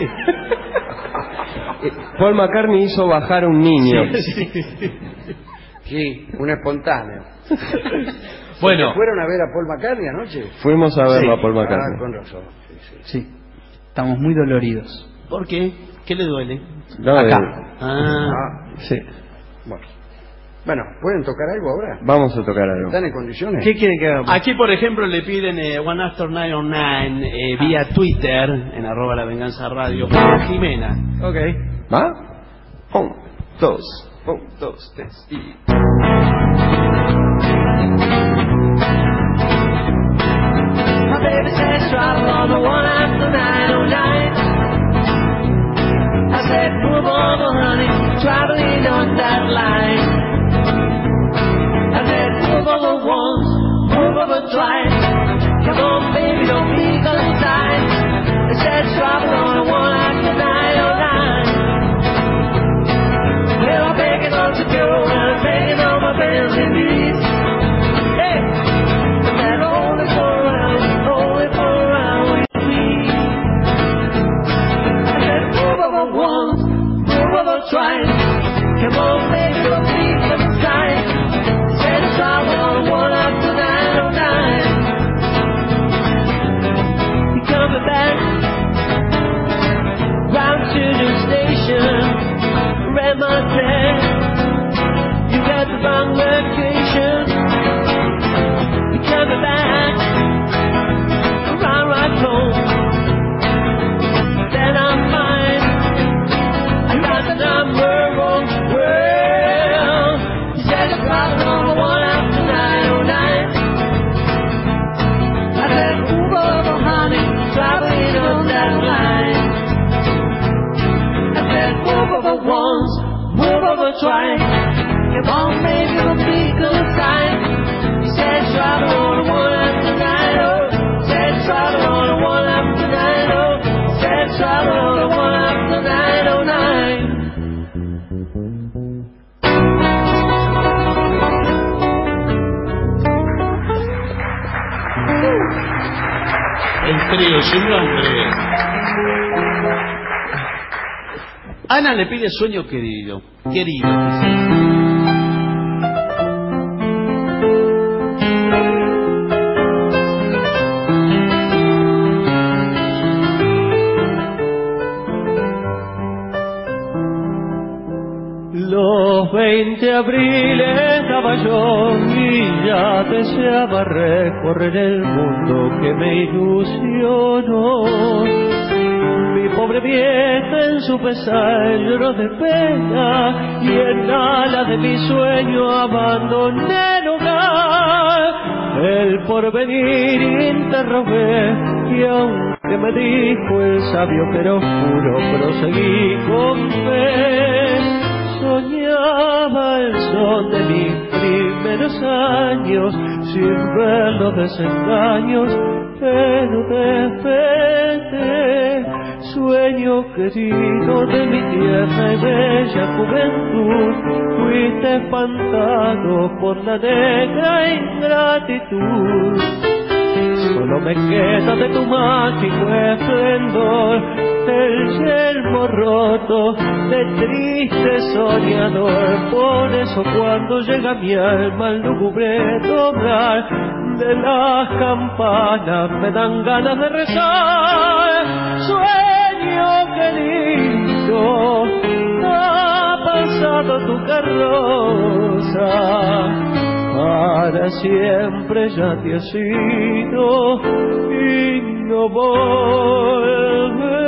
Paul McCartney hizo bajar a un niño.
Sí, un espontáneo.
Bueno.
¿Fueron a ver a Paul McCartney anoche?
Fuimos a verlo a Paul McCartney.
Con razón.
Sí. Estamos muy doloridos.
¿Por qué? ¿Qué le duele?
No,
acá.
Sí.
Bueno, ¿pueden tocar algo ahora?
Vamos a tocar algo.
¿Están en condiciones?
¿Qué quieren que hagamos?
Aquí, por ejemplo, le piden One After 909 vía Twitter, en @lavenganzaradio, por Jimena.
Ok.
¿Va? 1, 2, 3 y...
My baby says travel on the one after 909. I said move over, honey, traveling on that line. I said move over once, move over twice. Come on, baby, don't be gonna die. I said travel on the one after 909. Well, I'm begging on to go, and I'm begging on my friends and knees. Hey, and only for a round with me. I said move over once, move over twice. Come on, baby, don't be gonna die. I said travel on the one after 909. You coming back round to the station, ran my tag. You got the wrong location. You coming back around right home. Then I'm fine. I got the number wrong. Well, you said it's probably on the one after 909. I said, move over, honey, traveling on that line. I said, move over once, move over twice. Come on, baby, don't be good time. You said travel on the one after 90. Said travel on the one after 90. Said travel on the one after 909.
El trío sin nombre. Ana le pide sueño querido. Querido.
Los 20 abriles estaba yo y ya deseaba recorrer el mundo que me ilusionó. Mi pobre vieja en su pesar lloró de pena y en ala de mi sueño abandoné el hogar. El porvenir interrogué y aunque me dijo el sabio pero juro proseguí con fe. Soñaba el son de mis primeros años sin ver los desengaños pero de repente, sueño querido de mi tierna y bella juventud, fuiste espantado por la negra ingratitud. Solo me queda de tu mágico esplendor el yelmo roto de triste soñador. Por eso cuando llega mi alma al lúgubre doblar de las campanas me dan ganas de rezar. Sueño querido, ha pasado tu carroza, para siempre ya te has ido y no volverás.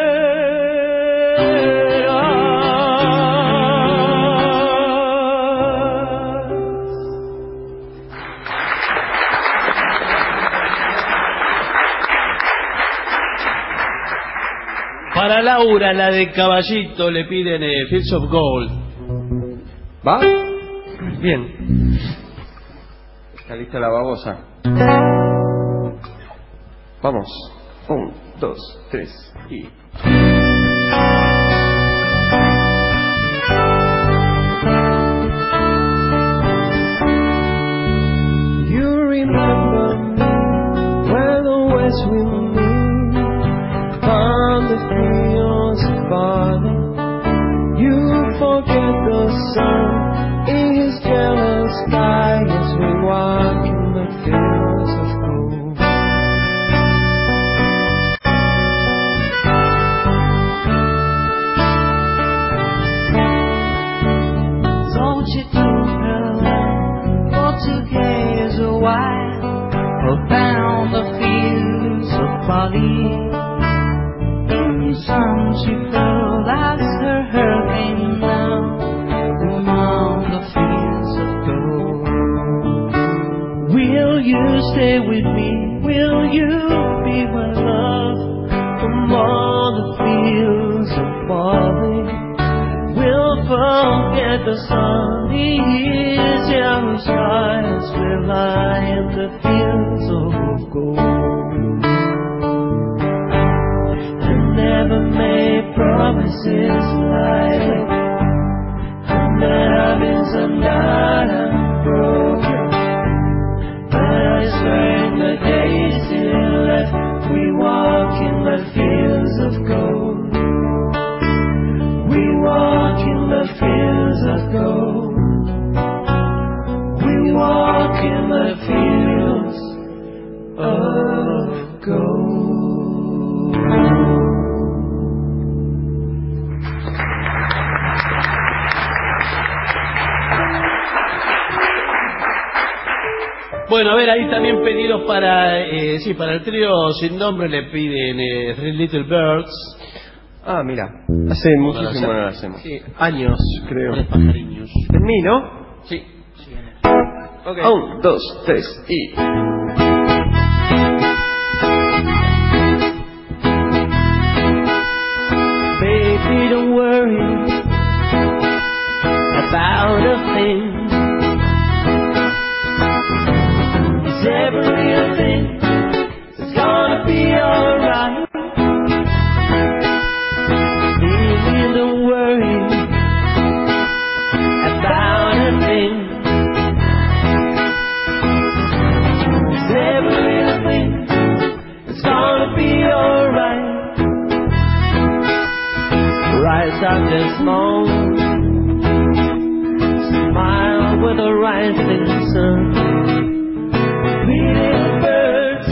Para Laura, la de Caballito, le piden Fields of Gold.
¿Va? Bien. Está lista la babosa. Vamos. 1, 2, 3 y...
You remember me when the west wind from the fields of barley. You forget the sun in his jealous sky as we walk in the fields of gold. Don't you do for to gaze a while around the fields of barley. Sun she fell as her hair came down among the fields of gold. Will you stay with me? Will you be my love among the fields of barley? We'll forget the sun, his yellow skies will lie in the fields of gold. Never made promises lightly, and that I've been some night unbroken. But I swear in the days still left, we walk in the fields of gold. We walk in the fields of gold. We walk in the fields of gold.
Bueno, a ver, ahí también pedidos para para el trío sin nombre le piden Three Little Birds.
Ah, mira, hace muchísimo no lo hacemos.
Sí.
Años, creo.
Tres pajariños.
¿En mí, no?
Sí.
Okay. 1, 2, 3 y...
Baby, don't worry about a thing. Everything is gonna be alright. Baby, don't worry about a thing. Everything is gonna be alright. Rise up this morning, smile with a rising sun. Little birds,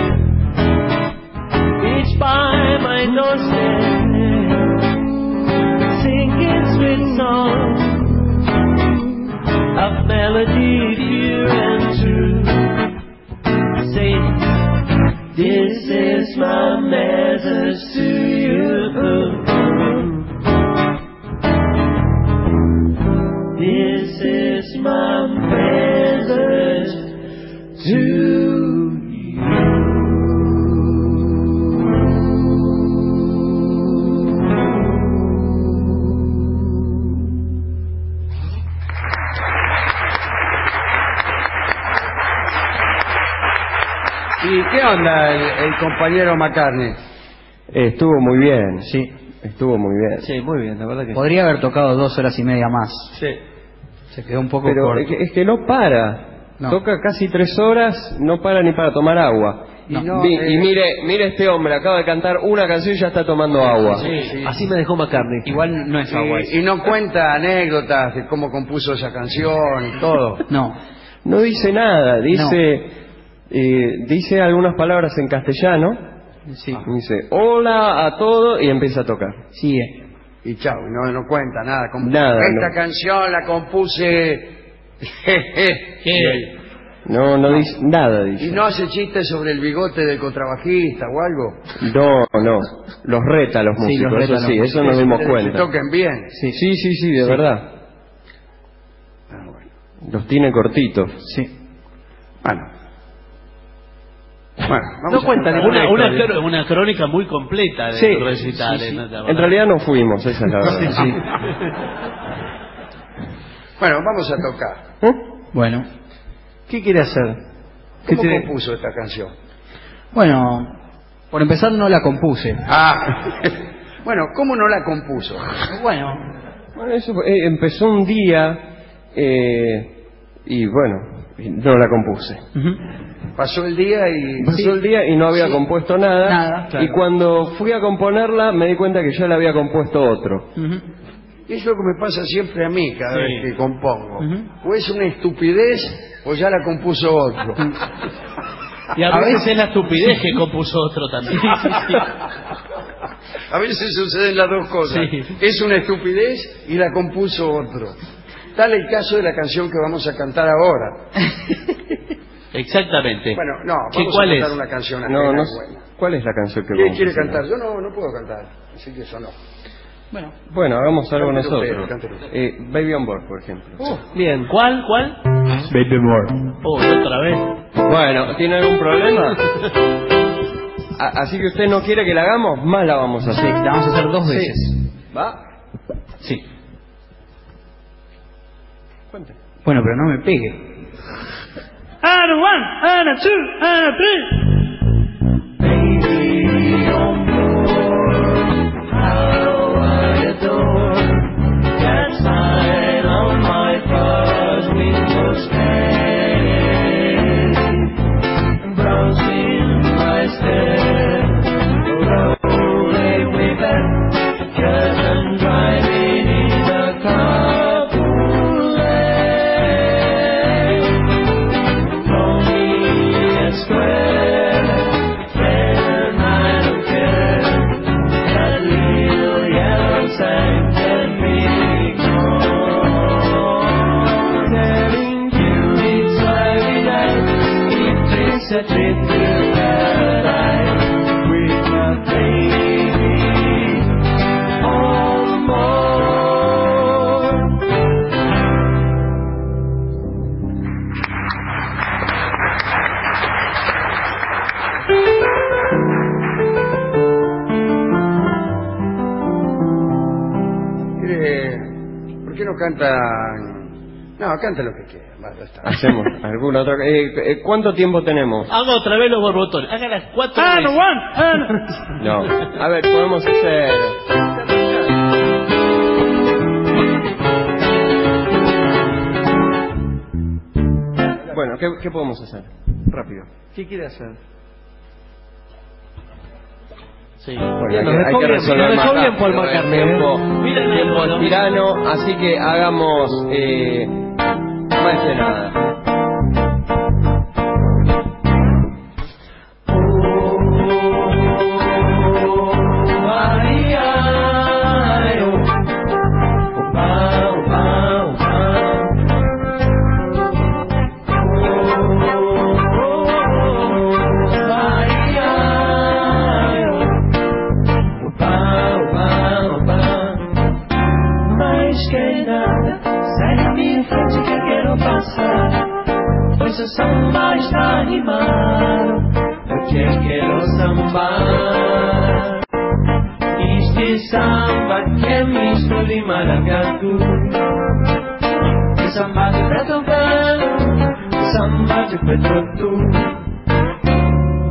each by my doorstep, singing sweet songs of melody pure and true. Sing, this is my message to you. This is my message to you.
¿Y qué onda el compañero McCartney?
Estuvo muy bien, sí. Estuvo muy bien.
Sí, muy bien, la verdad que
podría haber tocado 2 horas y media más.
Sí.
Se quedó un poco
Pero
corto.
es que no para.
No.
Toca casi 3 horas, no para ni para tomar agua.
No.
Y mire este hombre, acaba de cantar una canción y ya está tomando agua.
Sí.
así me dejó McCartney.
Igual no es agua.
Y no cuenta anécdotas de cómo compuso esa canción y todo.
No.
No dice nada, dice algunas palabras en castellano.
Sí.
Dice hola a todos y empieza a tocar.
Sí.
Y chao, no cuenta nada.
Nada,
Esta
no.
canción la compuse...
No dice nada, dice.
¿Y no hace chistes sobre el bigote del contrabajista o algo?
No. Los reta a los músicos,
los reta
eso
a
sí,
los
eso nos dimos
Que
cuenta.
toquen bien.
Sí, de verdad. Los tiene cortitos.
Sí.
Bueno, vamos
No
a
cuenta
contar
ninguna
Una crónica muy completa de
Sí,
recitales.
sí.
¿No?
En realidad no fuimos, esa es la verdad.
Sí.
Bueno, vamos a tocar.
Bueno.
¿Qué quiere hacer?
¿Cómo compuso esta canción?
Bueno, por empezar no la compuse.
Bueno, ¿cómo no la compuso?
Bueno,
eso empezó un día y bueno, no la compuse.
Pasó el día y
no había compuesto nada,
claro.
Y cuando fui a componerla me di cuenta que ya la había compuesto otro.
Y es lo que me pasa siempre a mí cada vez que compongo. O es una estupidez o ya la compuso otro.
Y a veces es la estupidez que compuso otro también.
A veces suceden las dos cosas.
Sí.
Es una estupidez y la compuso otro. Tal el caso de la canción que vamos a cantar ahora.
Exactamente.
Bueno, no, vamos
¿Cuál
a cantar
es?
una canción
No,
ajena,
no,
buena.
¿cuál es la canción que
¿Quién
vamos a
quiere
hacer?
cantar? Yo no puedo cantar, así que eso no.
Bueno, hagamos algo
Cántelo usted,
nosotros.
cántelo usted.
Baby on Board, por ejemplo.
Bien, ¿cuál?
Baby More.
Otra vez.
Bueno, ¿tiene algún problema? Así que usted no quiere que la hagamos, más la vamos a hacer.
sí, la vamos a hacer 2 veces.
¿Va?
Sí.
Cuente.
Bueno, pero no me pegue.
And a 1, and a 2, and a 3. Baby on board, how I adore that sign on my first window stand, browsing my step, rolling way back, cause I'm driving in a carpool lane, lonely and square, fair night of care, that little yellow sign can be ignored. Telling you it's Friday night, it is a trip to paradise with my baby on board.
¿Por qué no cantan? No, canta lo que quiera. Ya está.
Hacemos alguna otra. ¿Cuánto tiempo tenemos?
Haga otra vez los borbotones. Haga las 4
And a
veces.
1, and
No. A ver, podemos hacer. Bueno, ¿qué podemos hacer? Rápido.
¿Qué quiere hacer?
Sí.
Bueno,
Bien,
hay
nos dejó
que
bien,
resolver
nos
más
dejó bien
rápido,
Paul McCartney,
el tiempo,
Mira el
tiempo
tiempo,
es
¿no?
tirano, así que hagamos más de nada.
Mais que nada, sai da minha frente que eu quero passar. Pois o samba está animado, porque eu quero sambar. Este samba que é misto de maracatu, o samba de preto velho, o samba de preto tu.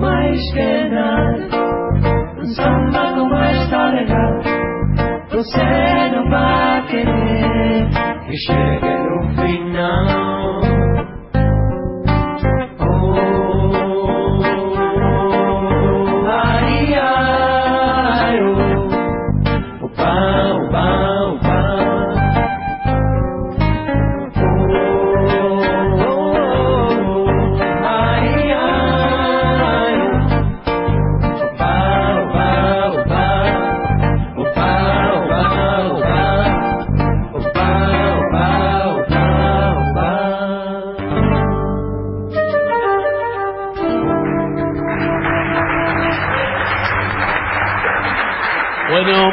Bueno.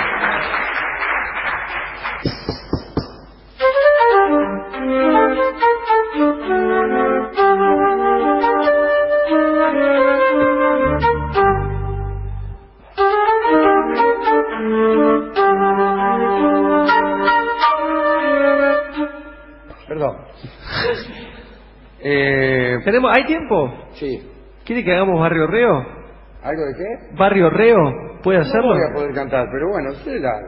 Perdón.
¿Hay tiempo?
Sí.
¿Quiere que hagamos Barrio Reo?
¿Algo de qué?
¿Barrio Reo? ¿Puede hacerlo?
No voy a poder cantar, pero bueno, usted la...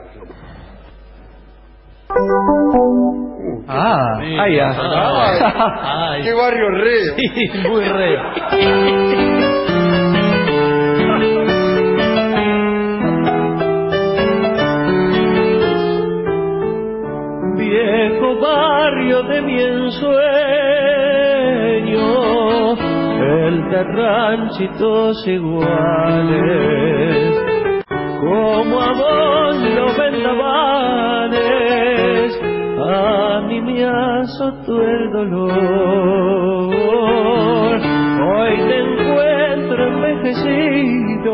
Ahí ya.
¡Qué Barrio Reo!
Sí, muy reo.
Viejo barrio de mi ensueño, el de ranchitos iguales, como a vos los vendavales, a mí me azotó el dolor. Hoy te encuentro envejecido,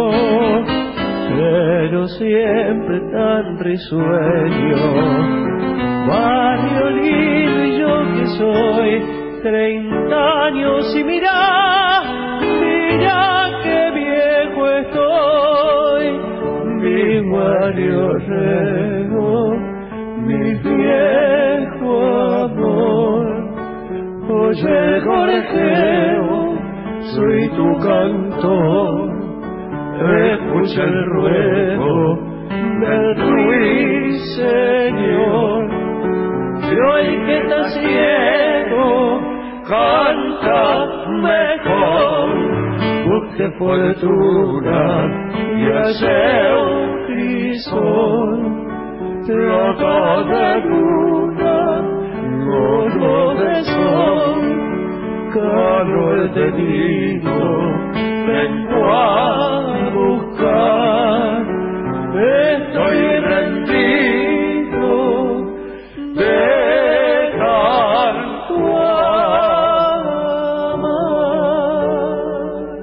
pero siempre tan risueño. Barrio lindo y yo que soy 30 años y mira que viejo estoy. Mi barrio Reo, mi viejo amor. Oye corejeo, soy tu cantor, escucha el ruego del ruiseñor. Y hoy que estás ciego, canta mejor. Busque fortuna y hace un crisol. Trata de luna, no de sol. Cano el dedito, vengo a buscar. Estoy rendido de tanto amar.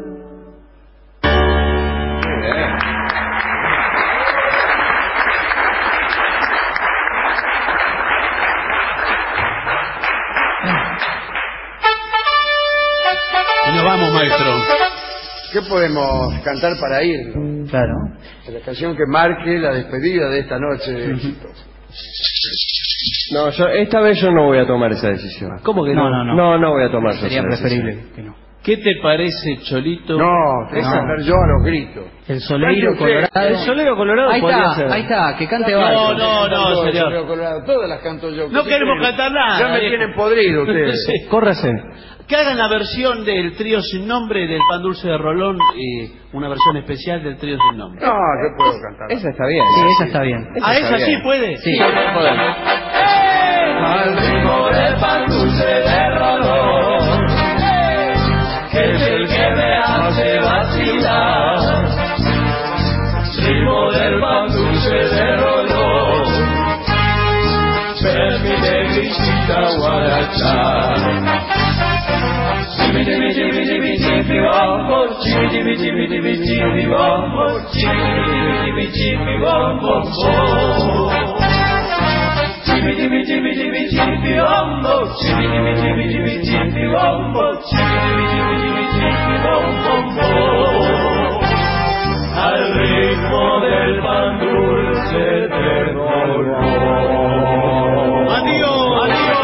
Y nos vamos, maestro.
¿Qué podemos cantar para irnos?
Claro.
La canción que marque la despedida de esta noche de éxitos.
No, esta vez yo no voy a tomar esa decisión.
¿Cómo que no?
No voy a tomar esa decisión.
Sería preferible que no.
¿Qué te parece, Cholito?
No, tengo que cantar yo a los gritos.
El soleiro colorado.
El solero colorado
Ahí
podría
está,
ser.
ahí está, que cante
No,
Barrio.
no, señor.
Solero Colorado, todas las canto yo.
No queremos cantar nada.
Ya me tienen podrido ustedes.
Sí.
Córrase.
Que hagan la versión del trío sin nombre del Pan Dulce de Rolón y una versión especial del trío sin nombre.
No, yo puedo cantar.
Esa está bien.
Sí, esa está bien.
¿Esa sí puede?
Sí.
podemos.
Al ritmo del pan dulce de Rolón, que es el que me hace vacilar. Ritmo del pan dulce de Rolón, permite visita guarachar. Chibi chibi chibi chibi chibi bombo, chibi chibi chibi chibi chibi bombo, chibi chibi chibi bombo. Chibi chibi chibi chibi chibi bombo, chibi chibi chibi chibi chibi bombo, chibi chibi chibi chibi bombo. Al ritmo del pan dulce de Rolón.
Adiós, adiós.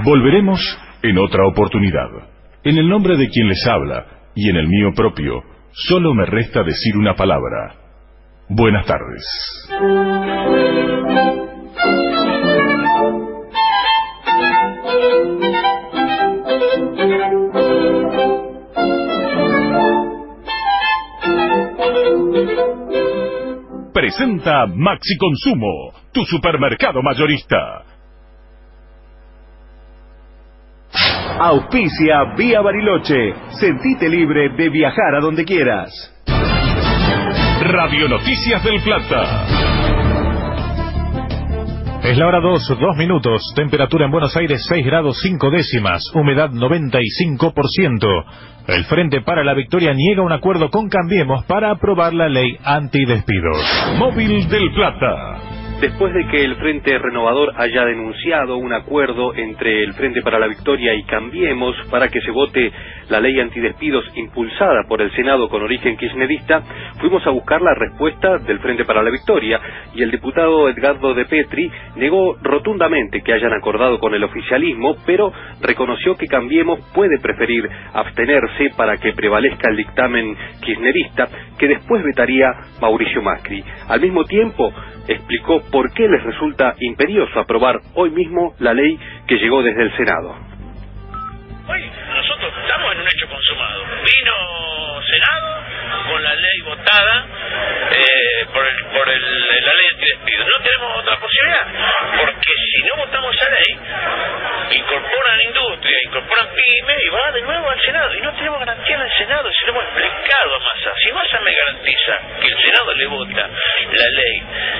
Volveremos en otra oportunidad. En el nombre de quien les habla y en el mío propio, solo me resta decir una palabra. Buenas tardes. Presenta Maxi Consumo, tu supermercado mayorista.
Auspicia Vía Bariloche. Sentite libre de viajar a donde quieras.
Radio Noticias del Plata.
Es la hora 2 minutos. Temperatura en Buenos Aires 6 grados 5 décimas. Humedad 95%. El Frente para la Victoria niega un acuerdo con Cambiemos para aprobar la ley antidespidos.
Móvil del Plata.
Después de que el Frente Renovador haya denunciado un acuerdo entre el Frente para la Victoria y Cambiemos para que se vote la ley antidespidos impulsada por el Senado con origen kirchnerista, fuimos a buscar la respuesta del Frente para la Victoria y el diputado Edgardo De Petri negó rotundamente que hayan acordado con el oficialismo, pero reconoció que Cambiemos puede preferir abstenerse para que prevalezca el dictamen kirchnerista que después vetaría Mauricio Macri. Al mismo tiempo, explicó por qué les resulta imperioso aprobar hoy mismo la ley que llegó desde el Senado.
Hoy nosotros estamos en un hecho consumado. Vino Senado con la ley votada por la ley antidespidos. No tenemos otra posibilidad, porque si no votamos esa ley, incorporan industria, incorporan pyme y va de nuevo al Senado. Y no tenemos garantía en el Senado, si lo hemos explicado a Massa. Si Massa me garantiza que el Senado le vota la ley